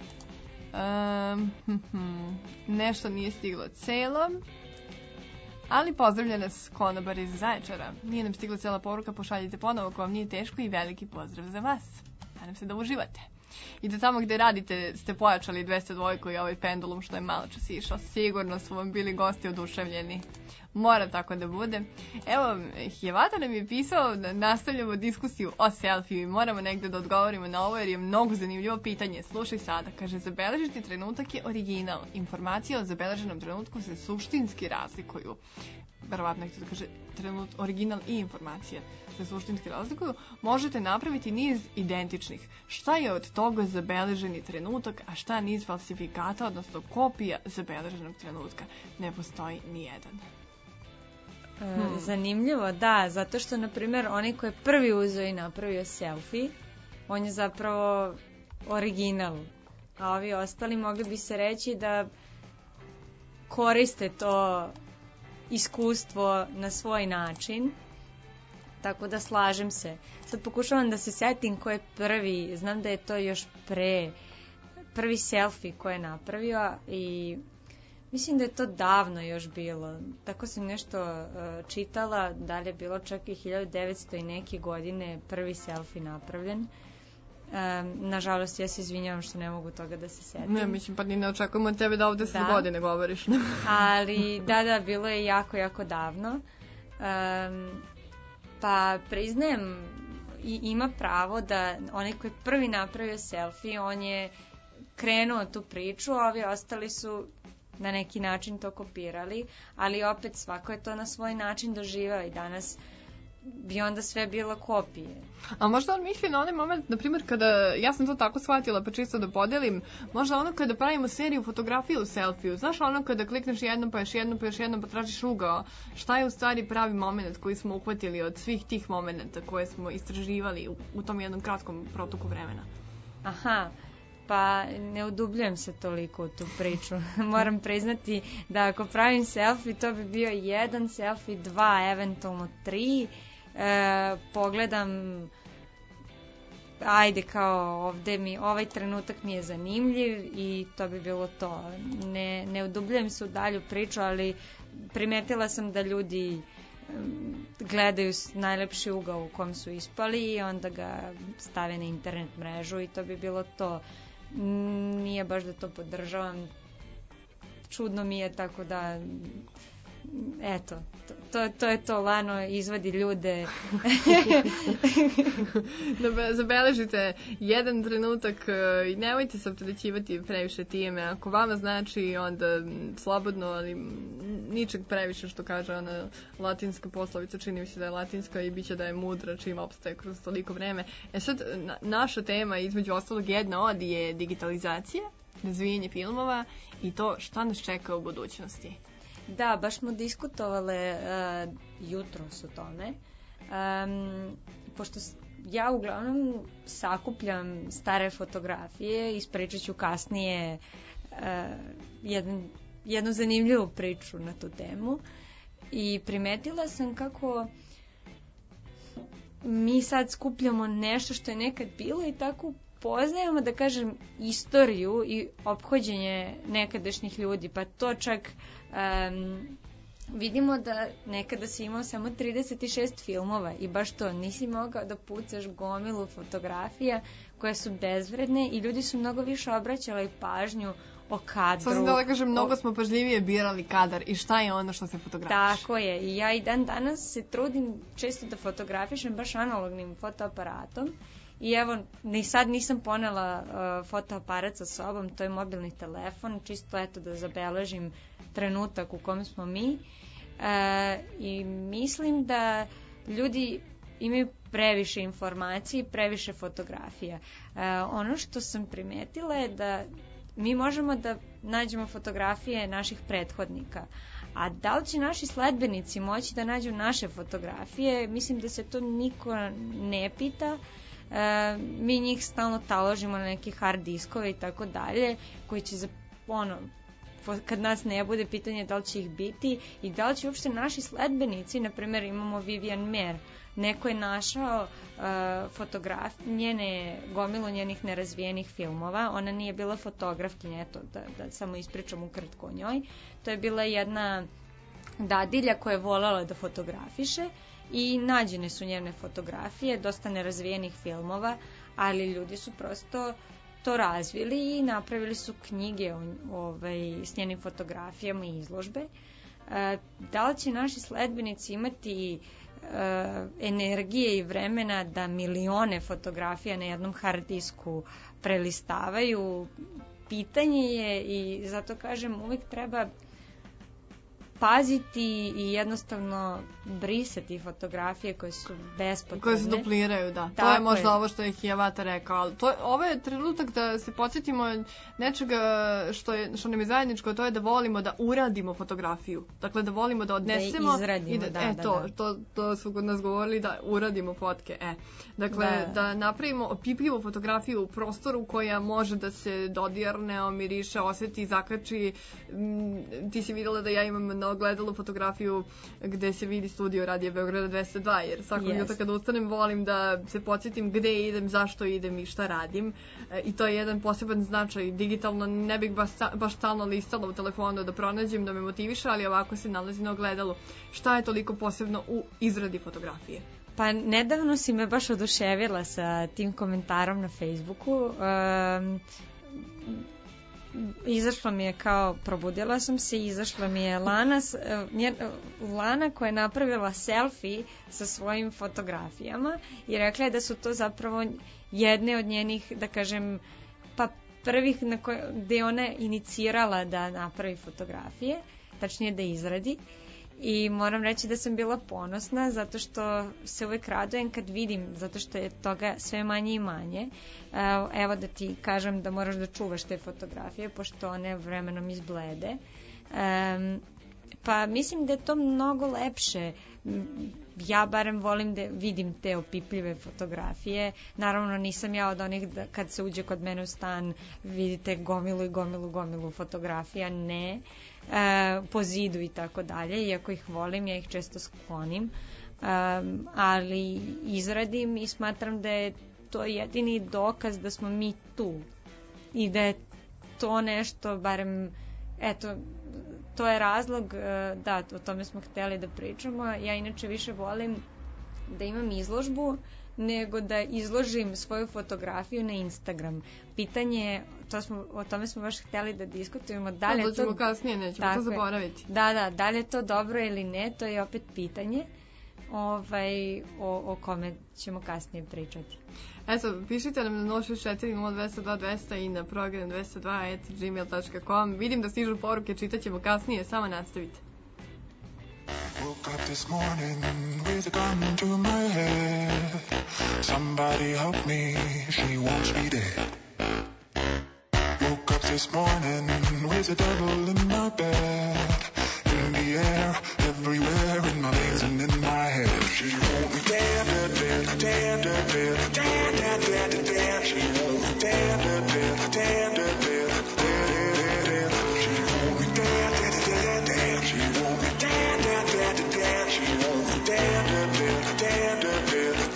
Nešto nije stiglo celo, Ali pozdravlja nas konobar iz Zaječara. Nije nam stigla cijela poruka, pošaljite ponovo ako vam nije teško i veliki pozdrav za vas. Nadam se da uživate. I da tamo gde radite ste pojačali 202 i ovaj pendulum što je malo čas išao. Sigurno su vam bili gosti oduševljeni. Mora tako da bude. Evo, Hjevata nam je pisao da nastavljamo diskusiju o selfiju i moramo negde da odgovorimo na ovo jer je mnogo zanimljivo pitanje. Slušaj sada, kaže, zabeležiti trenutak je original. Informacije o zabeleženom trenutku se suštinski razlikuju. Verovatno da kaže original i informacija se suštinski razlikuju. Možete napraviti niz identičnih. Šta je od toga zabeleženi trenutak, a šta niz falsifikata, odnosno kopija zabeleženog trenutka? Ne postoji ni jedan. Zanimljivo, da, zato što, na primjer, onaj ko je prvi uzeo i napravio selfie, on je zapravo original, a ovi ostali mogli bi se reći da koriste to iskustvo na svoj način, tako da slažem se. Sad pokušavam da se setim ko je prvi, znam da je to još prvi selfie ko je napravio i mislim da je to davno još bilo. Tako sam nešto čitala, da li je bilo čak i 1900 i neke godine prvi selfie napravljen. Nažalost, ja se izvinjavam što ne mogu toga da se setim. Ne, mislim, pa ni ne očekujemo od tebe da ovde sve godine govoriš. Ali, da, bilo je jako, jako davno. Pa priznajem, ima pravo da onaj koji je prvi napravio selfie, on je krenuo tu priču, a ovi ostali su na neki način to kopirali, ali opet svako je to na svoj način doživao i danas bi onda sve bilo kopije. A možda on misli na onaj moment, na primjer, kada, ja sam to tako shvatila, pa čisto da podelim, možda ono kada pravimo seriju fotografije u selfiju, znaš ono kada klikneš jednom, pa još jednom, pa još jednom, pa tražiš ugao, šta je u stvari pravi moment koji smo uhvatili od svih tih momenta koje smo istraživali u tom jednom kratkom protoku vremena? Aha, pa ne udubljujem se toliko u tu priču. Moram priznati da ako pravim selfie, to bi bio 1 selfie, 2, eventualno 3. Pogledam, ajde kao ovde ovaj trenutak mi je zanimljiv i to bi bilo to. Ne udubljujem se u dalju priču, ali primetila sam da ljudi gledaju najlepši ugao u kom su ispali i onda ga stave na internet mrežu i to bi bilo to. Nije baš da to podržavam, čudno mi je, tako da eto, to je to, Lano izvadi ljude. Zabeležite jedan trenutak i nemojte se opterećivati previše time. Ako vama znači, onda slobodno, ali ničeg previše, što kaže ona latinska poslovica, čini mi se da je latinska i bit će da je mudra čim opstaje kroz toliko vreme. Sad, naša tema, između ostalog, jedna od je digitalizacija, razvijanje filmova i to šta nas čeka u budućnosti. Da, baš smo diskutovale jutros o tome, pošto ja uglavnom sakupljam stare fotografije, ispričat ću kasnije jednu zanimljivu priču na tu temu i primetila sam kako mi sad skupljamo nešto što je nekad bilo i tako poznajemo, da kažem, istoriju i ophođenje nekadašnjih ljudi, pa to čak vidimo da nekada si imao samo 36 filmova i baš to, nisi mogao da pucaš gomilu fotografija koje su bezvredne i ljudi su mnogo više obraćali pažnju o kadru. Sad sam da kažem, mnogo smo pažljivije birali kadar i šta je ono što se fotografiš. Tako je, i ja i dan danas se trudim često da fotografišem baš analognim fotoaparatom. I evo, ni sad nisam ponela fotoaparat sa sobom, to je mobilni telefon, čisto eto da zabeležim trenutak u kom smo mi. I mislim da ljudi imaju previše informacije i previše fotografija. Ono što sam primetila je da mi možemo da nađemo fotografije naših prethodnika, a da li će naši sledbenici moći da nađu naše fotografije, mislim da se to niko ne pita. Mi njih stalno taložimo na neke hard diskove i tako dalje, koji će kad nas ne bude, pitanje da li će ih biti i da li će uopšte naši sledbenici, na primjer imamo Vivian Mayer, neko je našao gomilu njenih nerazvijenih filmova, ona nije bila fotografkinja, eto da samo ispričam ukratko o njoj, to je bila jedna dadilja koja je voljela da fotografiše i nađene su njene fotografije, dosta nerazvijenih filmova, ali ljudi su prosto to razvili i napravili su knjige s njenim fotografijama i izložbe. Da li će naši sledbenici imati energije i vremena da milione fotografija na jednom hard disku prelistavaju? Pitanje je i zato kažem uvijek treba paziti i jednostavno brisati fotografije koje su bespotrebne. Koje se dupliraju, da. To je možda ovo što je Hiawatha rekao, ali ovo je trenutak da se podsjetimo nečega što nam je zajedničko, to je da volimo da uradimo fotografiju. Dakle, da volimo da odnesemo. Da izradimo, to su kod nas govorili, da uradimo fotke. Dakle, da napravimo opipljivu fotografiju u prostoru koja može da se dodirne, omiriše, osjeti, zakači. Ti si vidjela da ja imam ogledalu fotografiju gde se vidi studio Radija Beograda 202, jer svakog jutra kada ustanem volim da se podsjetim gde idem, zašto idem i šta radim. I to je jedan poseban značaj. Digitalno ne bih baš stalno listala u telefonu da pronađem, da me motiviše, ali ovako se nalazi na ogledalu. Šta je toliko posebno u izradi fotografije? Pa nedavno si me baš oduševila sa tim komentarom na Facebooku. Izašla mi je probudila sam se i izašla mi je Lana koja je napravila selfie sa svojim fotografijama i rekla je da su to zapravo jedne od njenih, da kažem, prvih gde je ona inicirala da napravi fotografije, tačnije da izradi. I moram reći da sam bila ponosna zato što se uvek radujem kad vidim, zato što je toga sve manje i manje. Evo da ti kažem da moraš da čuvaš te fotografije, pošto one vremenom izblede. Pa mislim da je to mnogo lepše. Ja barem volim da vidim te opipljive fotografije. Naravno nisam ja od onih da kad se uđe kod mene u stan vidite gomilu fotografija, ne. Po zidu i tako dalje, iako ih volim, ja ih često sklonim, ali izradim i smatram da je to jedini dokaz da smo mi tu i da je to nešto, barem, eto, to je razlog, da, o tome smo hteli da pričamo. Ja inače više volim da imam izložbu nego da izložim svoju fotografiju na Instagram. Pitanje je, o tome smo baš hteli da diskutujemo. Da li ćemo kasnije, nećemo to zaboraviti. Da li je to dobro ili ne, to je opet pitanje o kome ćemo kasnije pričati. Eto, pišite nam na 064-0202-200 i na program 202@gmail.com. Vidim da stižu poruke, čitat ćemo kasnije, samo nastavite. Woke up this morning with a gun to my head. Somebody help me, she wants me dead. Woke up this morning with a devil in my bed. In the air, everywhere, in my veins and in my head. She won't be dead, dead, dead, dead, dead, dead, dead, dead, dead, dead, dead. She won't be dead, dead, dead, dead, dead, dead, dead, dead, dead. She won't be dead, dead, dead, dead. She won't be dead, dead, dead, dead. She won't be dead, dead, dead, dead, dead, dead, dead.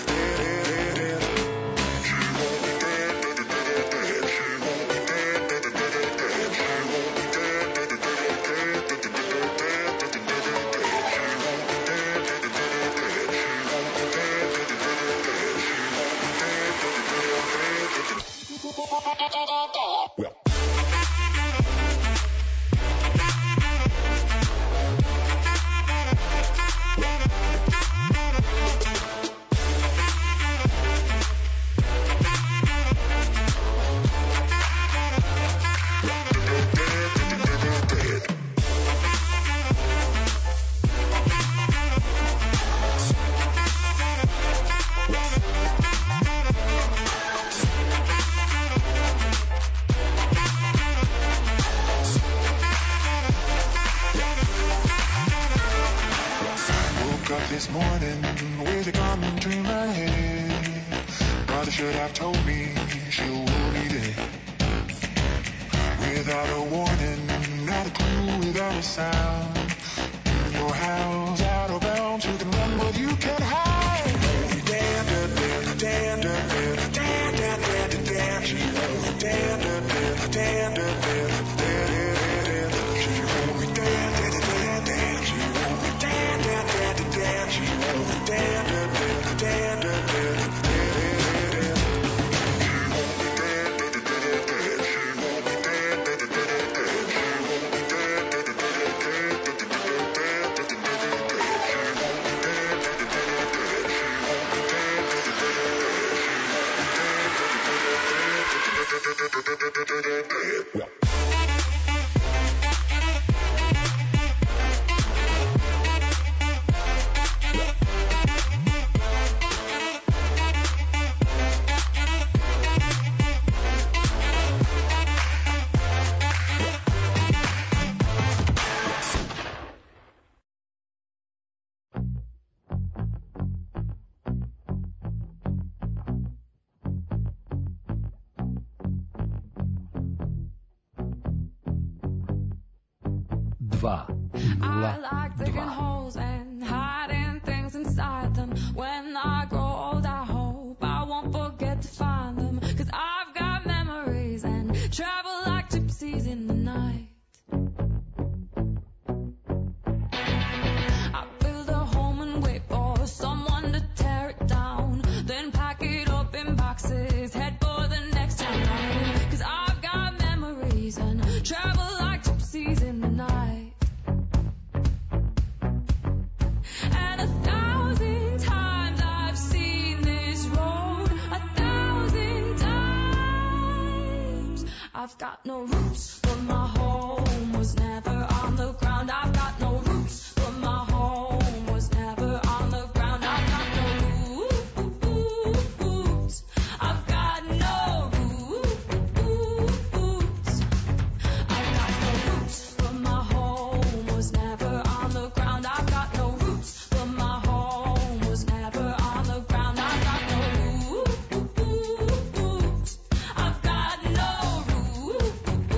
This morning with a gun to my head. Brother should have told me she will be dead. Without a warning, not a clue, without a sound. In your house, out of bounds, you can run but you can't hide. Dead, dead, dead, dead, dead, dead, dead, dead, dead, dead. She will be dead, dead, dead, dead, dead, dead, dead, dead. She will be dead, dead, dead, dead. She will I like digging holes and hiding things inside them. When I grow old, I hope I won't forget to find them. 'Cause I've got memories and travel like gypsies in the night. I build a home and wait for someone to tear it down. Then pack it up in boxes, head for the next town round. 'Cause I've got memories and travel like gypsies in the night. And 1,000 times I've seen this road, 1,000 times. I've got no roots, but my home was never on the ground. I've got no roots, but my home was never on the ground. I've got no roots. I've got no roots. I've got no roots, but my home was never on the ground. I've got no roots, but my home was never on the ground. I've got no roots. I've got no roots.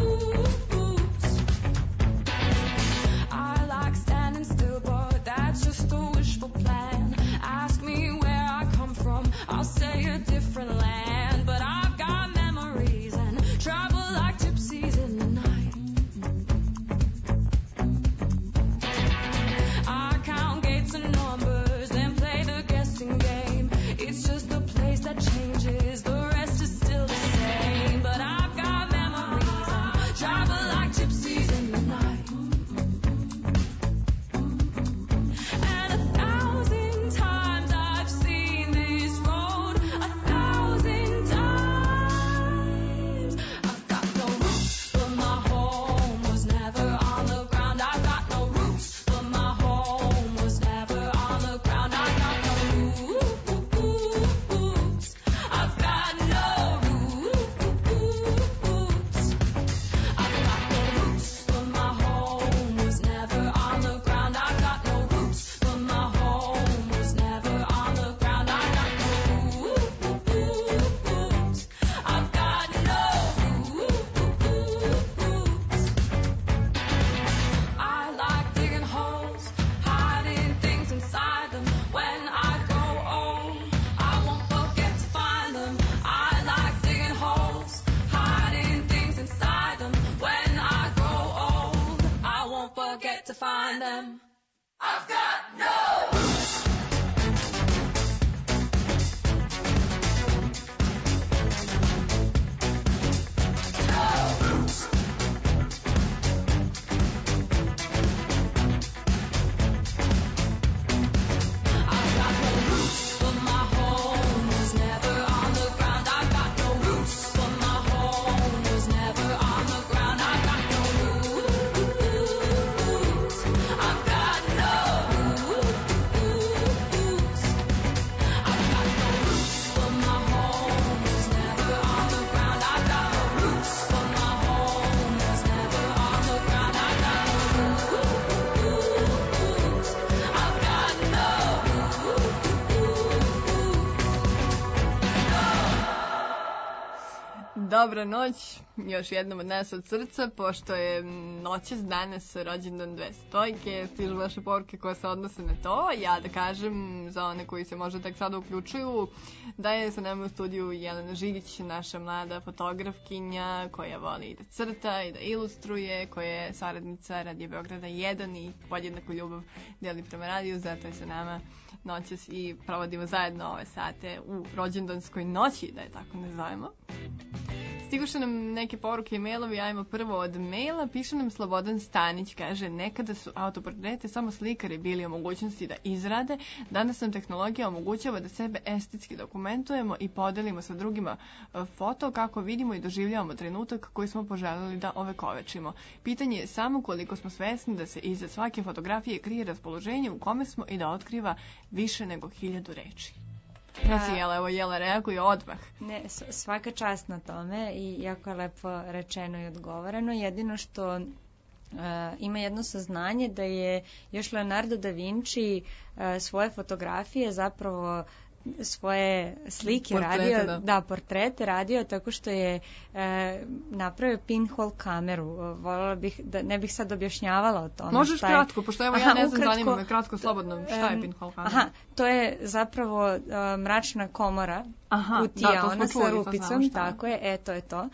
I like standing still, but that's just a wishful plan. Ask me where I come from, I'll say a different land. But I've got memories and travel like gypsies in the night. I count gates and numbers and play the guessing game. It's just a place that changes, the rest is still the same. But I've got memories and travel like gypsies in the night. And 1,000 times I've seen this road, 1,000 times. I've got no roots, but my home was never on the ground. I've got no roots, but my home was never on the ground. I've got no roots. I've got no roots. I've got no roots, but my home was never on the ground. I've got no roots, but my home was never on the ground. I've got no roots. I've got no roots. I like digging holes, hiding things inside them. When I grow old, I won't forget to find them. I like digging holes, hiding things inside them. When I grow old, I won't forget to find them. I've got no roots. No roots. I've got no roots, but my home was never on the ground. I've got no roots, but my home was never on the ground. I've got no roots. I've got no roots. I've got no roots, but my home was never on the ground. I've got no roots, but my home was never on the ground. I've got no roots. I've got no Dobra noć, još jednom od nas od srca, pošto je noćas danas rođendan dve stojke, stižu vaše poruke koje se odnose na to. Ja da kažem, za one koji se možda tek sada uključuju, da je sa nama u studiju Jelena Žigić, naša mlada fotografkinja koja voli da crta i da ilustruje, koja je saradnica Radio Beograda 1 i podjednaku ljubav deli prema radiju, zato je sa nama noćas i provodimo zajedno ove sate u rođendanskoj noći, da je tako nazovemo. Stiguše nam neke poruke i mailovi, ajmo prvo od maila. Piše nam Slobodan Stanić, kaže, nekada su autoportrete samo slikari bili u mogućnosti da izrade. Danas nam tehnologija omogućava da sebe estetski dokumentujemo i podelimo sa drugima foto kako vidimo i doživljavamo trenutak koji smo poželjeli da ovekovečimo. Pitanje je samo koliko smo svesni da se iza svake fotografije krije raspoloženje u kome smo i da otkriva više nego 1000 reči. Znači, evo, Jela reaguje odmah. Ne, svaka čast na tome i jako je lepo rečeno i odgovoreno. Jedino što ima jedno saznanje da je još Leonardo da Vinci svoje fotografije zapravo svoje slike portrete, radio, portrete radio tako što je napravio pinhole kameru. Voljela bih, da ne bih sad objašnjavala o tome. Možeš kratko, pošto evo ja ne znam, zanima me kratko, slobodno, šta je pinhole kamera? To je zapravo mračna komora, kutija, ona sa rupicom, tako je, to je to.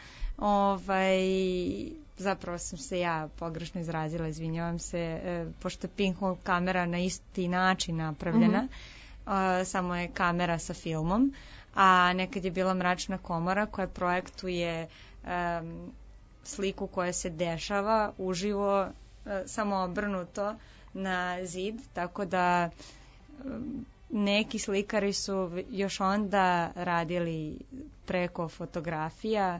Zapravo sam se ja pogrešno izrazila, izvinjavam se, pošto je pinhole kamera na isti način napravljena, samo je kamera sa filmom, a nekad je bila mračna komora koja projektuje sliku koja se dešava uživo, samo obrnuto na zid, tako da neki slikari su još onda radili preko fotografija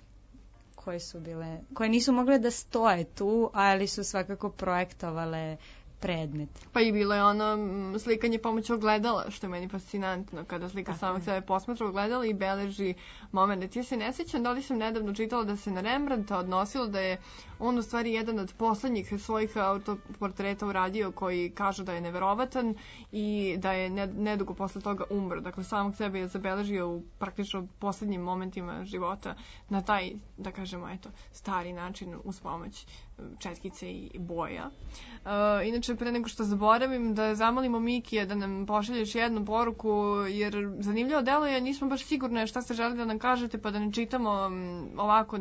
koje nisu mogle da stoje tu, ali su svakako projektovale predmet. Pa i bilo je ono slikanje pomoću ogledala, što je meni fascinantno, kada slika samog sebe posmatra ogledala i beleži moment. Ja se ne sjećam, da li sam nedavno čitala da se na Rembrandta odnosilo da je on u stvari jedan od poslednjih svojih autoportreta uradio koji kažu da je neverovatan i da je nedugo posle toga umro. Dakle, samog sebe je zabeležio u praktično poslednjim momentima života na taj, da kažemo, stari način uz pomoć četkice i boja. Inače, pre nego što zaboravim, da zamolimo Mikija da nam pošalješ jednu poruku, jer zanimljivo deluje, nismo baš sigurne šta ste želi da nam kažete, pa da ne čitamo ovako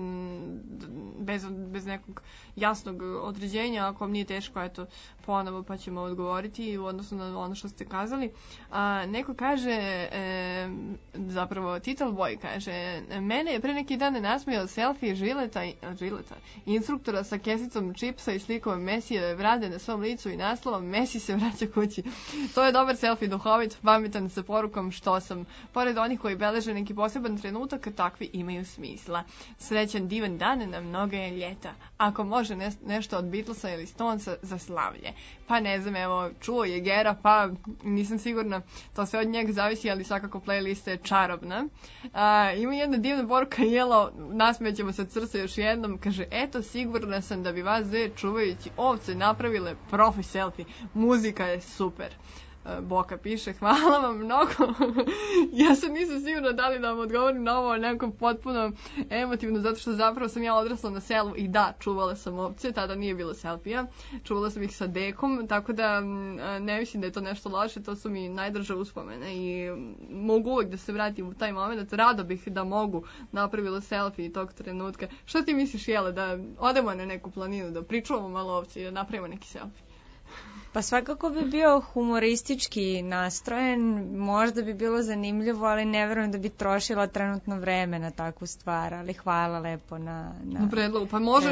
bez nekog jasnog određenja. Ako vam nije teško, ponovo pa ćemo odgovoriti u odnosu na ono što ste kazali. Neko kaže, zapravo Tital Boy kaže, mene je pre neki dan nasmijao selfie Žileta, instruktora sa kesicom čipsa i slikom Mesijeve brade na svom licu i naslovom Messi se vraća kući. To je dobar selfie, duhovit, pametan, sa porukom što sam. Pored onih koji beleže neki poseban trenutak, takvi imaju smisla. Srećan divan dan na mnoge ljeta. Ako može nešto od Beatlesa ili Stonesa za slavlje. Pa ne znam, evo, čuo je Gera, pa nisam sigurna, to sve od njega zavisi, ali svakako playlista je čarobna. Ima jedna divna poruka, Jelo, nasmećemo se Crsa još jednom, kaže, eto, sigurna sam da bi vas dve čuvajući ovce napravile profi selfie. Muzika je super. Boka piše, hvala vam mnogo. Ja sad nisam sigurna da li da vam odgovorim na ovo nekako potpuno emotivno, zato što zapravo sam ja odrasla na selu i da, čuvala sam ovce, tada nije bilo selfija, čuvala sam ih sa dekom, tako da ne mislim da je to nešto loše, to su mi najdraže uspomene i mogu uvek da se vratim u taj moment, rado bih da mogu napravila selfie tog trenutka. Šta ti misliš, Jele, da odemo na neku planinu, da pričuvamo malo ovce i da napravimo neki selfie? Pa svakako bi bio humoristički nastrojen, možda bi bilo zanimljivo, ali ne verujem da bi trošila trenutno vreme na takvu stvar, ali hvala lepo na predlogu. Pa može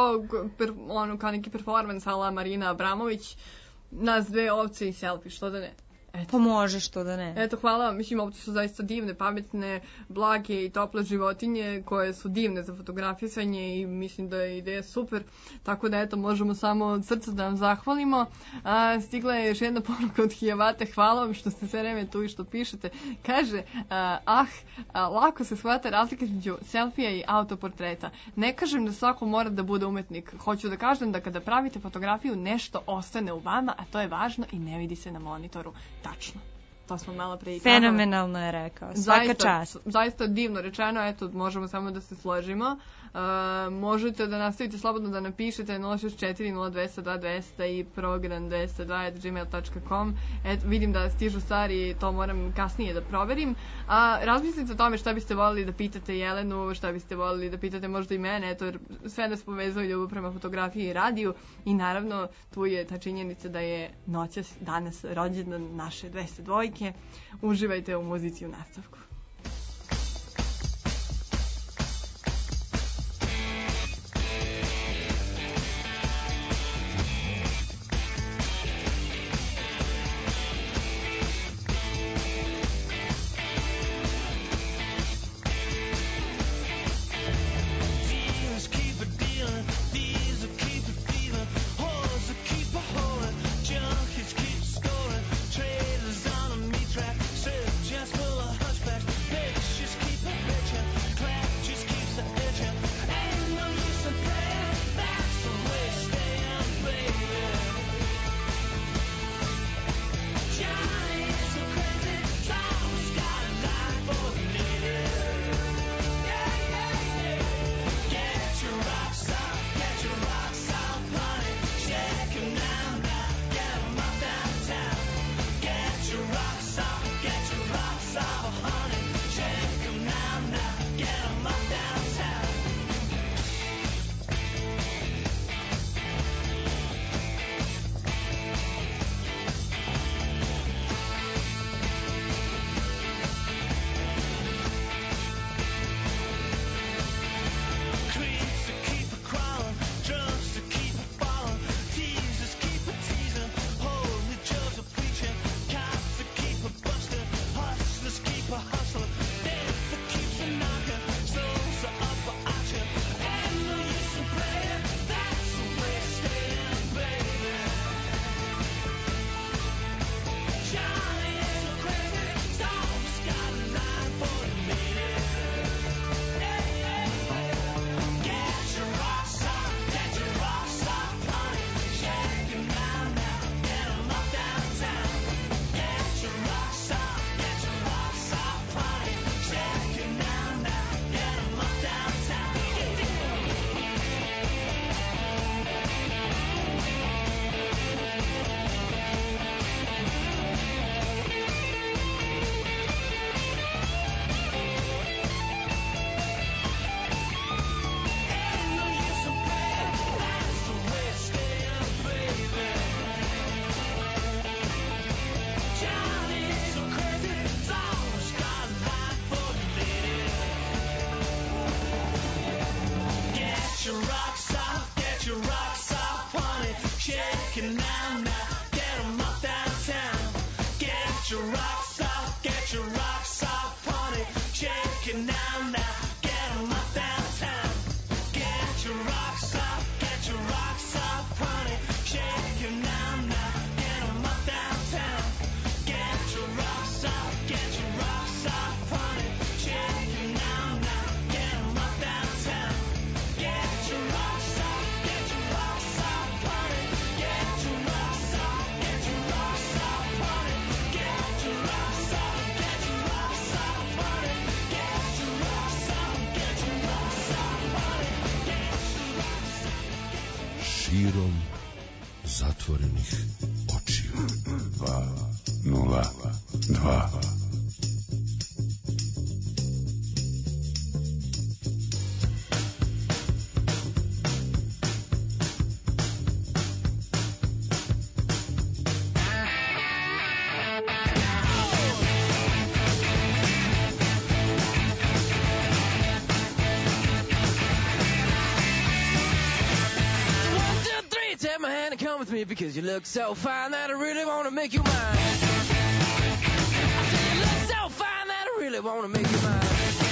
kao neki performans ala Marina Abramović, nas dve ovce i selfie, što da ne? Pa može, što da ne. Eto, hvala vam. Mislim, ovdje su zaista divne, pametne, blage i tople životinje koje su divne za fotografisanje i mislim da je ideja super. Tako da, eto, možemo samo od srca da vam zahvalimo. Stigla je još jedna poruka od Hijavate. Hvala vam što ste sve vreme tu i što pišete. Kaže, lako se shvata razlika između selfija i autoportreta. Ne kažem da svako mora da bude umetnik. Hoću da kažem da kada pravite fotografiju nešto ostane u vama, a to je važno i ne vidi se na monitoru. Tačno. To smo malo pre i kazali. Fenomenalno je rekao. Svaka čast. Zaista divno rečeno. Eto, možemo samo da se složimo. Možete da nastavite slobodno da napišete 064 0202 200 i program 202@gmail.com. Vidim da stižu stvari, to moram kasnije da proverim. Razmislite o tome šta biste voljeli da pitate Jelenu, šta biste voljeli da pitate možda i mene, eto, jer sve nas povezuje ljubav prema fotografiji i radiju i naravno tu je ta činjenica da je noćas danas rođendan naše 202. Uživajte u muzici u nastavku. now, now. Get 'em up downtown. Get your rocks off, get your rocks off, honey. Shake it now, now. Get 'em up downtown. Get your rocks off, get your rocks off, honey. Shake it now, now. Get 'em up downtown. Get your rocks off, get your rocks off, honey. Shake it now, now. Get 'em up downtown. Get your rocks off, get your rocks off, honey. Get your rocks off, get your rocks off, honey. Get your rocks off, get your rocks off, honey. Get your rocks off, get your rocks off, honey. Širom zatvorenih očiju. 202. Take my hand and come with me because you look so fine that I really want to make you mine. I said you look so fine that I really want to make you mine.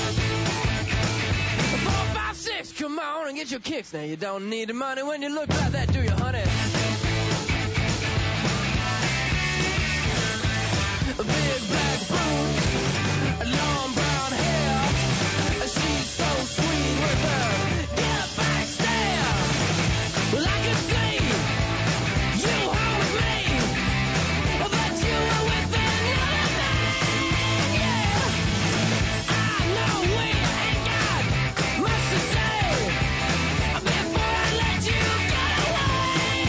4, 5, 6, come on and get your kicks. Now you don't need the money when you look like that, do you, honey? A big black boots, long brown hair. She's so sweet with her get back stare. Well, I could see you home with me, but you were with another man, yeah. I know we ain't got much to say before I let you get away,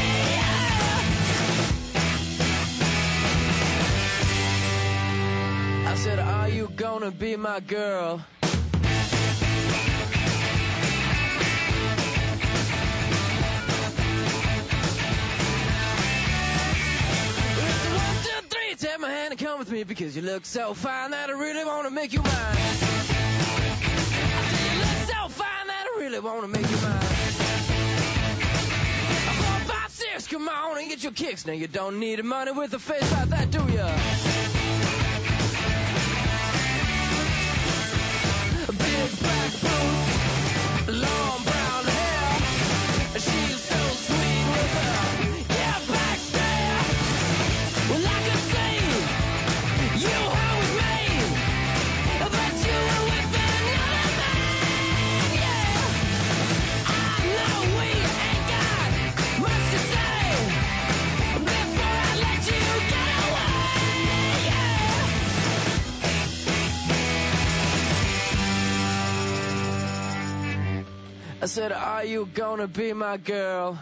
yeah. I said, are you gonna be my girl? Take my hand and come with me because you look so fine that I really want to make you mine. I said you look so fine that I really want to make you mine. 4, 5, 6, come on and get your kicks. Now you don't need the money with a face like that, do ya? Big black boots, long brown hair. She's so sweet with her yeah back there. Well, I could see you home with me, but you were with another man, yeah. I know we ain't got much to say before I let you get away, yeah. I said, are you gonna be my girl?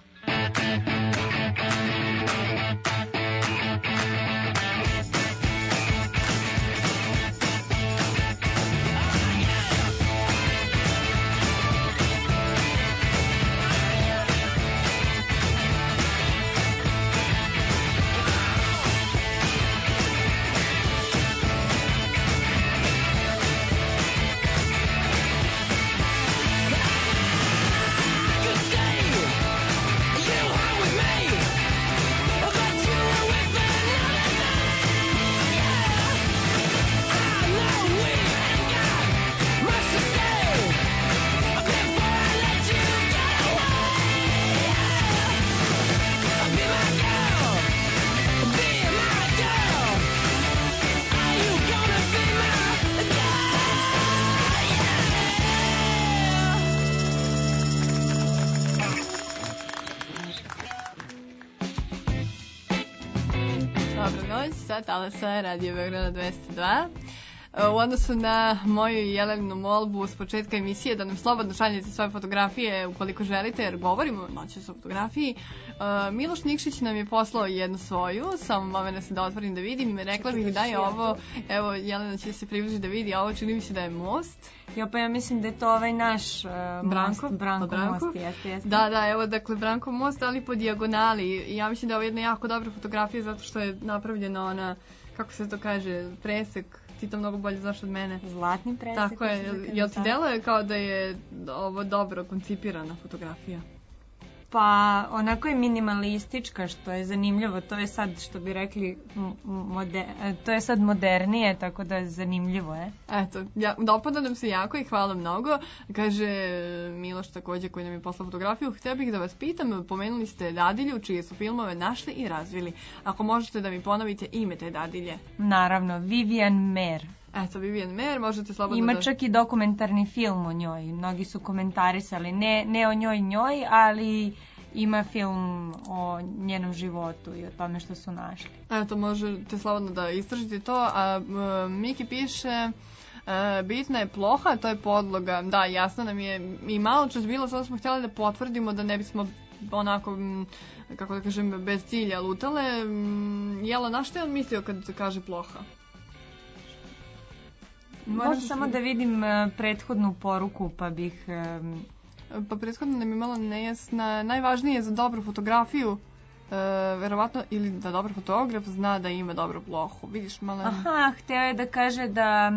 sa talasa Radio Beograda 202. U odnosu na moju i Jeleninu molbu s početka emisije da nam slobodno šaljete svoje fotografije ukoliko želite, jer govorimo noćas o fotografiji, Miloš Nikšić nam je poslao jednu svoju, samo moment se da otvorim da vidim. Rekla bih da je ovo, evo Jelena će se približiti da vidi, a ovo čini mi se da je most. Ja, pa ja mislim da je to ovaj naš Branko most, jeste. Da, evo dakle Branko most, ali po dijagonali. Ja mislim da je ovo jedna jako dobra fotografija zato što je napravljena ona, kako se to kaže, presek. Ti to mnogo bolje znaš od mene. Zlatni presek. Tako je. Jel ti deluje kao da je ovo dobro koncipirana fotografija? Pa onako je minimalistička, što je zanimljivo. To je sad, što bi rekli, to je sad modernije, tako da je zanimljivo, je. Eto, dopada nam se jako i hvala mnogo. Kaže Miloš takođe koji nam je poslao fotografiju. Htio bih da vas pitam, pomenuli ste dadilju čije su filmove našli i razvili. Ako možete da mi ponovite ime te dadilje. Naravno, Vivian Mayer. Eto, Vivian Mayer, možete slobodno Ima čak i dokumentarni film o njoj. Mnogi su komentarisali, ne o njoj, ali ima film o njenom životu i o tome što su našli. Eto, možete slobodno da istražite to. A Miki piše... bitna je ploha, to je podloga. Da, jasno nam je i malo čas bilo, sada smo htjeli da potvrdimo da ne bismo onako, kako da kažem, bez cilja lutale. Jela, na što je on mislio kad se kaže ploha? Moram samo da vidim prethodnu poruku, pa bih... Pa prethodno nam je malo nejasna. Najvažnije je za dobru fotografiju, verovatno, ili da dobar fotograf zna da ima dobru plohu. Vidiš, malo... Aha, hteo je da kaže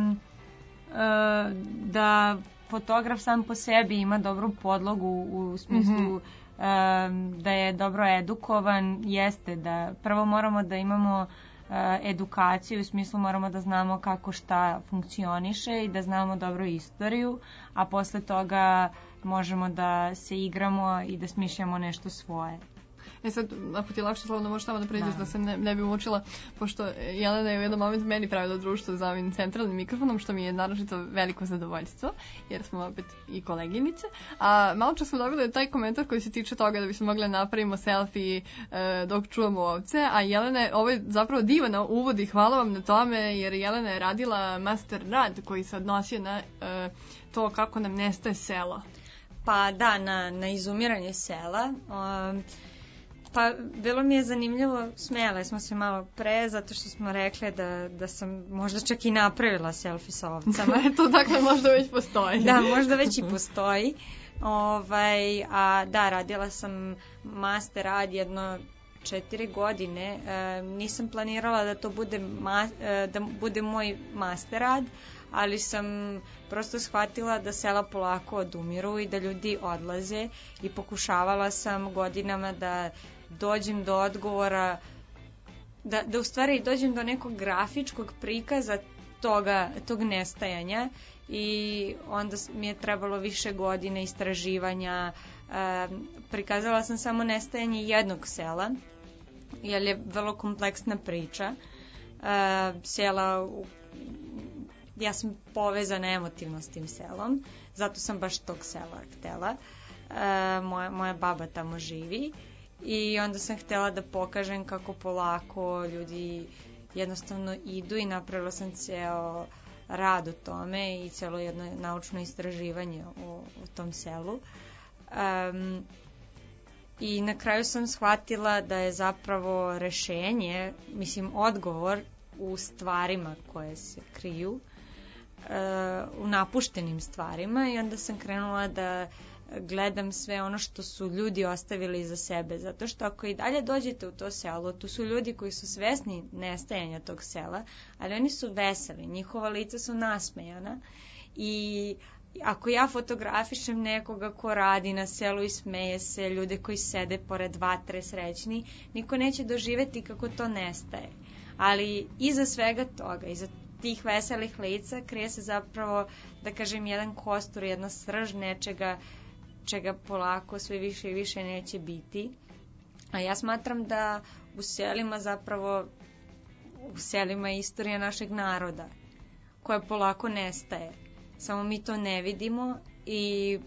da fotograf sam po sebi ima dobru podlogu u smislu da je dobro edukovan. Jeste da prvo moramo da imamo edukaciju, u smislu moramo da znamo kako šta funkcioniše i da znamo dobru istoriju, a posle toga možemo da se igramo i da smišljamo nešto svoje. Sad, ako ti je lakše, slobodno možeš tamo da pređeš da se ne bi mučila, pošto Jelena je u jednom momentu meni pravila društvo za ovim centralnim mikrofonom, što mi je naročito veliko zadovoljstvo, jer smo opet i koleginice. A malo čas smo dobili taj komentar koji se tiče toga da bismo mogli da napravimo selfie dok čuvamo ovce, a Jelena, ovo je zapravo divan uvod i hvala vam na tome, jer Jelena je radila master rad koji se odnosio na to kako nam nestaje selo. Pa da, na izumiranje sela. Pa bilo mi je zanimljivo, smijale smo se malo pre, zato što smo rekli da sam možda čak i napravila selfie sa ovcama. To dakle možda već postoji. Da, možda već i postoji. A da, radila sam master rad jedno 4 godine. Nisam planirala da to bude moj master rad, ali sam prosto shvatila da sela polako odumiru i da ljudi odlaze i pokušavala sam godinama da dođem do odgovora, da u stvari dođem do nekog grafičkog prikaza tog nestajanja i onda mi je trebalo više godine istraživanja. Prikazala sam samo nestajanje jednog sela, jer je vrlo kompleksna priča. Ja sam povezana emotivno s tim selom, zato sam baš tog sela htela. Moja baba tamo živi i onda sam htela da pokažem kako polako ljudi jednostavno idu i napravila sam ceo rad o tome i celo jedno naučno istraživanje o tom selu. I na kraju sam shvatila da je zapravo rešenje, odgovor u stvarima koje se kriju, u napuštenim stvarima, i onda sam krenula da gledam sve ono što su ljudi ostavili iza sebe, zato što ako i dalje dođete u to selo, tu su ljudi koji su svesni nestajanja tog sela, ali oni su veseli, njihova lica su nasmejana i ako ja fotografišem nekoga ko radi na selu i smeje se, ljude koji sede pored vatre srećni, niko neće doživeti kako to nestaje. Ali iza svega toga, iza tih veselih lica krije se zapravo, da kažem, jedan kostur, jedna srž nečega čega polako sve više i više neće biti. A ja smatram da u selima je istorija našeg naroda, koja polako nestaje. Samo mi to ne vidimo i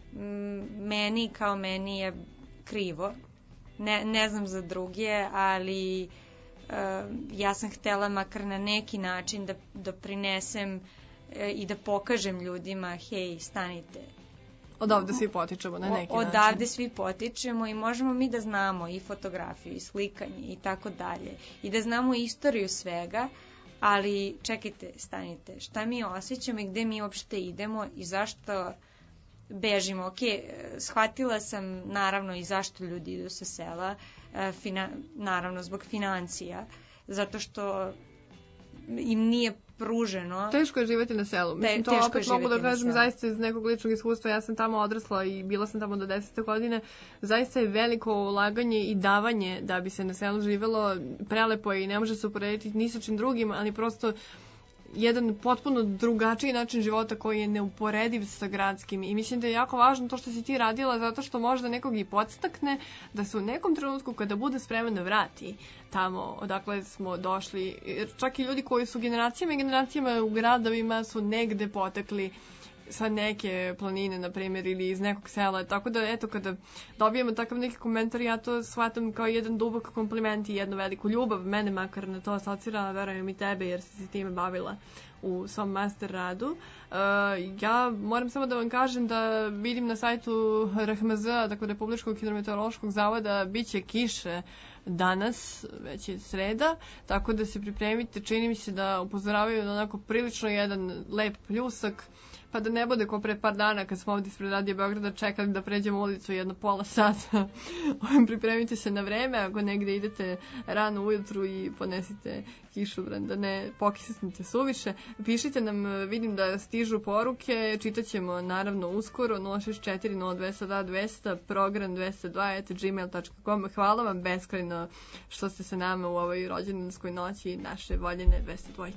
meni je krivo. Ne znam za druge, ali ja sam htela makar na neki način da prinesem i da pokažem ljudima, hej, stanite. Odavde svi potičemo na neki način. Odavde svi potičemo i možemo mi da znamo i fotografiju, i slikanje i tako dalje. I da znamo istoriju svega, ali čekajte, stanite. Šta mi osjećamo i gde mi uopšte idemo i zašto bežimo? Ok, shvatila sam naravno i zašto ljudi idu sa sela, naravno zbog financija, zato što im nije pruženo. Teško je živjeti na selu. Mislim, to teško je opet mogu da živjeti na kažem selu. zaista iz nekog ličnog iskustva. Ja sam tamo odrasla i bila sam tamo do 10. godine. Zaista je veliko ulaganje i davanje da bi se na selu živelo. Prelepo je i ne može se uporediti ni sa čim drugim, ali prosto jedan potpuno drugačiji način života koji je neuporediv sa gradskim. I mislim da je jako važno to što si ti radila, zato što možda nekog i podstakne da se u nekom trenutku kada bude spreman da vrati tamo odakle smo došli. Jer čak i ljudi koji su generacijama i generacijama u gradovima su negde potekli sa neke planine, na primjer, ili iz nekog sela. Tako da, eto, kada dobijemo takav neki komentar, ja to shvatam kao jedan dubok kompliment i jednu veliku ljubav. Mene makar na to asocira, verujem i tebe, jer si se time bavila u svom master radu. Ja moram samo da vam kažem da vidim na sajtu RHMZ, dakle Republičkog hidrometeorološkog zavoda, biće kiše danas, već je sreda, tako da se pripremite. Čini mi se da upozoravaju na onako prilično jedan lep pljusak, pa da ne bude kao pre par dana kad smo ovdje ispred Radio Beograda čekali da pređemo ulicu jedno pola sata. Pripremite se na vreme, ako negde idete rano ujutru i ponesite kišobran, da ne pokisnete suviše. Pišite nam, vidim da stižu poruke, čitaćemo naravno uskoro, 064 0202 200, program 202@gmail.com. Hvala vam beskrajno što ste sa nama u ovoj rođendanskoj noći naše voljene 202.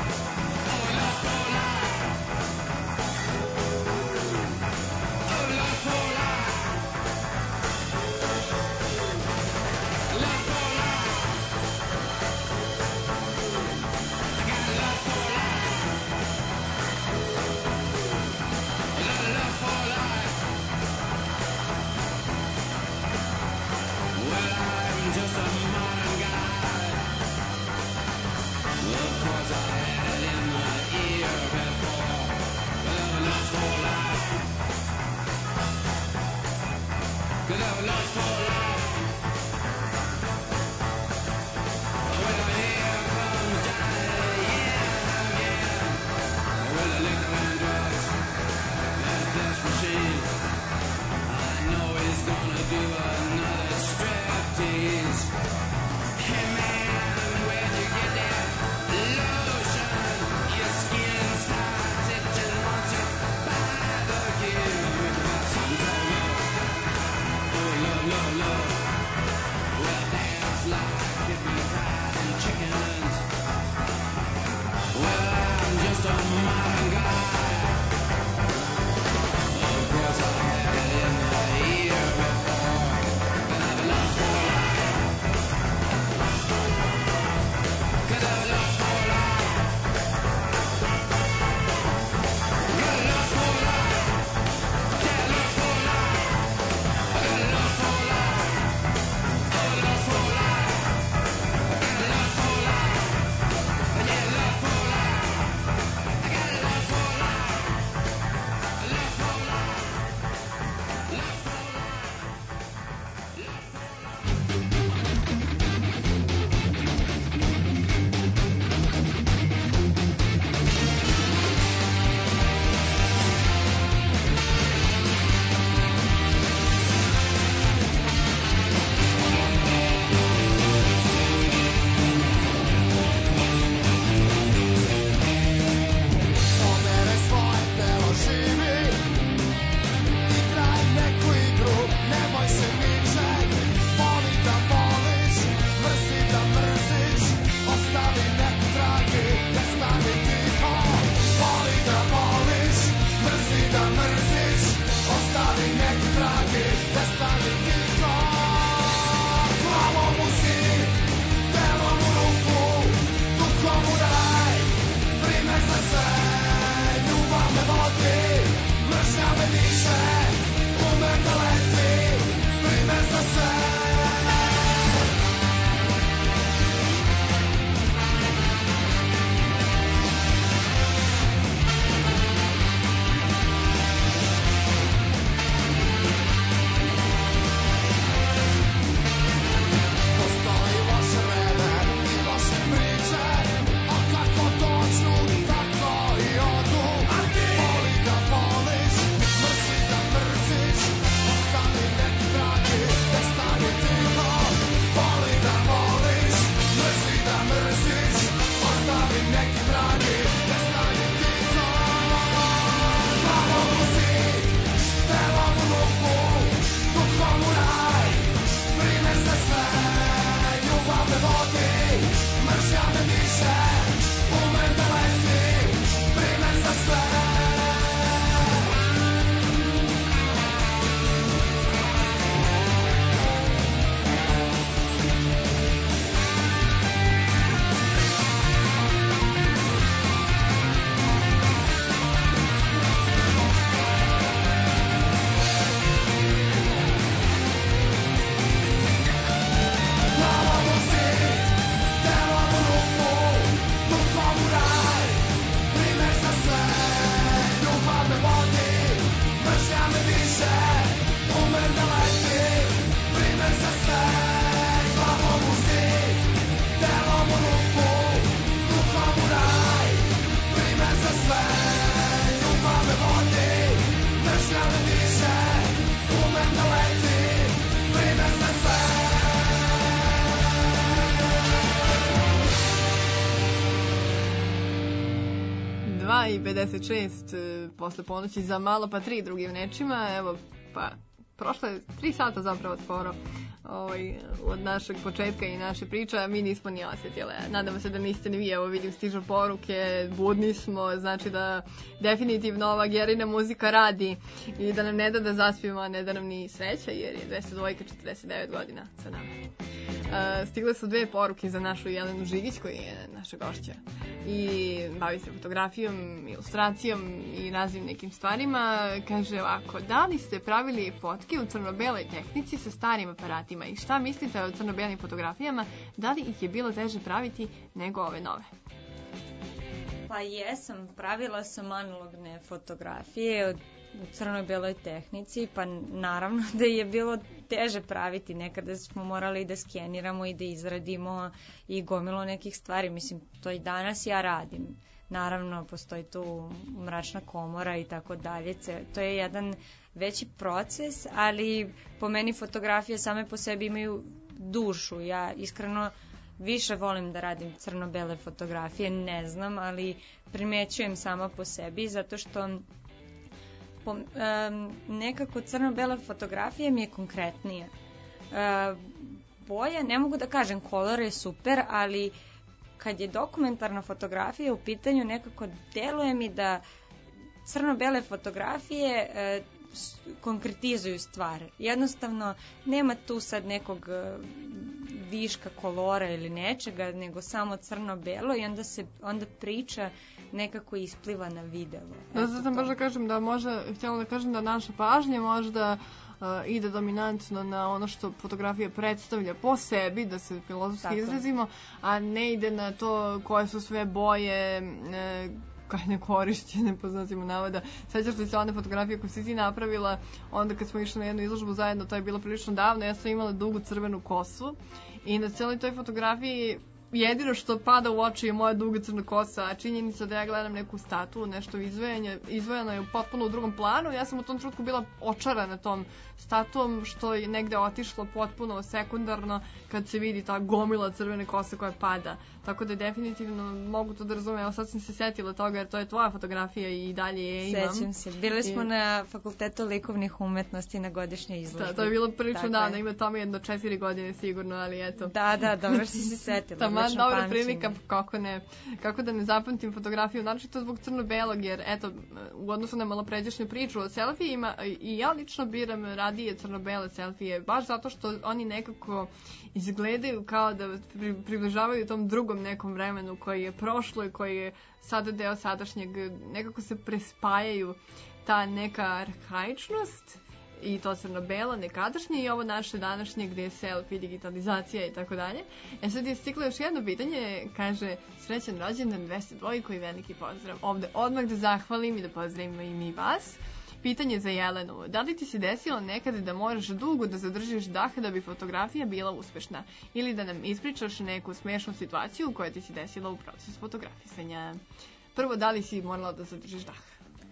Oh, 2:56 posle ponoći za malo pa 3 drugim nečima. Evo, pa prošlo je 3 sata zapravo skoro od našeg početka i naše priče, a mi nismo ni osjetile. Nadamo se da niste ni vi, evo vidim stižu poruke, budni smo, znači da definitivno ova Gerina muzika radi i da nam ne da zaspimo, a ne da nam ni sreća, jer je 202 49 godina sa nama. Stigle su 2 poruke za našu Jelenu Žigić, koja je naša gošća i bavi se fotografijom, ilustracijom i raznim nekim stvarima. Kaže ovako: da li ste pravili fotke u crno-beloj tehnici sa starim aparatima i šta mislite o crno-belim fotografijama? Da li ih je bilo teže praviti nego ove nove? Pa jesam, pravila sam analogne fotografije od u crno-beloj tehnici, pa naravno da je bilo teže praviti. Nekada smo morali da skeniramo i da izradimo i gomilo nekih stvari. Mislim, to i danas ja radim. Naravno, postoji tu mračna komora i tako dalje. To je jedan veći proces, ali po meni fotografije same po sebi imaju dušu. Ja iskreno više volim da radim crno-bele fotografije, ne znam, ali primećujem sama po sebi, zato što nekako crno-bela fotografija mi je konkretnija. Boja, ne mogu da kažem, kolor je super, ali kad je dokumentarna fotografija u pitanju, nekako deluje mi da crno-bele fotografije konkretizuju stvar. Jednostavno, nema tu sad nekog viška kolora ili nečega, nego samo crno-belo i onda priča nekako ispliva na video. Da, sad sam baš da kažem da možda, htjela da kažem da naša pažnja možda ide dominantno na ono što fotografija predstavlja po sebi, da se filozofski izrazimo, a ne ide na to koje su sve boje, kaj ne korišćene, po znacima navoda. Sećaš li se one fotografije koje si ti napravila onda kad smo išli na jednu izložbu zajedno, to je bilo prilično davno, ja sam imala dugu crvenu kosu i na cijeloj toj fotografiji jedino što pada u oči je moja duga crna kosa, a činjenica da ja gledam neku statu, nešto izvojeno je potpuno u drugom planu. Ja sam u tom trenutku bila očarana tom statuom, što je negde otišlo potpuno sekundarno kad se vidi ta gomila crvene kose koja pada. Tako da definitivno mogu to da razumem. Evo sad sam se setila toga jer to je tvoja fotografija i dalje je imam. Sećam se. Bili smo na Fakultetu likovnih umetnosti na godišnjoj izložbi. Da, to je bilo prilično davno. Ima tome jedno 4 godine sigurno, ali eto. Da, dobro si se setila. Taman dobra prilika, kako da ne zapamtim fotografiju, naročito zbog crno-belog, jer eto, u odnosu na malopređašnju priču o selfijima, i ja lično biram radije crno-bele selfije, baš zato što oni nekako izgledaju kao da približavaju tom drugom nekom vremenu koji je prošlo i koji je sada deo sadašnjeg, nekako se prespajaju ta neka arhaičnost i to crno-belo, nekadašnje i ovo naše današnje gdje je selfie, digitalizacija i tako dalje. Sad je stiglo još jedno pitanje, kaže srećan rođendan 202 koji veliki pozdrav. Ovde odmah da zahvalim i da pozdravimo i mi vas. Pitanje za Jelenu. Da li ti se desilo nekada da moraš dugo da zadržiš dah da bi fotografija bila uspešna? Ili da nam ispričaš neku smešnu situaciju koja ti se desila u procesu fotografisanja? Prvo, da li si morala da zadržiš dah?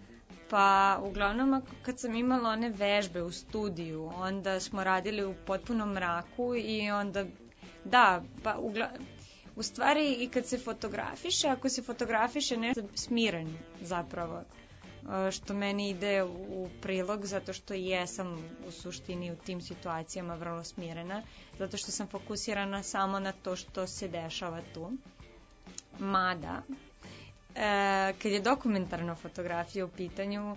Pa, uglavnom, kad sam imala one vežbe u studiju, onda smo radili u potpunom mraku i onda, da, pa, u stvari i kad se fotografiše, ako se fotografiše nešto smiren zapravo, što meni ide u prilog, zato što jesam u suštini u tim situacijama vrlo smirena, zato što sam fokusirana samo na to što se dešava tu. Mada, kad je dokumentarna fotografija u pitanju,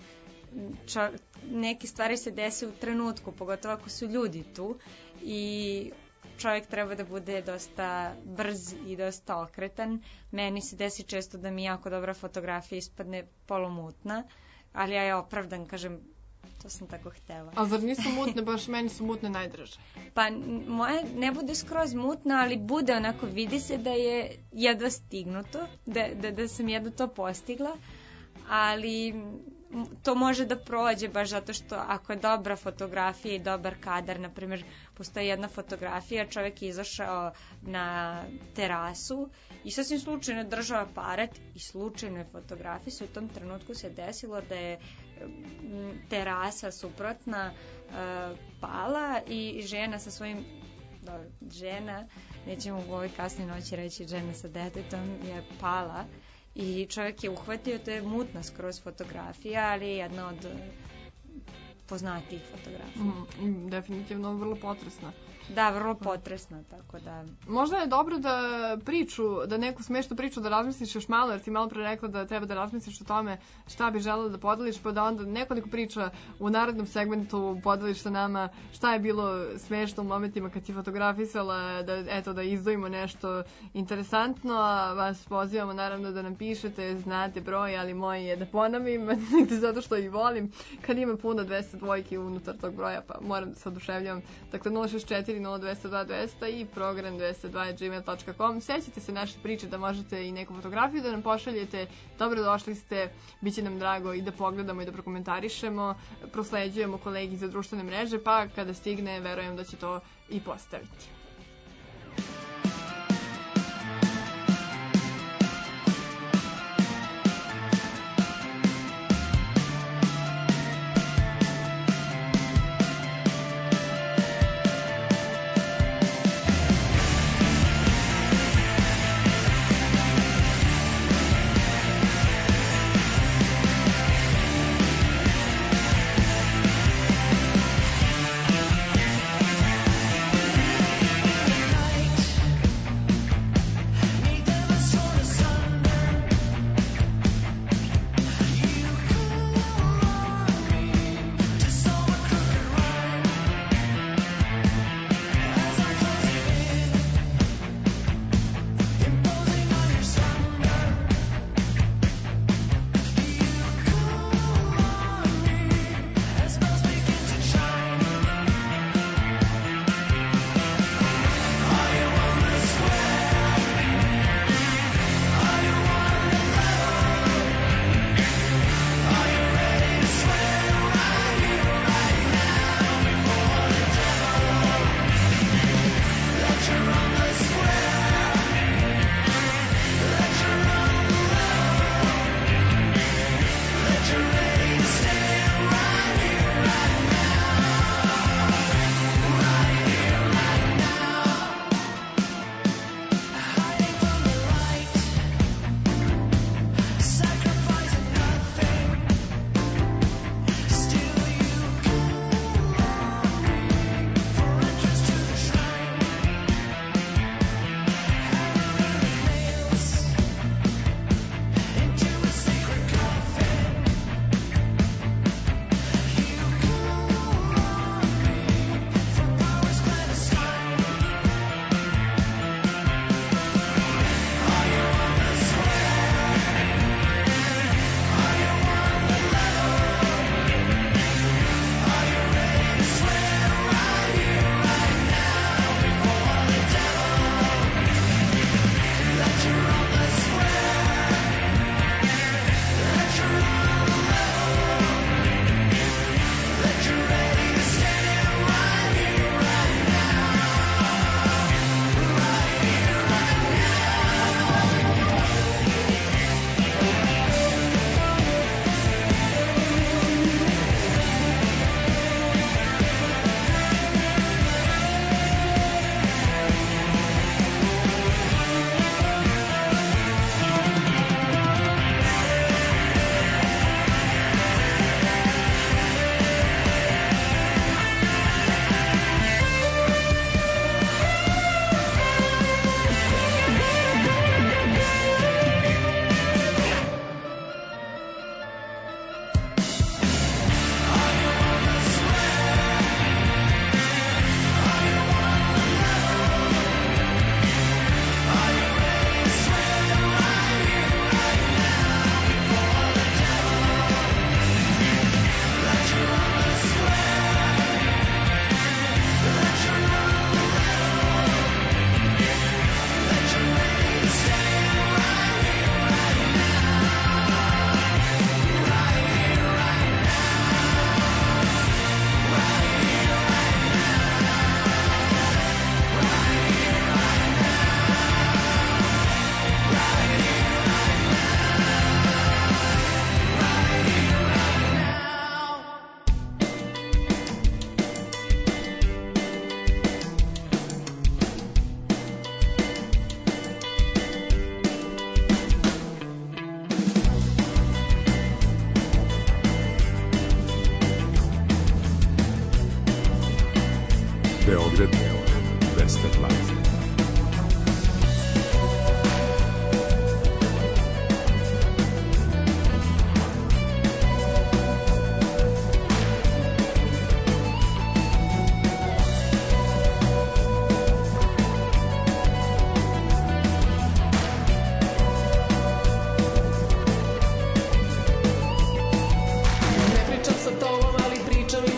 neke stvari se desi u trenutku, pogotovo ako su ljudi tu i čovjek treba da bude dosta brz i dosta okretan. Meni se desi često da mi jako dobra fotografija ispadne polomutna, ali ja je opravdan, kažem, to sam tako htela. A zar nisu mutne, baš meni su mutne najdraže? Pa moje ne bude skroz mutna, ali bude onako, vidi se da je jedva stignuto, da sam jedva to postigla, ali to može da prođe baš zato što ako je dobra fotografija i dobar kadar, na primjer, postoji jedna fotografija, čovjek je izašao na terasu i sasvim slučajno držao aparat i slučajno je fotografisao. U tom trenutku se desilo da je terasa suprotna pala i žena sa svojim, žena, nećemo u ovoj kasnoj noći reći žena sa detetom, je pala. I čovjek je uhvatio, to je mutna skroz fotografija, ali je jedna od poznatijih fotografija. Definitivno vrlo potresna. Da, vrlo potresna, tako da... Možda je dobro da neku smešnu priču da razmisliš još malo, jer ti malo pre rekla da treba da razmisliš o tome šta bi želela da podeliš, pa da onda nekoliko priča u narednom segmentu podeliš sa nama šta je bilo smešno u momentima kad si fotografisala, da izdvojimo nešto interesantno, a vas pozivamo naravno da nam pišete, znate broj, ali moj je da ponovim, zato što i volim kad ima puno 202 200 dvojki unutar tog broja, pa moram da se oduševljavam. Dakle, 064 0202 200 i program202@gmail.com. Sećate se naše priče da možete i neku fotografiju da nam pošaljete. Dobrodošli ste, bit će nam drago i da pogledamo i da prokomentarišemo. Prosleđujemo kolegi za društvene mreže, pa kada stigne, verujem da će to i postaviti. Beograd 202. Ne pričam sa tobom, ali pričam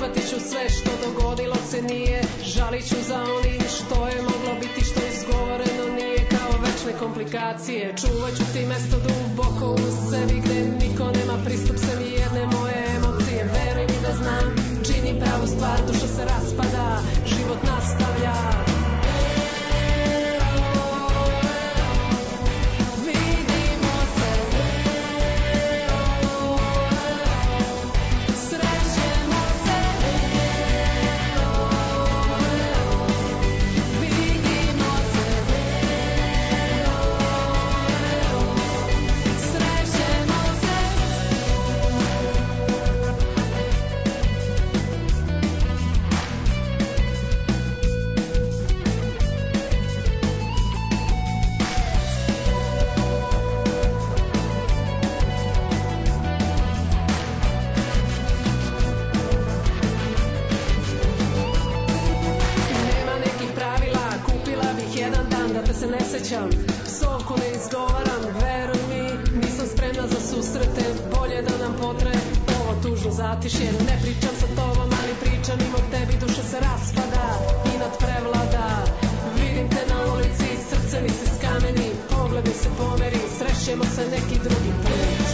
Prihvatit ću sve što dogodilo se nije. Žalit ću za onim što je moglo biti, što izgovoreno nije, kao večne komplikacije. Čuvat ću ti mesto duboko u sebi gde niko nema pristup sem i jedne moje emocije. Veruj mi da znam, činim pravu stvar, duša se raspada, život nastavlja. Psovku ne izgovaram, veruj mi, nisam spremna za susrete, bolje da nam potre ovo tužno zatišje. Ne pričam sa tobom, ali pričam im o tebi, duša se raspada i nadprevlada. Vidim te na ulici, srce mi se skameni, pogled mi se pomeri, srećemo se neki drugi put.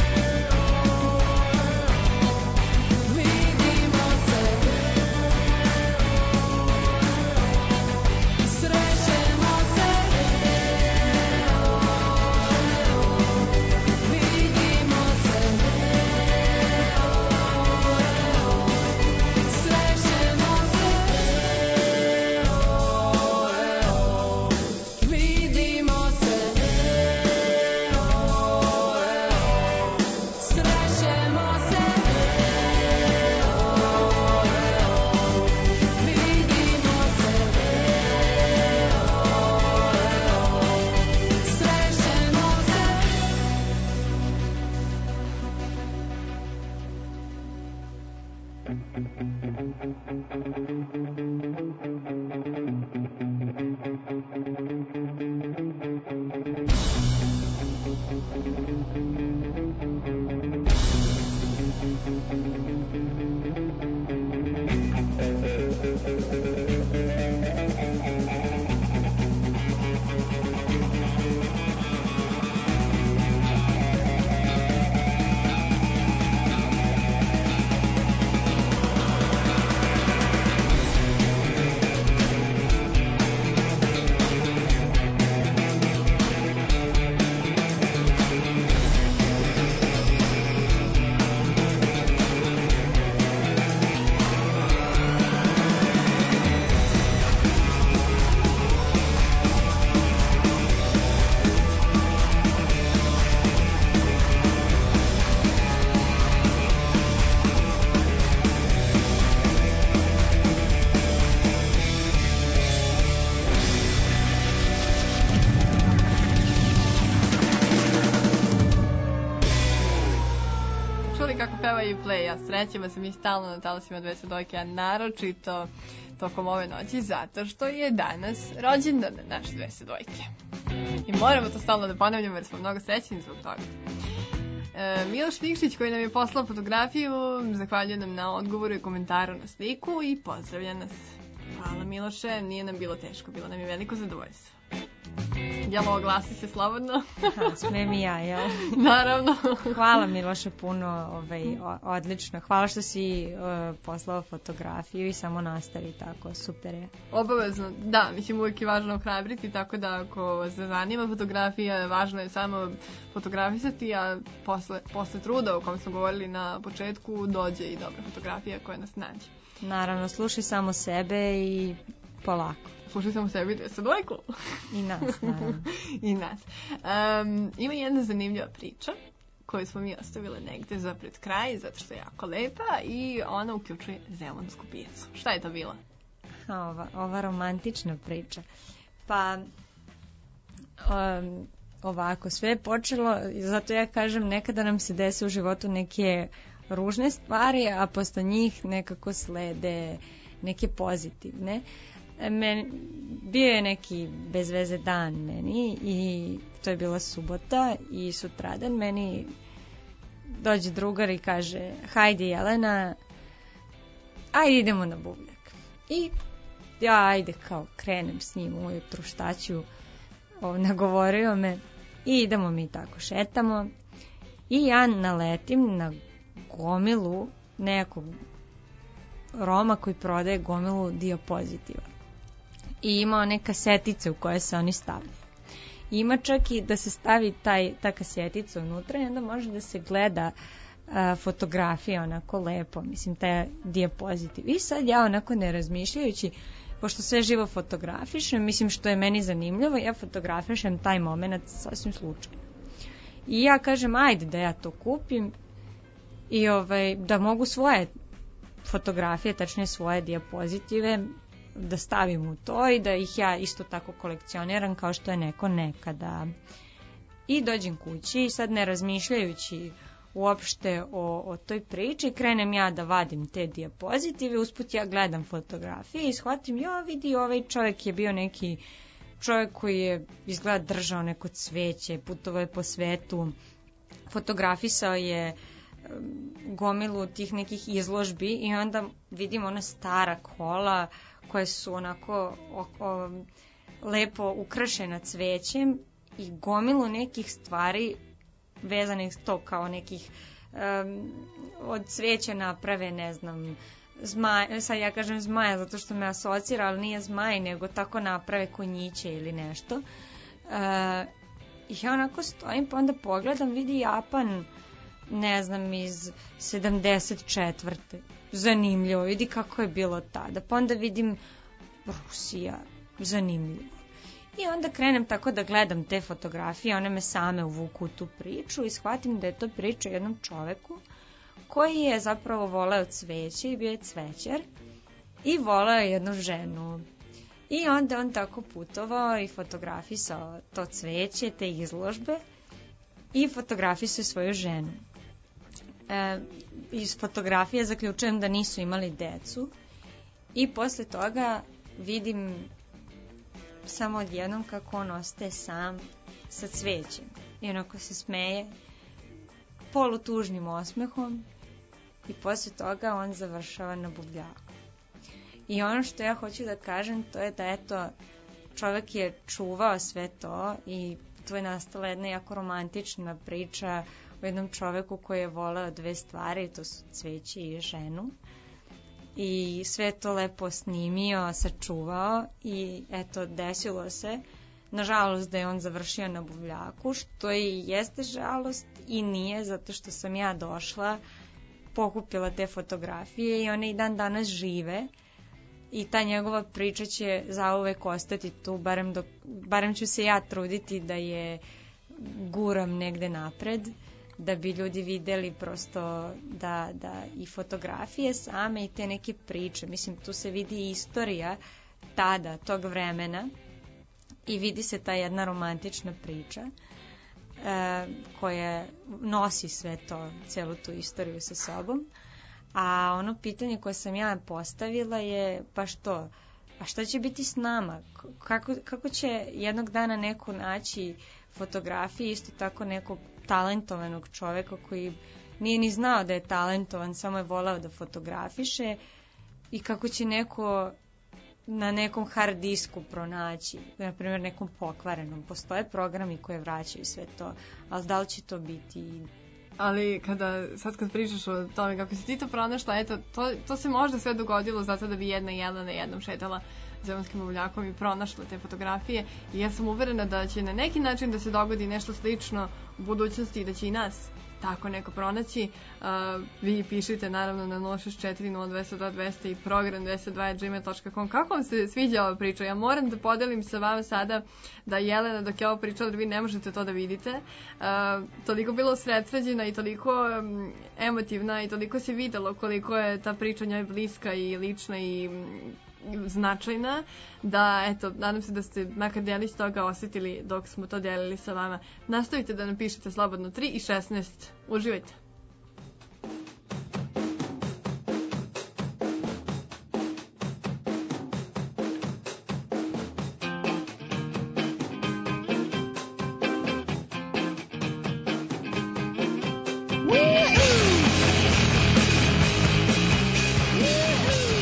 i Play, a srećemo se mi stalno na talasima 202, a naročito tokom ove noći, zato što je danas rođendan naše 202. I moramo to stalno da ponavljamo jer smo mnogo srećni zbog toga. Miloš Nikšić koji nam je poslao fotografiju, zahvaljuje nam na odgovoru i komentaru na sliku i pozdravlja nas. Hvala Miloše, nije nam bilo teško, bilo nam je veliko zadovoljstvo. Jel, oglasi se slobodno? Smijem i ja, jel? Naravno. Hvala Miloše puno, odlično. Hvala što si poslao fotografiju i samo nastavi tako, super je. Obavezno, da, mislim uvijek je važno ohrabriti, tako da ako vas zanima fotografija, važno je samo fotografisati, a posle truda o kom smo govorili na početku, dođe i dobra fotografija koja nas nađe. Naravno, slušaj samo sebe i polako. Slušaj samo sebi i 202. I nas, naravno. I nas. Ima jedna zanimljiva priča koju smo mi ostavile negde za pred kraj, zato što je jako lepa i ona uključuje zemunsku pijacu. Šta je to bila? Ova romantična priča. Pa, ovako, sve je počelo, zato ja kažem, nekada nam se dese u životu neke ružne stvari, a posle njih nekako slede neke pozitivne. Bio je neki bez veze dan meni i to je bila subota i sutradan meni dođe drugar i kaže: hajde Jelena, ajde idemo na buvljak. I ja ajde kao krenem s njim ujutru, šta ću, nagovorio me i idemo mi tako, šetamo i ja naletim na gomilu nekog Roma koji prodaje gomilu diapozitiva i ima one kasetice u koje se oni stavljaju. Ima čak i da se stavi ta kasetica unutra i onda može da se gleda fotografija onako lepo, mislim, taj diapozitiv. I sad ja onako ne razmišljajući, pošto sve živo fotografišem, mislim što je meni zanimljivo, ja fotografišem taj moment sasvim slučajno. I ja kažem, ajde da ja to kupim i da mogu svoje fotografije, tačnije svoje diapozitive, da stavim u to i da ih ja isto tako kolekcioniram kao što je neko nekada. I dođem kući i sad ne razmišljajući uopšte o toj priči, krenem ja da vadim te diapozitive, usput ja gledam fotografije i shvatim, ja vidi, ovaj čovjek je bio neki čovjek koji je izgleda držao neko cveće, putovao je po svetu, fotografisao je gomilu tih nekih izložbi i onda vidim ona stara kola koje su onako lepo ukrašena cvećem i gomilu nekih stvari vezanih to kao nekih od cveća naprave, ne znam, zmaj, sad ja kažem zmaja zato što me asocira, ali nije zmaj, nego tako naprave konjiće ili nešto. I ja onako stojim, pa onda pogledam, vidi Japan, ne znam, iz 74. Zanimljivo, vidi kako je bilo tada. Pa onda vidim Rusija, zanimljivo. I onda krenem tako da gledam te fotografije, one me same uvuku u tu priču i shvatim da je to priča o jednom čoveku koji je zapravo voleo cveće i bio je cvećar i voleo je jednu ženu. I onda on tako putovao i fotografisao to cveće, te izložbe i fotografisao svoju ženu. Iz fotografije zaključujem da nisu imali decu i posle toga vidim samo odjednom kako on ostaje sam sa cvećem i onako se smeje polutužnim osmehom i posle toga on završava na buvljaku. I ono što ja hoću da kažem to je da eto čovjek je čuvao sve to i tu je nastala jedna jako romantična priča o jednom čoveku koji je voleo dve stvari, to su cveće i ženu. I sve to lepo snimio, sačuvao i eto desilo se, nažalost, da je on završio na buvljaku, što i jeste žalost i nije, zato što sam ja došla, pokupila te fotografije i one i dan danas žive i ta njegova priča će zauvek ostati tu, barem ću se ja truditi da je guram negde napred, da bi ljudi videli prosto da i fotografije same i te neke priče, mislim tu se vidi istorija tada, tog vremena i vidi se ta jedna romantična priča koja nosi sve to, celu tu istoriju sa sobom. A ono pitanje koje sam ja postavila je baš to, a šta će biti s nama? Kako će jednog dana neko naći fotografije, isto tako nekog talentovanog čoveka koji nije ni znao da je talentovan, samo je voleo da fotografiše i kako će neko na nekom hard disku pronaći, na primjer nekom pokvarenom. Postoje programi koje vraćaju sve to, ali da li će to biti? Ali sad kad pričaš o tome kako si ti to pronašla, eto, to se možda sve dogodilo zato da bi jedna Jelena jednom šetala Zemunskim buvljakom i pronašla te fotografije i ja sam uverena da će na neki način da se dogodi nešto slično u budućnosti i da će i nas tako neko pronaći. Vi pišite naravno na 064 0202 200 i program 202@gmail.com. Kako vam se sviđa ova priča? Ja moram da podelim sa vama sada da Jelena, dok je ovo pričala, da vi ne možete to da vidite, toliko bilo usredsređena i toliko emotivna i toliko se videlo koliko je ta priča njoj bliska i lična i značajna, da eto, nadam se da ste makar delić toga osjetili dok smo to delili sa vama. Nastavite da napišete slobodno 3 i 16. Uživajte! Woo-hoo!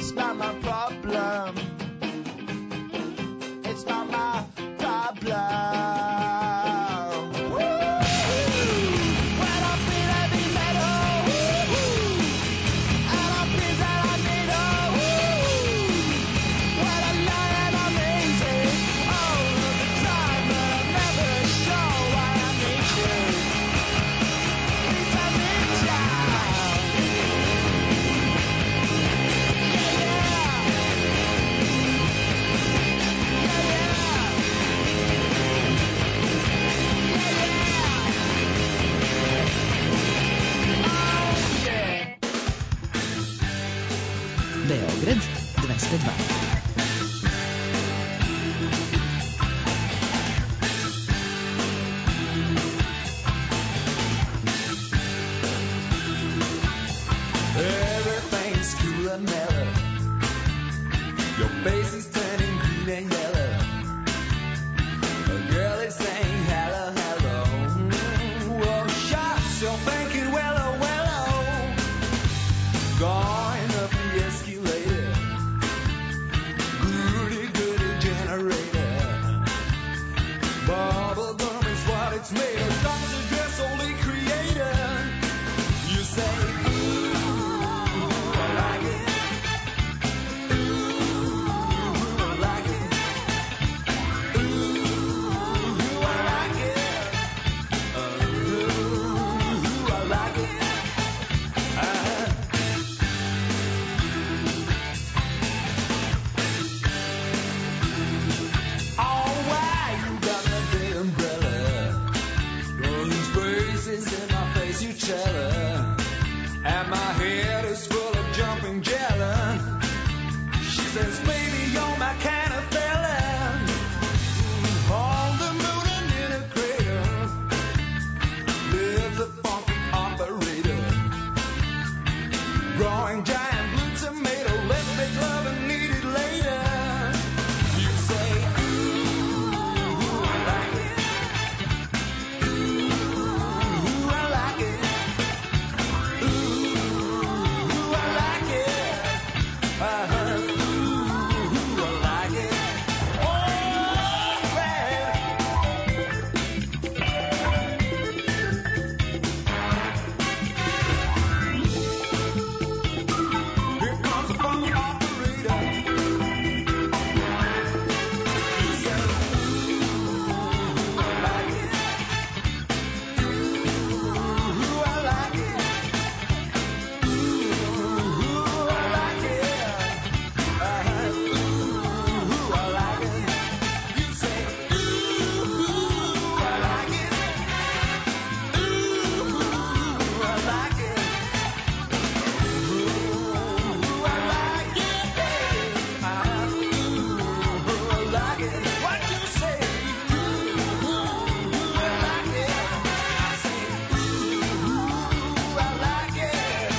It's not my problem. It's not my problem. Beograd 202. Everything's cool and mellow. Your face is turning green and yellow. A girl is saying hello, hello. Oh, shucks, you're thinking wello, wello. Going up the escalator. Goody, goody generator. Bubble gum is what it's made of. Dr. Dress only creator. You say, I like it. Ooh, I like it. Ooh, I like it. Ooh, I like it. Oh, why you got that big umbrella? Those braces in my face, you tell her. And my head is full of jumping jelly. She says, baby, you're my kind of fella. On the moon and in a crater lives a funky operator. Growing giant blue tomato. Let's make love and eat it later. You say, ooh, I like it. Ooh, I like it. Ooh, I like it. Ooh, I like it. Oh, here comes a funky operator. You say, ooh, I like it. Ooh, I like it. Ooh, I like it. Ooh, I like it. You say, ooh, I like it. Ooh, I like it. Ooh, I like it. Ooh, I like it. What you say? Ooh, I like it. I say, ooh, I like it.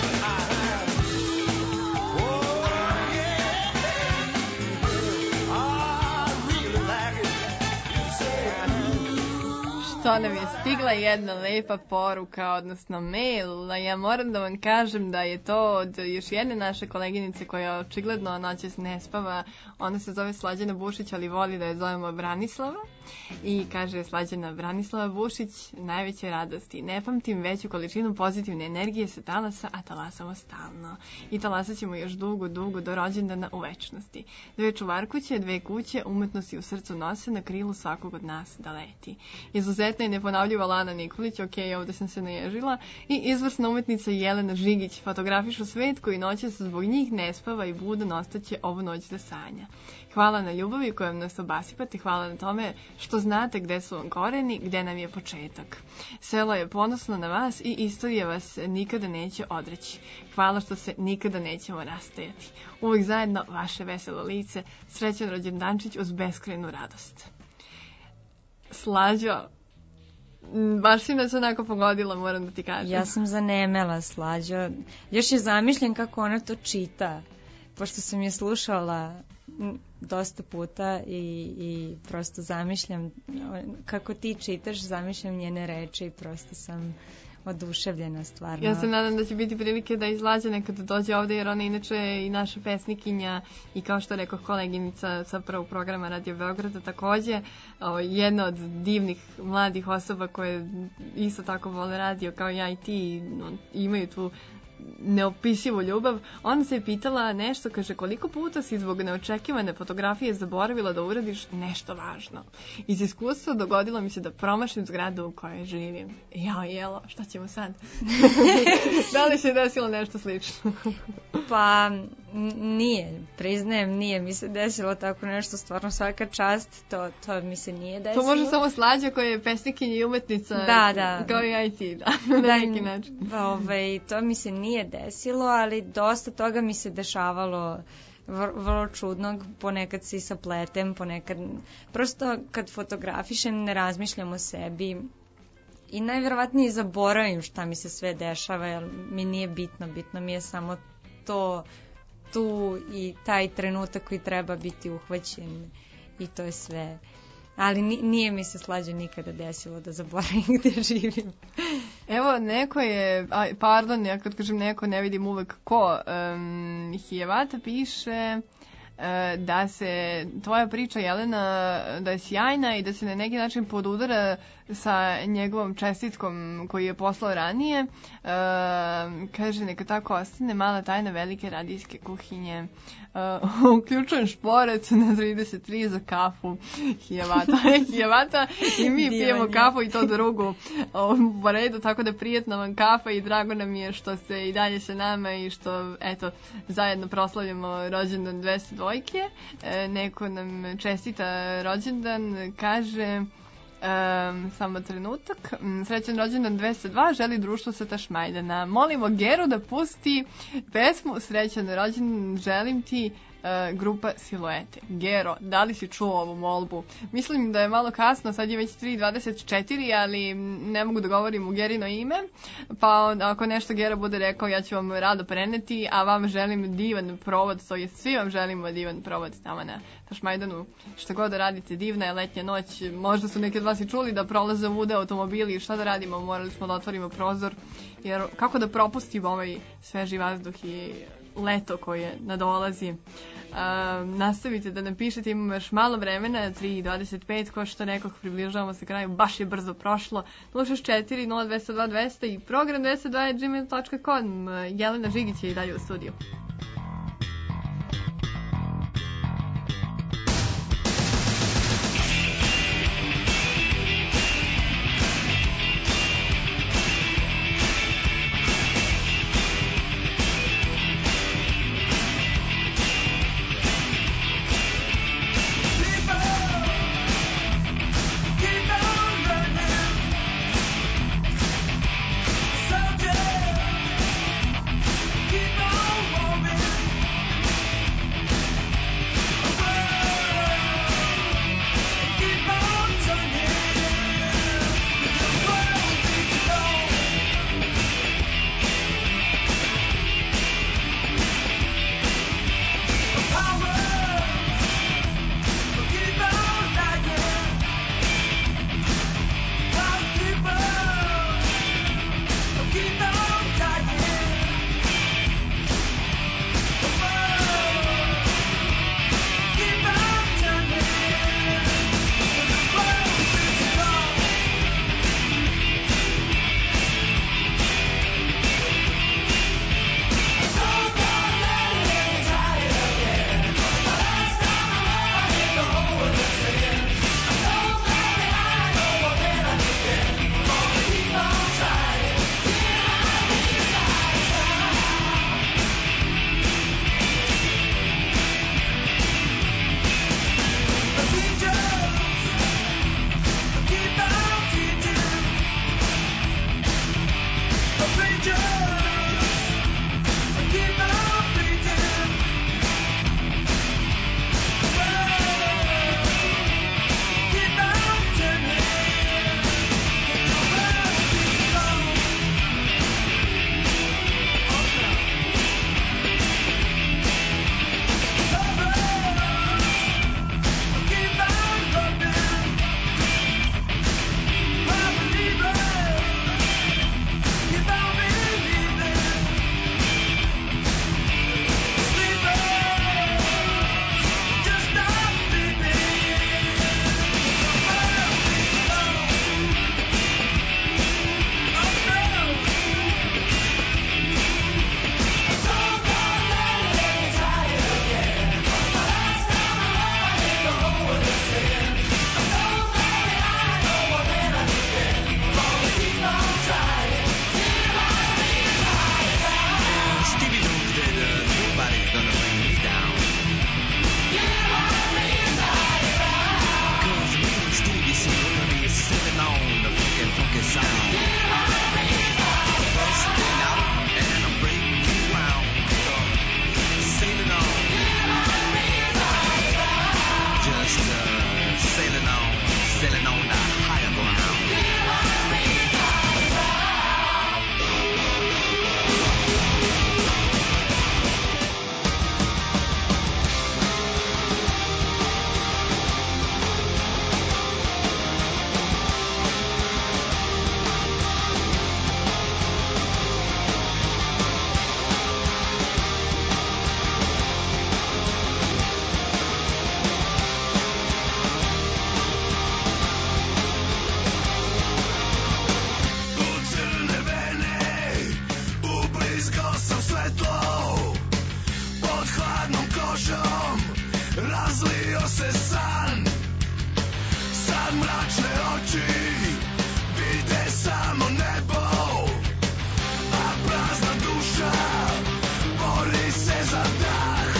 Oh, yeah, baby. I really like it. You say, Što nam je stigla jedna lepa poruka, odnosno mail, a ja moram da vam kažem da je to od još jedne naše koleginice koja očigledno noćas ne spava. Ona se zove Slađana Bušić, ali voli da je zovemo Branislava. I kaže Slađana: Branislava Bušić, najveće radosti. Ne pamtim veću količinu pozitivne energije sa talasa, a talasamo stalno. I talasat ćemo još dugo, dugo do rođendana u večnosti. 2 čuvarkuće, 2 kuće, umetnosti u srcu nose, na krilu svakog od nas da leti. Izuzetna i neponavljiva Lana Nikolić, ok, ovde sam se naježila, i izvrsna umetnica Jelena Žigić fotografišu svet koji noćas zbog njih ne spava i budan ostaće ovu noć da sanja. Hvala na ljubavi kojom nas obasipate, hvala na tome što znate gde su vam koreni, gde nam je početak. Selo je ponosno na vas i istorija vas nikada neće odreći. Hvala što se nikada nećemo rastajati. Uvijek zajedno, vaše veselo lice, srećan rođendančić uz beskrajnu radost. Slađo, baš si nas onako pogodila, moram da ti kažem. Ja sam zanemela, Slađo. Još je zamišljen kako ona to čita, pošto sam je slušala dosta puta i prosto zamišljam kako ti čitaš, zamišljam njene reči i prosto sam oduševljena stvarno. Ja se nadam da će biti prilike da izlađe nekad dođe ovde, jer ona inače je i naša pesnikinja i kao što rekao koleginica sa prvog programa Radio Beograda takođe, jedna od divnih mladih osoba koje isto tako vole radio kao ja i ti i imaju tu neopisivu ljubav. Ona se je pitala nešto, kaže, koliko puta si zbog neočekivane fotografije zaboravila da uradiš nešto važno. Iz iskustva dogodilo mi se da promašim zgradu u kojoj živim. Jao, jelo, šta ćemo sad? Da li se desilo nešto slično? Pa nije, priznajem, nije mi se desilo tako nešto, stvarno svaka čast, to mi se nije desilo. To može samo Slađa koja je pesnikinja i umetnica, kao i ja i ti, na neki način. To mi se nije desilo, ali dosta toga mi se dešavalo vrlo čudnog, ponekad se i sapletem, ponekad, prosto kad fotografišem ne razmišljam o sebi i najverovatnije zaboravim šta mi se sve dešava, jer mi nije bitno, bitno mi je samo to tu i taj trenutak koji treba biti uhvaćen i to je sve. Ali nije mi se Slađe nikada desilo da zaboravim gde živim. Evo, neko je, pardon, ja kad kažem neko ne vidim uvek ko, Hijevata piše da se tvoja priča, Jelena, da je sjajna i da se na neki način podudara sa njegovom čestitkom koji je poslao ranije. Kaže, neka tako ostane mala tajna velike radijske kuhinje. Uključujem šporac na 33 za kafu. Hijevata i mi pijemo kafu i to drugu po redu, tako da prijetna vam kafa i drago nam je što ste i dalje sa nama i što, eto, zajedno proslavljamo rođendan 202. Neko nam čestita rođendan, kaže... samo trenutak. Srećan rođendan 202, želi društvo sa Tašmajdana. Molimo Geru da pusti pesmu Srećan rođendan, želim ti, grupa Siluete. Gero, da li si čuo ovu molbu? Mislim da je malo kasno, sad je već 3:24, ali ne mogu da govorim u Gerino ime, pa ako nešto Gera bude rekao, ja ću vam rado preneti, a vam želim divan provod, to je svi vam želimo divan provod tamo na Tašmajdanu. Šta god da radite, divna je letnja noć, možda su neki od vas i čuli da prolaze vude automobili i šta da radimo, morali smo da otvorimo prozor, jer kako da propustimo ovaj sveži vazduh i leto koje nadolazi. Nastavite da napišete, imamo još malo vremena, 3:25, ko što rekoh, približavamo se kraju, baš je brzo prošlo. 064 0202 200 i program 202@gmail.com. Jelena Žigić je i dalje u studiju. Keep on moving. kožom razlio se san. Sad mračne oči vide samo nebo, a prazna duša bori se za dah.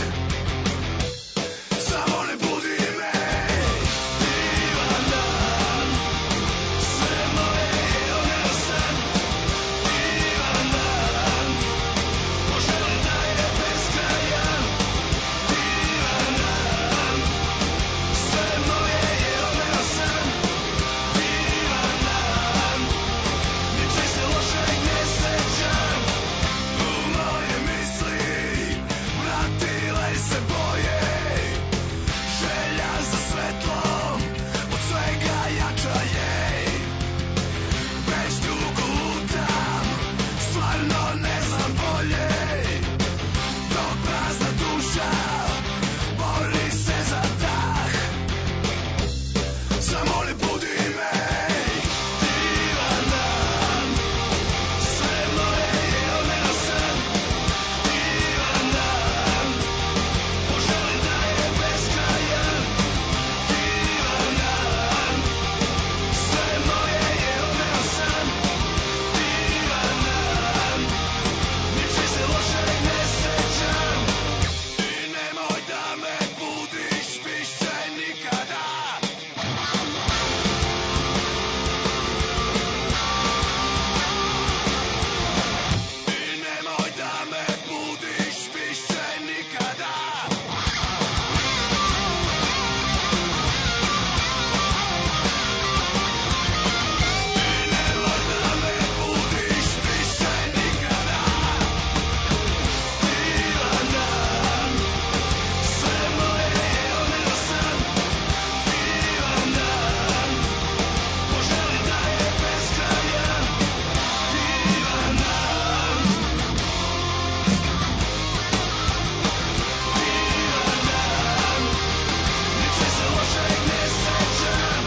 Samo ne budi me, divan dan, sve moje je oneo san. Divan dan, poželim da je beskrajan. Divan dan, sve moje je oneo san. Divan dan, ničeg se lošeg ne sećam. U moje misli vratile se boje, želja za svetlom od svega jača je. Već dugo lutam, stvarno ne znam bolje, dok prazna duša bori se za dah. Samo ne budi me, divan dan, sve moje je oneo san. Divan dan, poželim da je beskrajan. Divan dan, sve moje je oneo san. Divan dan, ničeg se lošeg ne sećam. I nemoj da me budiš više nikada. I nemoj da me budiš više nikada. I nemoj da me budiš više nikada. Divan dan, sve moje je oneo san. Divan dan, poželim da je beskrajan. Divan dan, divan dan, ničeg se lošeg ne sećam.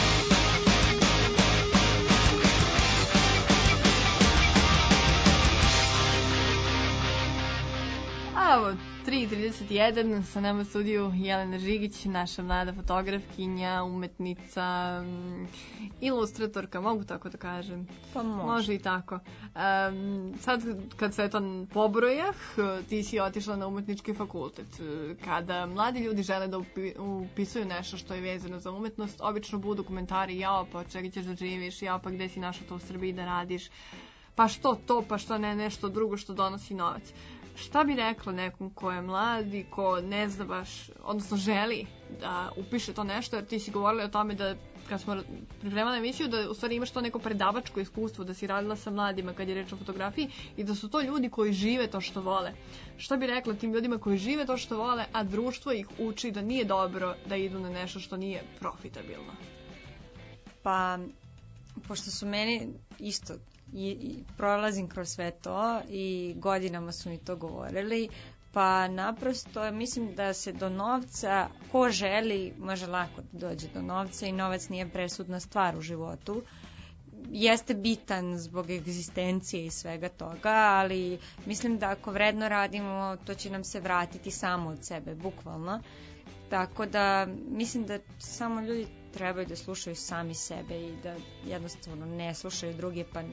A evo, 3:31, sa nama u studiju Jelena Žigić, naša mlada fotografkinja, umetnica, ilustratorka, mogu tako da kažem. Pa Može i tako. Sad kad sve to pobrojah, ti si otišla na umetnički fakultet. Kada mladi ljudi žele da upisuju nešto što je vezano za umetnost, obično budu komentari, jao pa od čega ćeš da živiš, jao pa gde si našao to u Srbiji da radiš, pa što to, pa što ne nešto drugo što donosi novac. Šta bi rekla nekom ko je mladi, ko ne zna baš, odnosno želi da upiše to nešto, jer ti si govorila o tome da kad smo pripremali emisiju, da u stvari imaš to neko predavačko iskustvo, da si radila sa mladima kad je reč o fotografiji i da su to ljudi koji žive to što vole. Šta bi rekla tim ljudima koji žive to što vole, a društvo ih uči da nije dobro da idu na nešto što nije profitabilno? Pa, pošto su meni isto, i prolazim kroz sve to i godinama su mi to govorili, pa naprosto mislim da se do novca, ko želi, može lako da dođe do novca i novac nije presudna stvar u životu. Jeste bitan zbog egzistencije i svega toga, ali mislim da ako vredno radimo, to će nam se vratiti samo od sebe, bukvalno. Tako da mislim da samo ljudi trebaju da slušaju sami sebe i da jednostavno ne slušaju druge, pa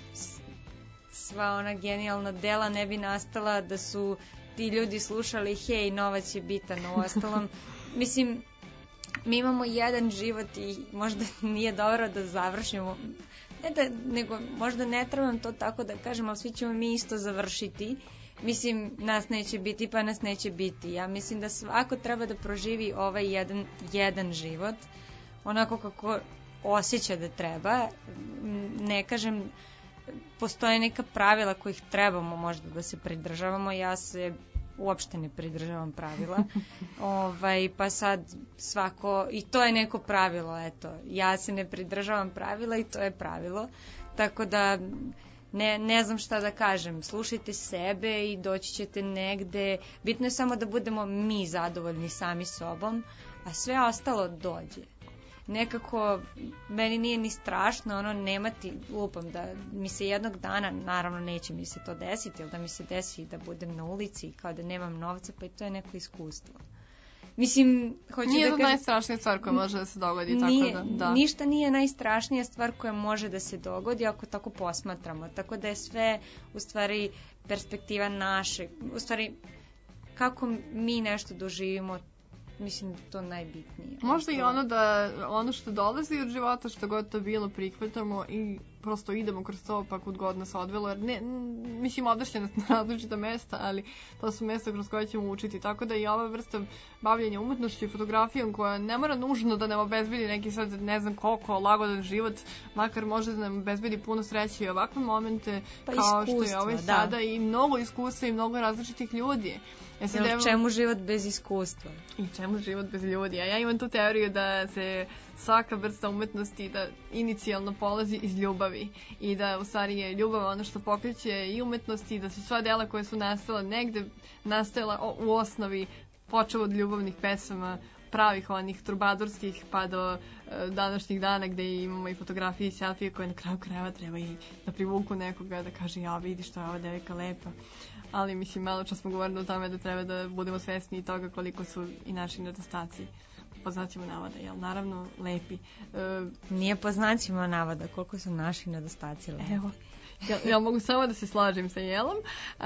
sva ona genijalna dela ne bi nastala da su ti ljudi slušali hej, novac je bitan. U ostalom, mislim, mi imamo jedan život i možda nije dobro da završimo, ne da, nego možda ne trebam to tako da kažem, ali svi ćemo mi isto završiti. Mislim, nas neće biti, pa nas neće biti. Ja mislim da svako treba da proživi ovaj jedan život onako kako osjeća da treba. Ne kažem, postoje neka pravila kojih trebamo možda da se pridržavamo. Ja se uopšte ne pridržavam pravila. Pa sad svako, i to je neko pravilo, eto. Ja se ne pridržavam pravila i to je pravilo. Tako da ne znam šta da kažem. Slušajte sebe i doći ćete negde. Bitno je samo da budemo mi zadovoljni sami sobom, a sve ostalo dođe. nekako meni nije ni strašno ono nemati, lupam, da mi se jednog dana, naravno neće mi se to desiti, ili da mi se desi da budem na ulici kao da nemam novca, pa i to je neko iskustvo. Mislim, hoću nije da to kažem, najstrašnija stvar koja može da se dogodi, nije, tako da. ništa nije najstrašnija stvar koja može da se dogodi ako tako posmatramo, tako da je sve u stvari perspektiva naše, u stvari kako mi nešto doživimo, mislim da je to najbitnije. Možda i ono da ono što dolazi od života, što god to bilo, prihvatamo i prosto idemo kroz to pa kud god nas odvelo, jer ne, mislim, odešće nas na različita mesta, ali to su mesta kroz koje ćemo učiti, tako da i ova vrsta bavljenja umetnošću i fotografijom koja ne mora nužno da nam obezbedi neki sad ne znam koliko lagodan život, makar može da nam obezbedi puno sreće i ovakve momente pa kao što je ovaj sada i mnogo iskustva i mnogo različitih ljudi. Čemu život bez iskustva? I čemu život bez ljudi? A ja imam tu teoriju da se svaka vrsta umetnosti da inicijalno polazi iz ljubavi i da u stvari je ljubav ono što pokreće i umetnosti, da su sva dela koje su nastala negde nastajala u osnovi počeo od ljubavnih pesama, pravih onih trubadurskih pa do današnjih dana gde imamo i fotografije i selfije koje na kraju krajeva treba i da privuku nekoga da kaže ja vidi što je ova devojka lepa. Ali mislim malo čas smo govorili o tome da treba da budemo svesni i toga koliko su i naši nedostaci po znacima navoda, jel? Naravno lepi. Nije po znacima navoda koliko su naši nedostaci lepi. Evo. Ja mogu samo da se slažem sa Jelom.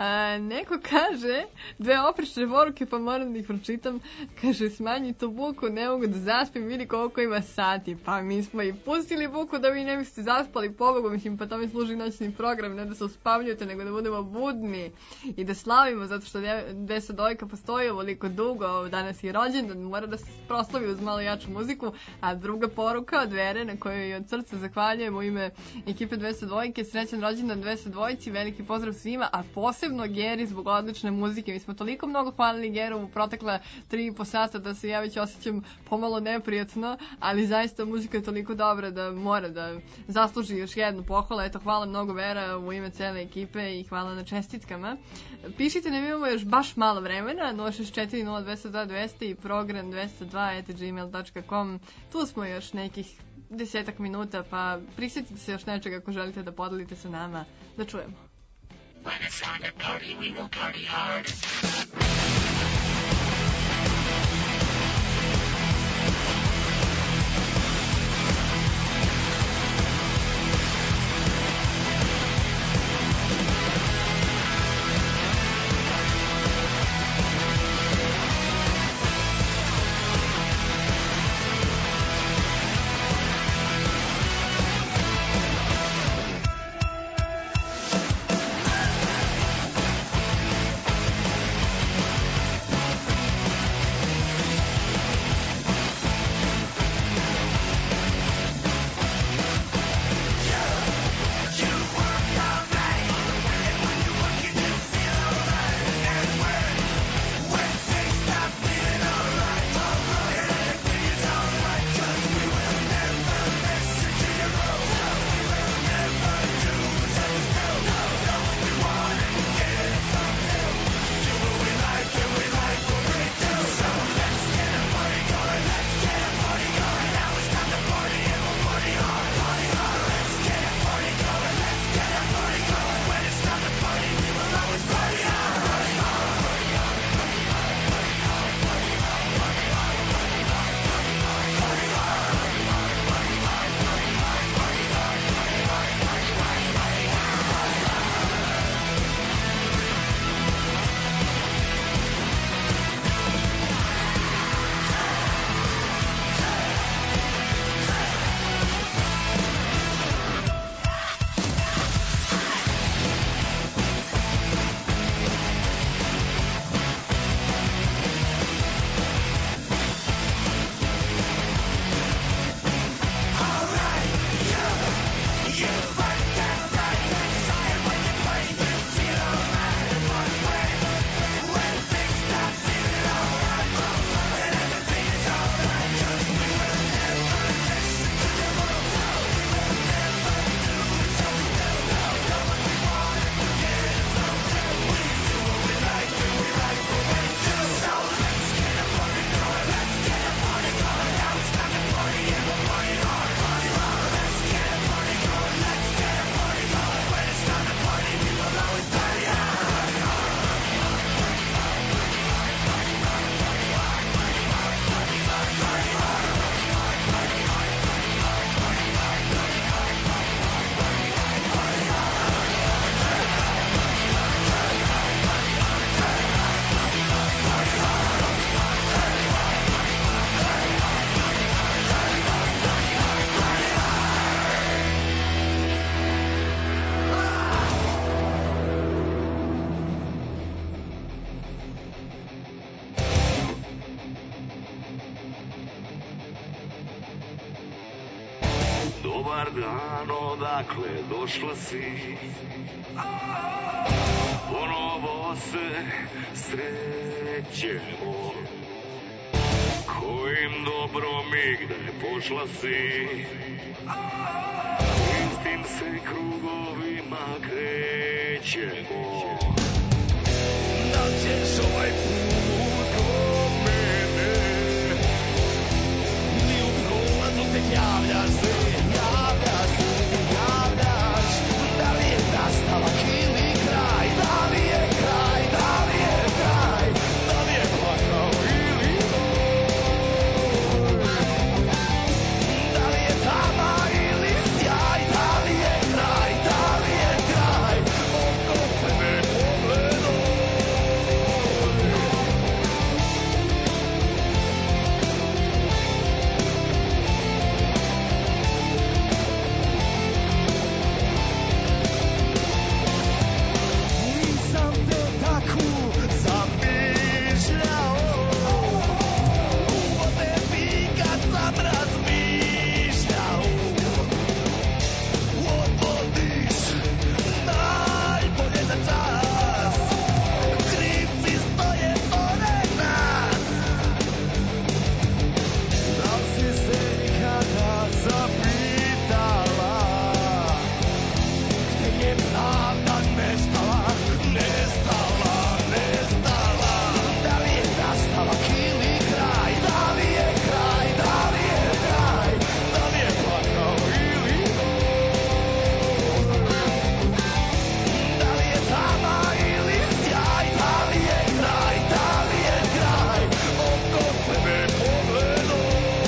Neko kaže, dve oprečne poruke pa moram da ih pročitam. Kaže, smanji to buku, ne mogu da zaspim, vidi koliko ima sati. Pa mi smo i pustili buku da vi ne biste zaspali, pobogu, mislim, pa to mi služi noćni program, ne da se uspavljujete, nego da budemo budni i da slavimo, zato što Desa Dojka postoji ovoliko dugo, danas je rođendan, mora da se proslavi uz malo jaču muziku. A druga poruka od Vere, na kojoj od srca zahvaljujem u ime ekipe 202, srećan rođendan 202, veliki pozdrav svima, a posebno Geri zbog odlične muzike. Mi smo toliko mnogo hvalili Geru u protekla 3,5 sata da se ja već osjećam pomalo neprijatno, ali zaista muzika je toliko dobra da mora da zasluži još jednu pohvalu. Eto, hvala mnogo Vera u ime cele ekipe i hvala na čestitkama. Pišite, ne imamo još baš malo vremena, 064 0202 200 i program 202@gmail.com. Tu smo još nekih 10 minuta, pa prisjetite se još nečega ako želite da podelite sa nama, da čujemo. When it's time to party, we will party hard. Dobar dan, odakle došla si? Ponovo se srećemo. Kojim dobrom igde pošla si? Istim se krugovima krećemo. Da ćeš ovaj put kod mene, ni u prolazu tek javljaš se, javljaš. Da li je nastavak ili kraj, da li je kraj, da li je kraj, da li je pakao ili boj, da li je tama ili sjaj, da li je kraj, oko tebe pogledom. Nisam te tako zamišljao, o tebi kad sam razmišljao. Odvodiš najbolje za čas, krivci stoje pored nas. Da li si se ikada zapitala gdje je pravda nestala? Da li je nastavak ili kraj, da li je kraj, da li je kraj, da li je pakao ili boj, da li je tama ili sjaj, da li je kraj, oko tebe pogledom.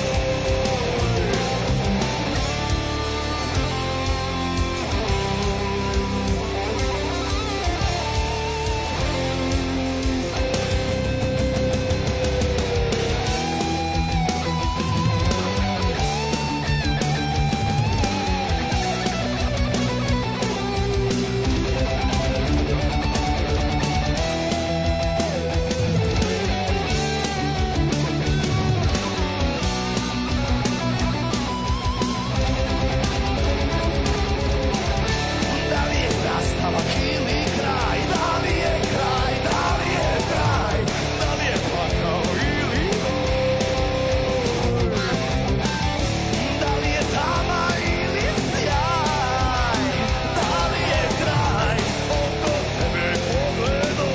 Da li je nastavak ili kraj, da li je kraj, da li je kraj, da li je pakao ili boj, da li je tama ili sjaj, da li je kraj, oko tebe pogledom.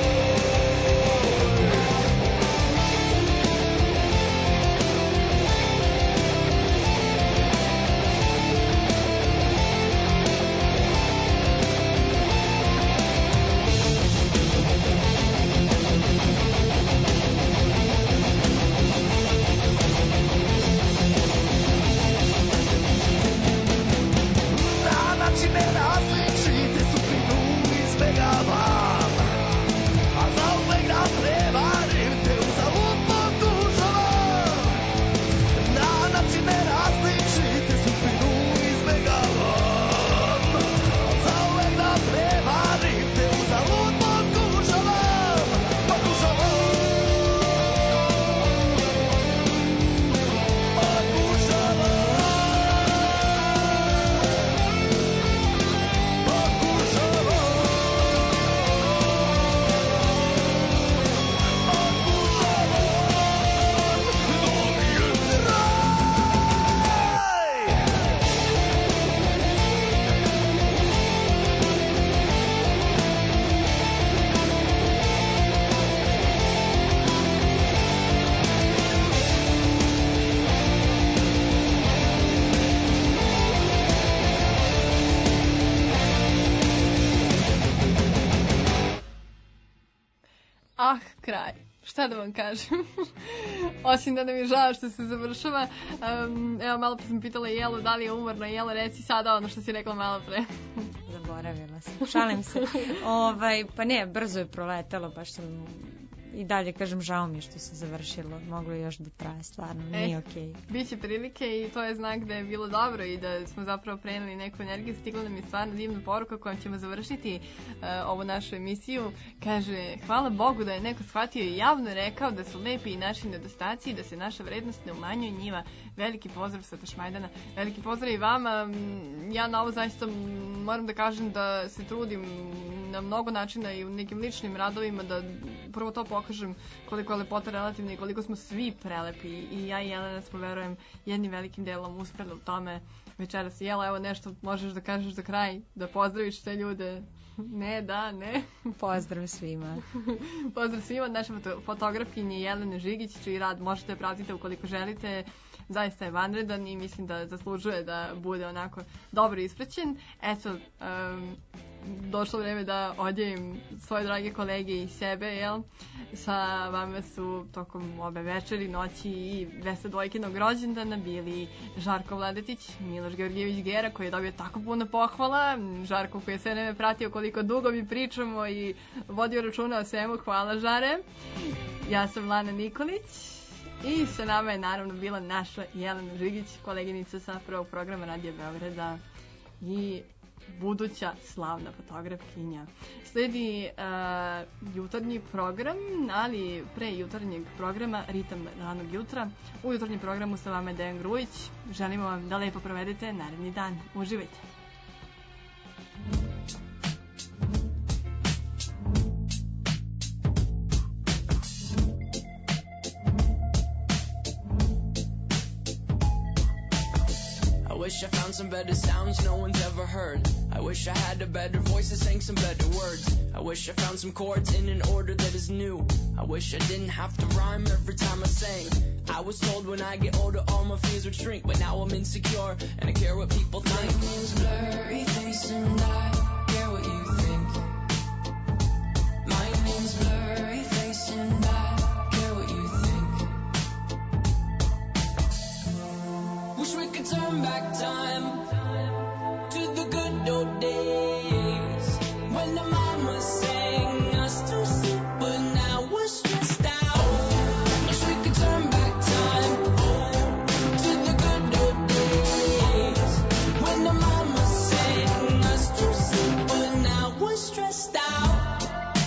Na načine različite sudbinu izbegavam, a zauvek da prevarim te uzalud pokušavam. Na načine različite sudbinu izbegavam, a zauvek da prevarim te uzalud pokušavam. Ah, kraj. Šta da vam kažem? Osim da nam je žao što se završava. Evo, malo pre sam pitala Jelu da li je umorna. Jela, reci sada ono što si rekla malo pre. Zaboravila sam. Šalim se. Pa ne, brzo je proletalo, baš sam i dalje kažem, žao mi je što se završilo, moglo je još da traje, stvarno, nije okej. Biće prilike i to je znak da je bilo dobro i da smo zapravo preneli neku energiju. Stigla nam je stvarno divna poruka kojom ćemo završiti ovu našu emisiju. Kaže, hvala Bogu da je neko shvatio i javno rekao da su lepi i naši nedostaci i da se naša vrednost ne umanjuje njiva. Veliki pozdrav sa Tašmajdana. Veliki pozdrav i vama. Ja na ovo zaista moram da kažem da se trudim na mnogo načina i u nekim ličnim radovima da prvo to pokažem koliko je lepota relativna i koliko smo svi prelepi. I ja i Jelena smo, verujem, jednim velikim delom uspeli u tome. Večeras, Jela, evo nešto možeš da kažeš za kraj, da pozdraviš sve ljude. Ne, da, ne. Pozdrav svima. Pozdrav svima, naša fotografkinje Jelene Žigić, čiji rad možete da pratite ukoliko želite. Zaista je vanredan i mislim da zaslužuje da bude onako dobro ispraćen. Eto, došlo vreme da odjavim svoje drage kolege i sebe, jel? Sa vama su tokom ove večeri, noći i Vesa Dvojkinog rođendana bili Žarko Vladetić, Miloš Georgijević Gera, koji je dobio tako puno pohvala, Žarko koji je sve vreme pratio koliko dugo mi pričamo i vodio računa o svemu, hvala Žare. Ja sam Lana Nikolić. I sa nama je naravno bila naša Jelena Žigić, koleginica sa prvog programa Radija Beograda i buduća slavna fotografkinja. Sledi jutarnji program, ali pre jutarnjeg programa Ritam ranog jutra. U jutarnjem programu sa vama je Dejan Grujić. Želimo vam da lepo provedete naredni dan. Uživajte! I wish I found some better sounds no one's ever heard. I wish I had a better voice that sang some better words. I wish I found some chords in an order that is new. I wish I didn't have to rhyme every time I sang. I was told when I get older all my fears would shrink, but now I'm insecure and I care what people think. My name's Blurry Face and I care what you think. My name's Blurry Face and I care what you think. Wish we could turn back time to the good old days when the mama sang us to sleep, but now we're stressed out. Wish we could turn back time to the good old days when the mama sang us to sleep, but now we're stressed out.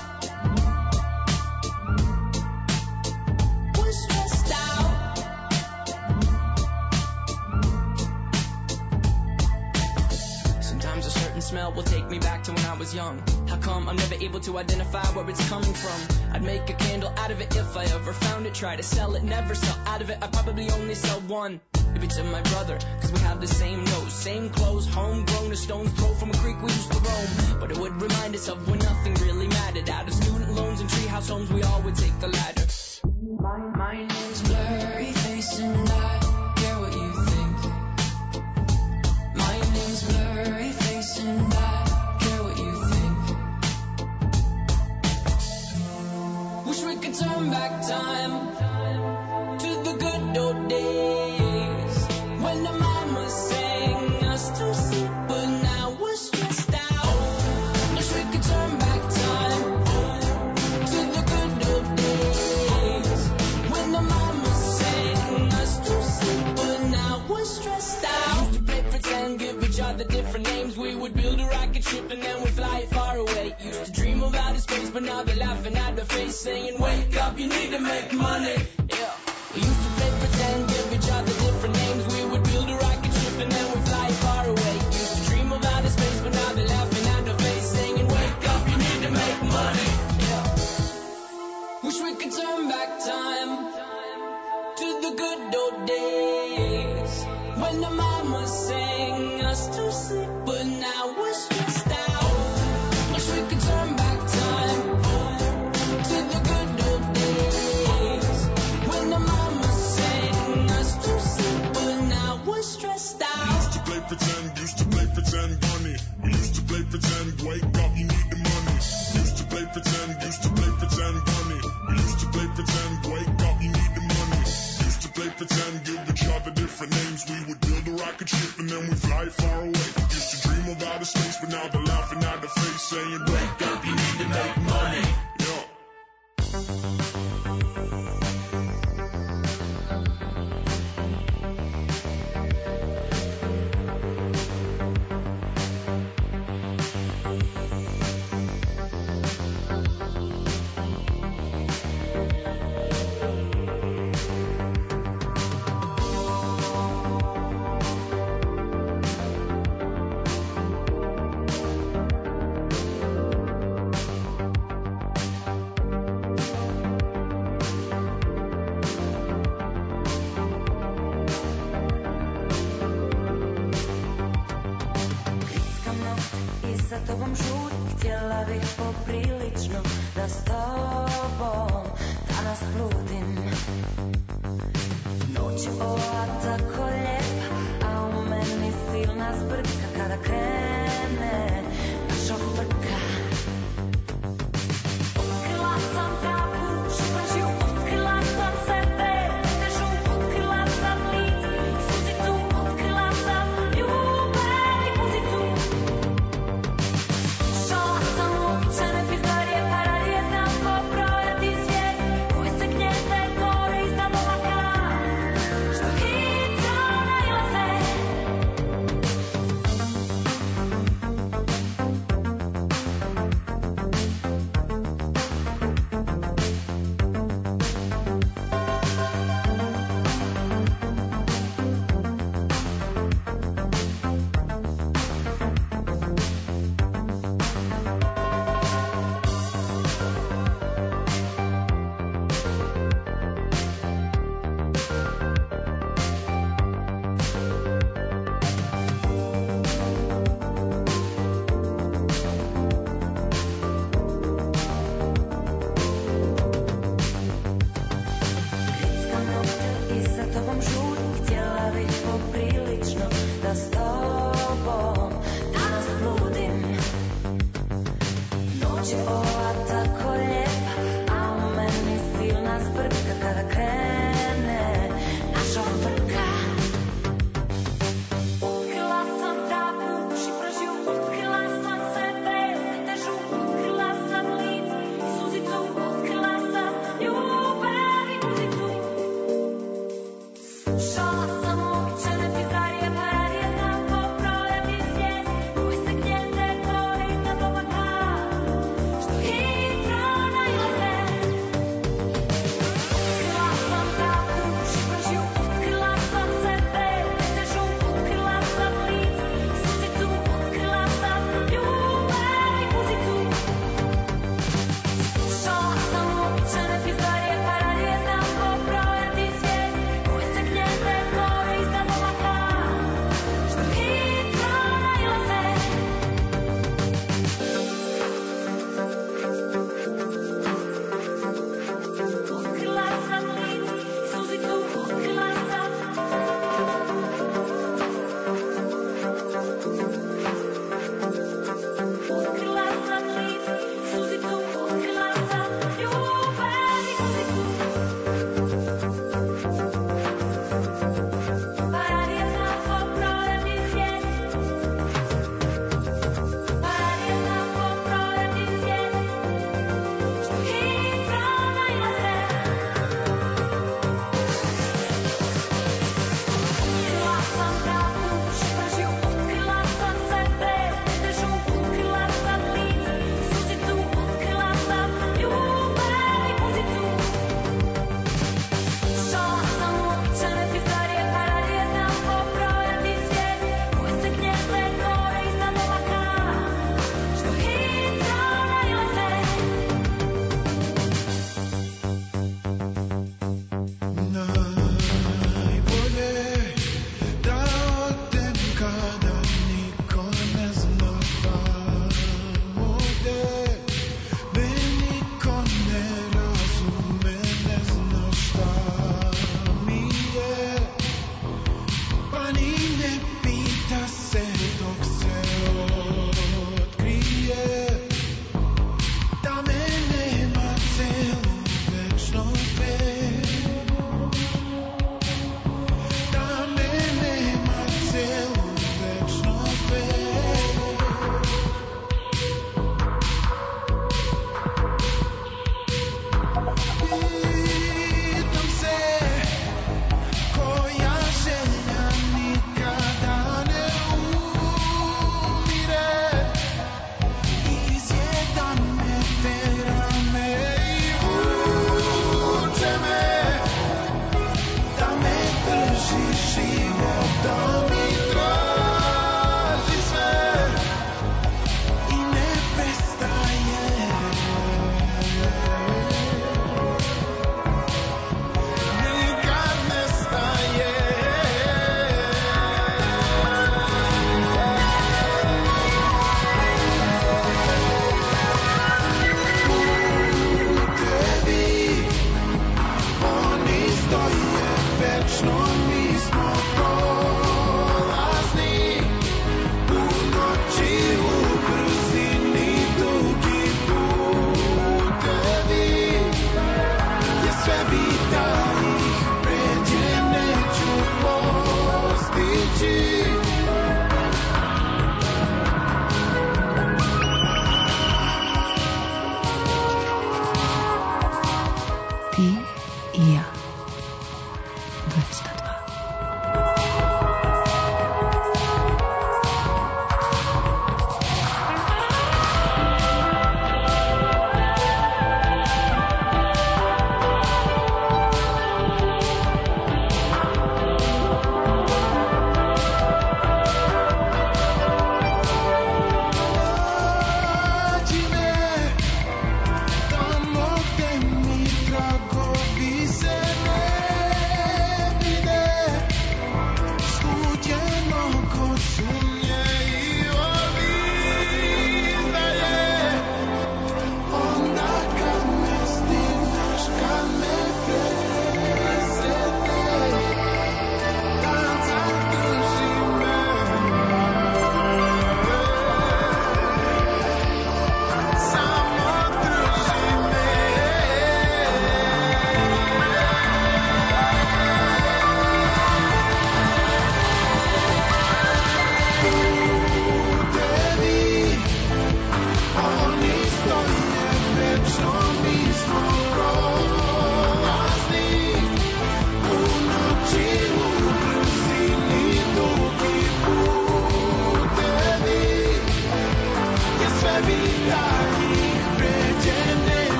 We're stressed out. Sometimes a certain smell will take me back to when I was young. How come I'm never able to identify where it's coming from? I'd make a candle out of it if I ever found it. Try to sell it, never sell out of it. I probably only sell one. Maybe to my brother, cause we have the same nose, same clothes, homegrown, a stone's throw from a creek we used to roam. But it would remind us of when nothing really mattered. Out of student loans and treehouse homes, we all would take the ladder. My name's Blurry Face and I care what you think. My name's Blurry Face and I care what you think. Wish we could turn back time to the good old days when the mama sang us to sleep, but now we're stressed out. Wish we could turn back time to the good old days when the mama sang us to sleep, but now we're stressed out. Used to play pretend, give each other different names. We would build a rocket ship and then we'd fly it far away. Used to dream of outer space, but now they're laughing at the face, saying, wake up, you need to make money. Yeah. We used to play pretend, give each other different names. We would build a rocket ship and then we'd fly it far away. Used to dream of outer space, but now they're laughing at the face, saying, wake up, you need to make money. Yeah. Wish we could turn back time to the good old days when the mama sang us to sleep, but now we're stressed out. Wish we could turn back time to the good old days when the mama sang us to sleep, but now we're stressed out. Used to play pretend, bunny. Used to play pretend, wake up, you need the money. Used to play pretend, bunny. Used to play pretend, wake up, you need the money. Used to play pretend, give each other different names. We would build a rocket ship and then we'd fly far away. Used to dream of outer space, but now they're laughing at the face, saying, wake up, you need to make money. Yeah. za tobom žurim, htjela bih poprilično da s tobom danas bludim. Noć je ova tako lijepa, a u meni silna zbrka kada krene naša frka. Otkrila sam trapu, šupražju, otkrila sam sebe, težu, otkrila sam lice i suzicu, otkrila sam ljubav i muziku. Šala sam uobičajene pizdarije, paradije, znam ko brojati svijet, koji se gnjezde gore iznad oblaka, što hitro nailaze. Grickam nokte i za tobom žurim, htjela bih poprilično da s tobom danas bludim. Noć je ova tako lijepa, a u meni silna zbrka kada krene naša frka. Otkrila sam trapu, šifražju, otkrila sam sebe, težu, otkrila sam lice i suzicu, otkrila sam ljubav i muziku. Slušala sam uobičajene pizdarije,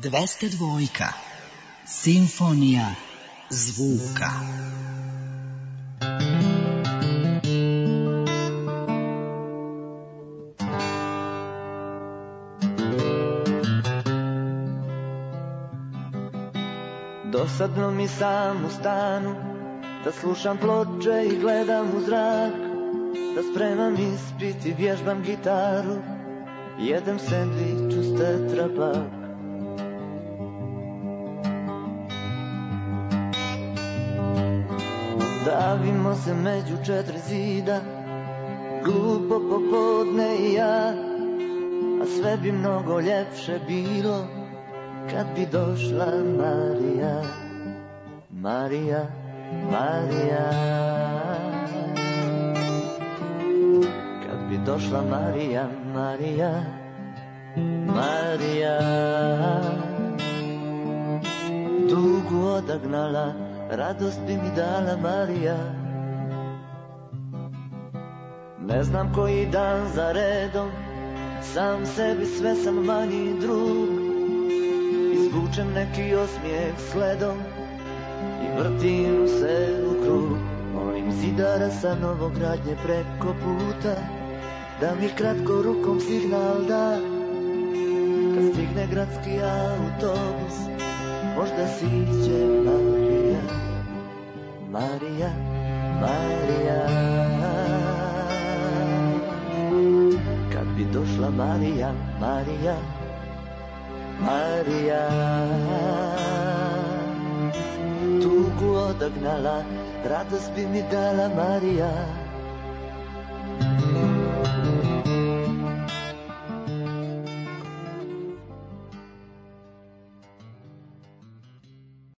202. Simfonija zvuka. Dosadno mi sam u stanu, da slušam ploče i gledam u zrak, da spremam ispit i vježbam gitaru, jedem sendvič uz tetrapak. Davimo se među 4 zida, glupo popodne i ja, a sve bi mnogo ljepše bilo kad bi došla Marija, Marija, Marija. Kad bi došla Marija, Marija, Marija. Tugu odagnala, radost bi mi dala Marija. Ne znam koji dan za redom, sam sebi sve sam manji drug. Izvučem neki osmijeh sledom i vrtim se u krug. Molim zidara sa Novogradnje preko puta da mi kratko rukom signal da, kad stigne gradski autobus možda siđe Marija, Marija, Marija. Kad bi došla Marija, Marija, Marija. Tugu odagnala, radost bi mi dala Marija.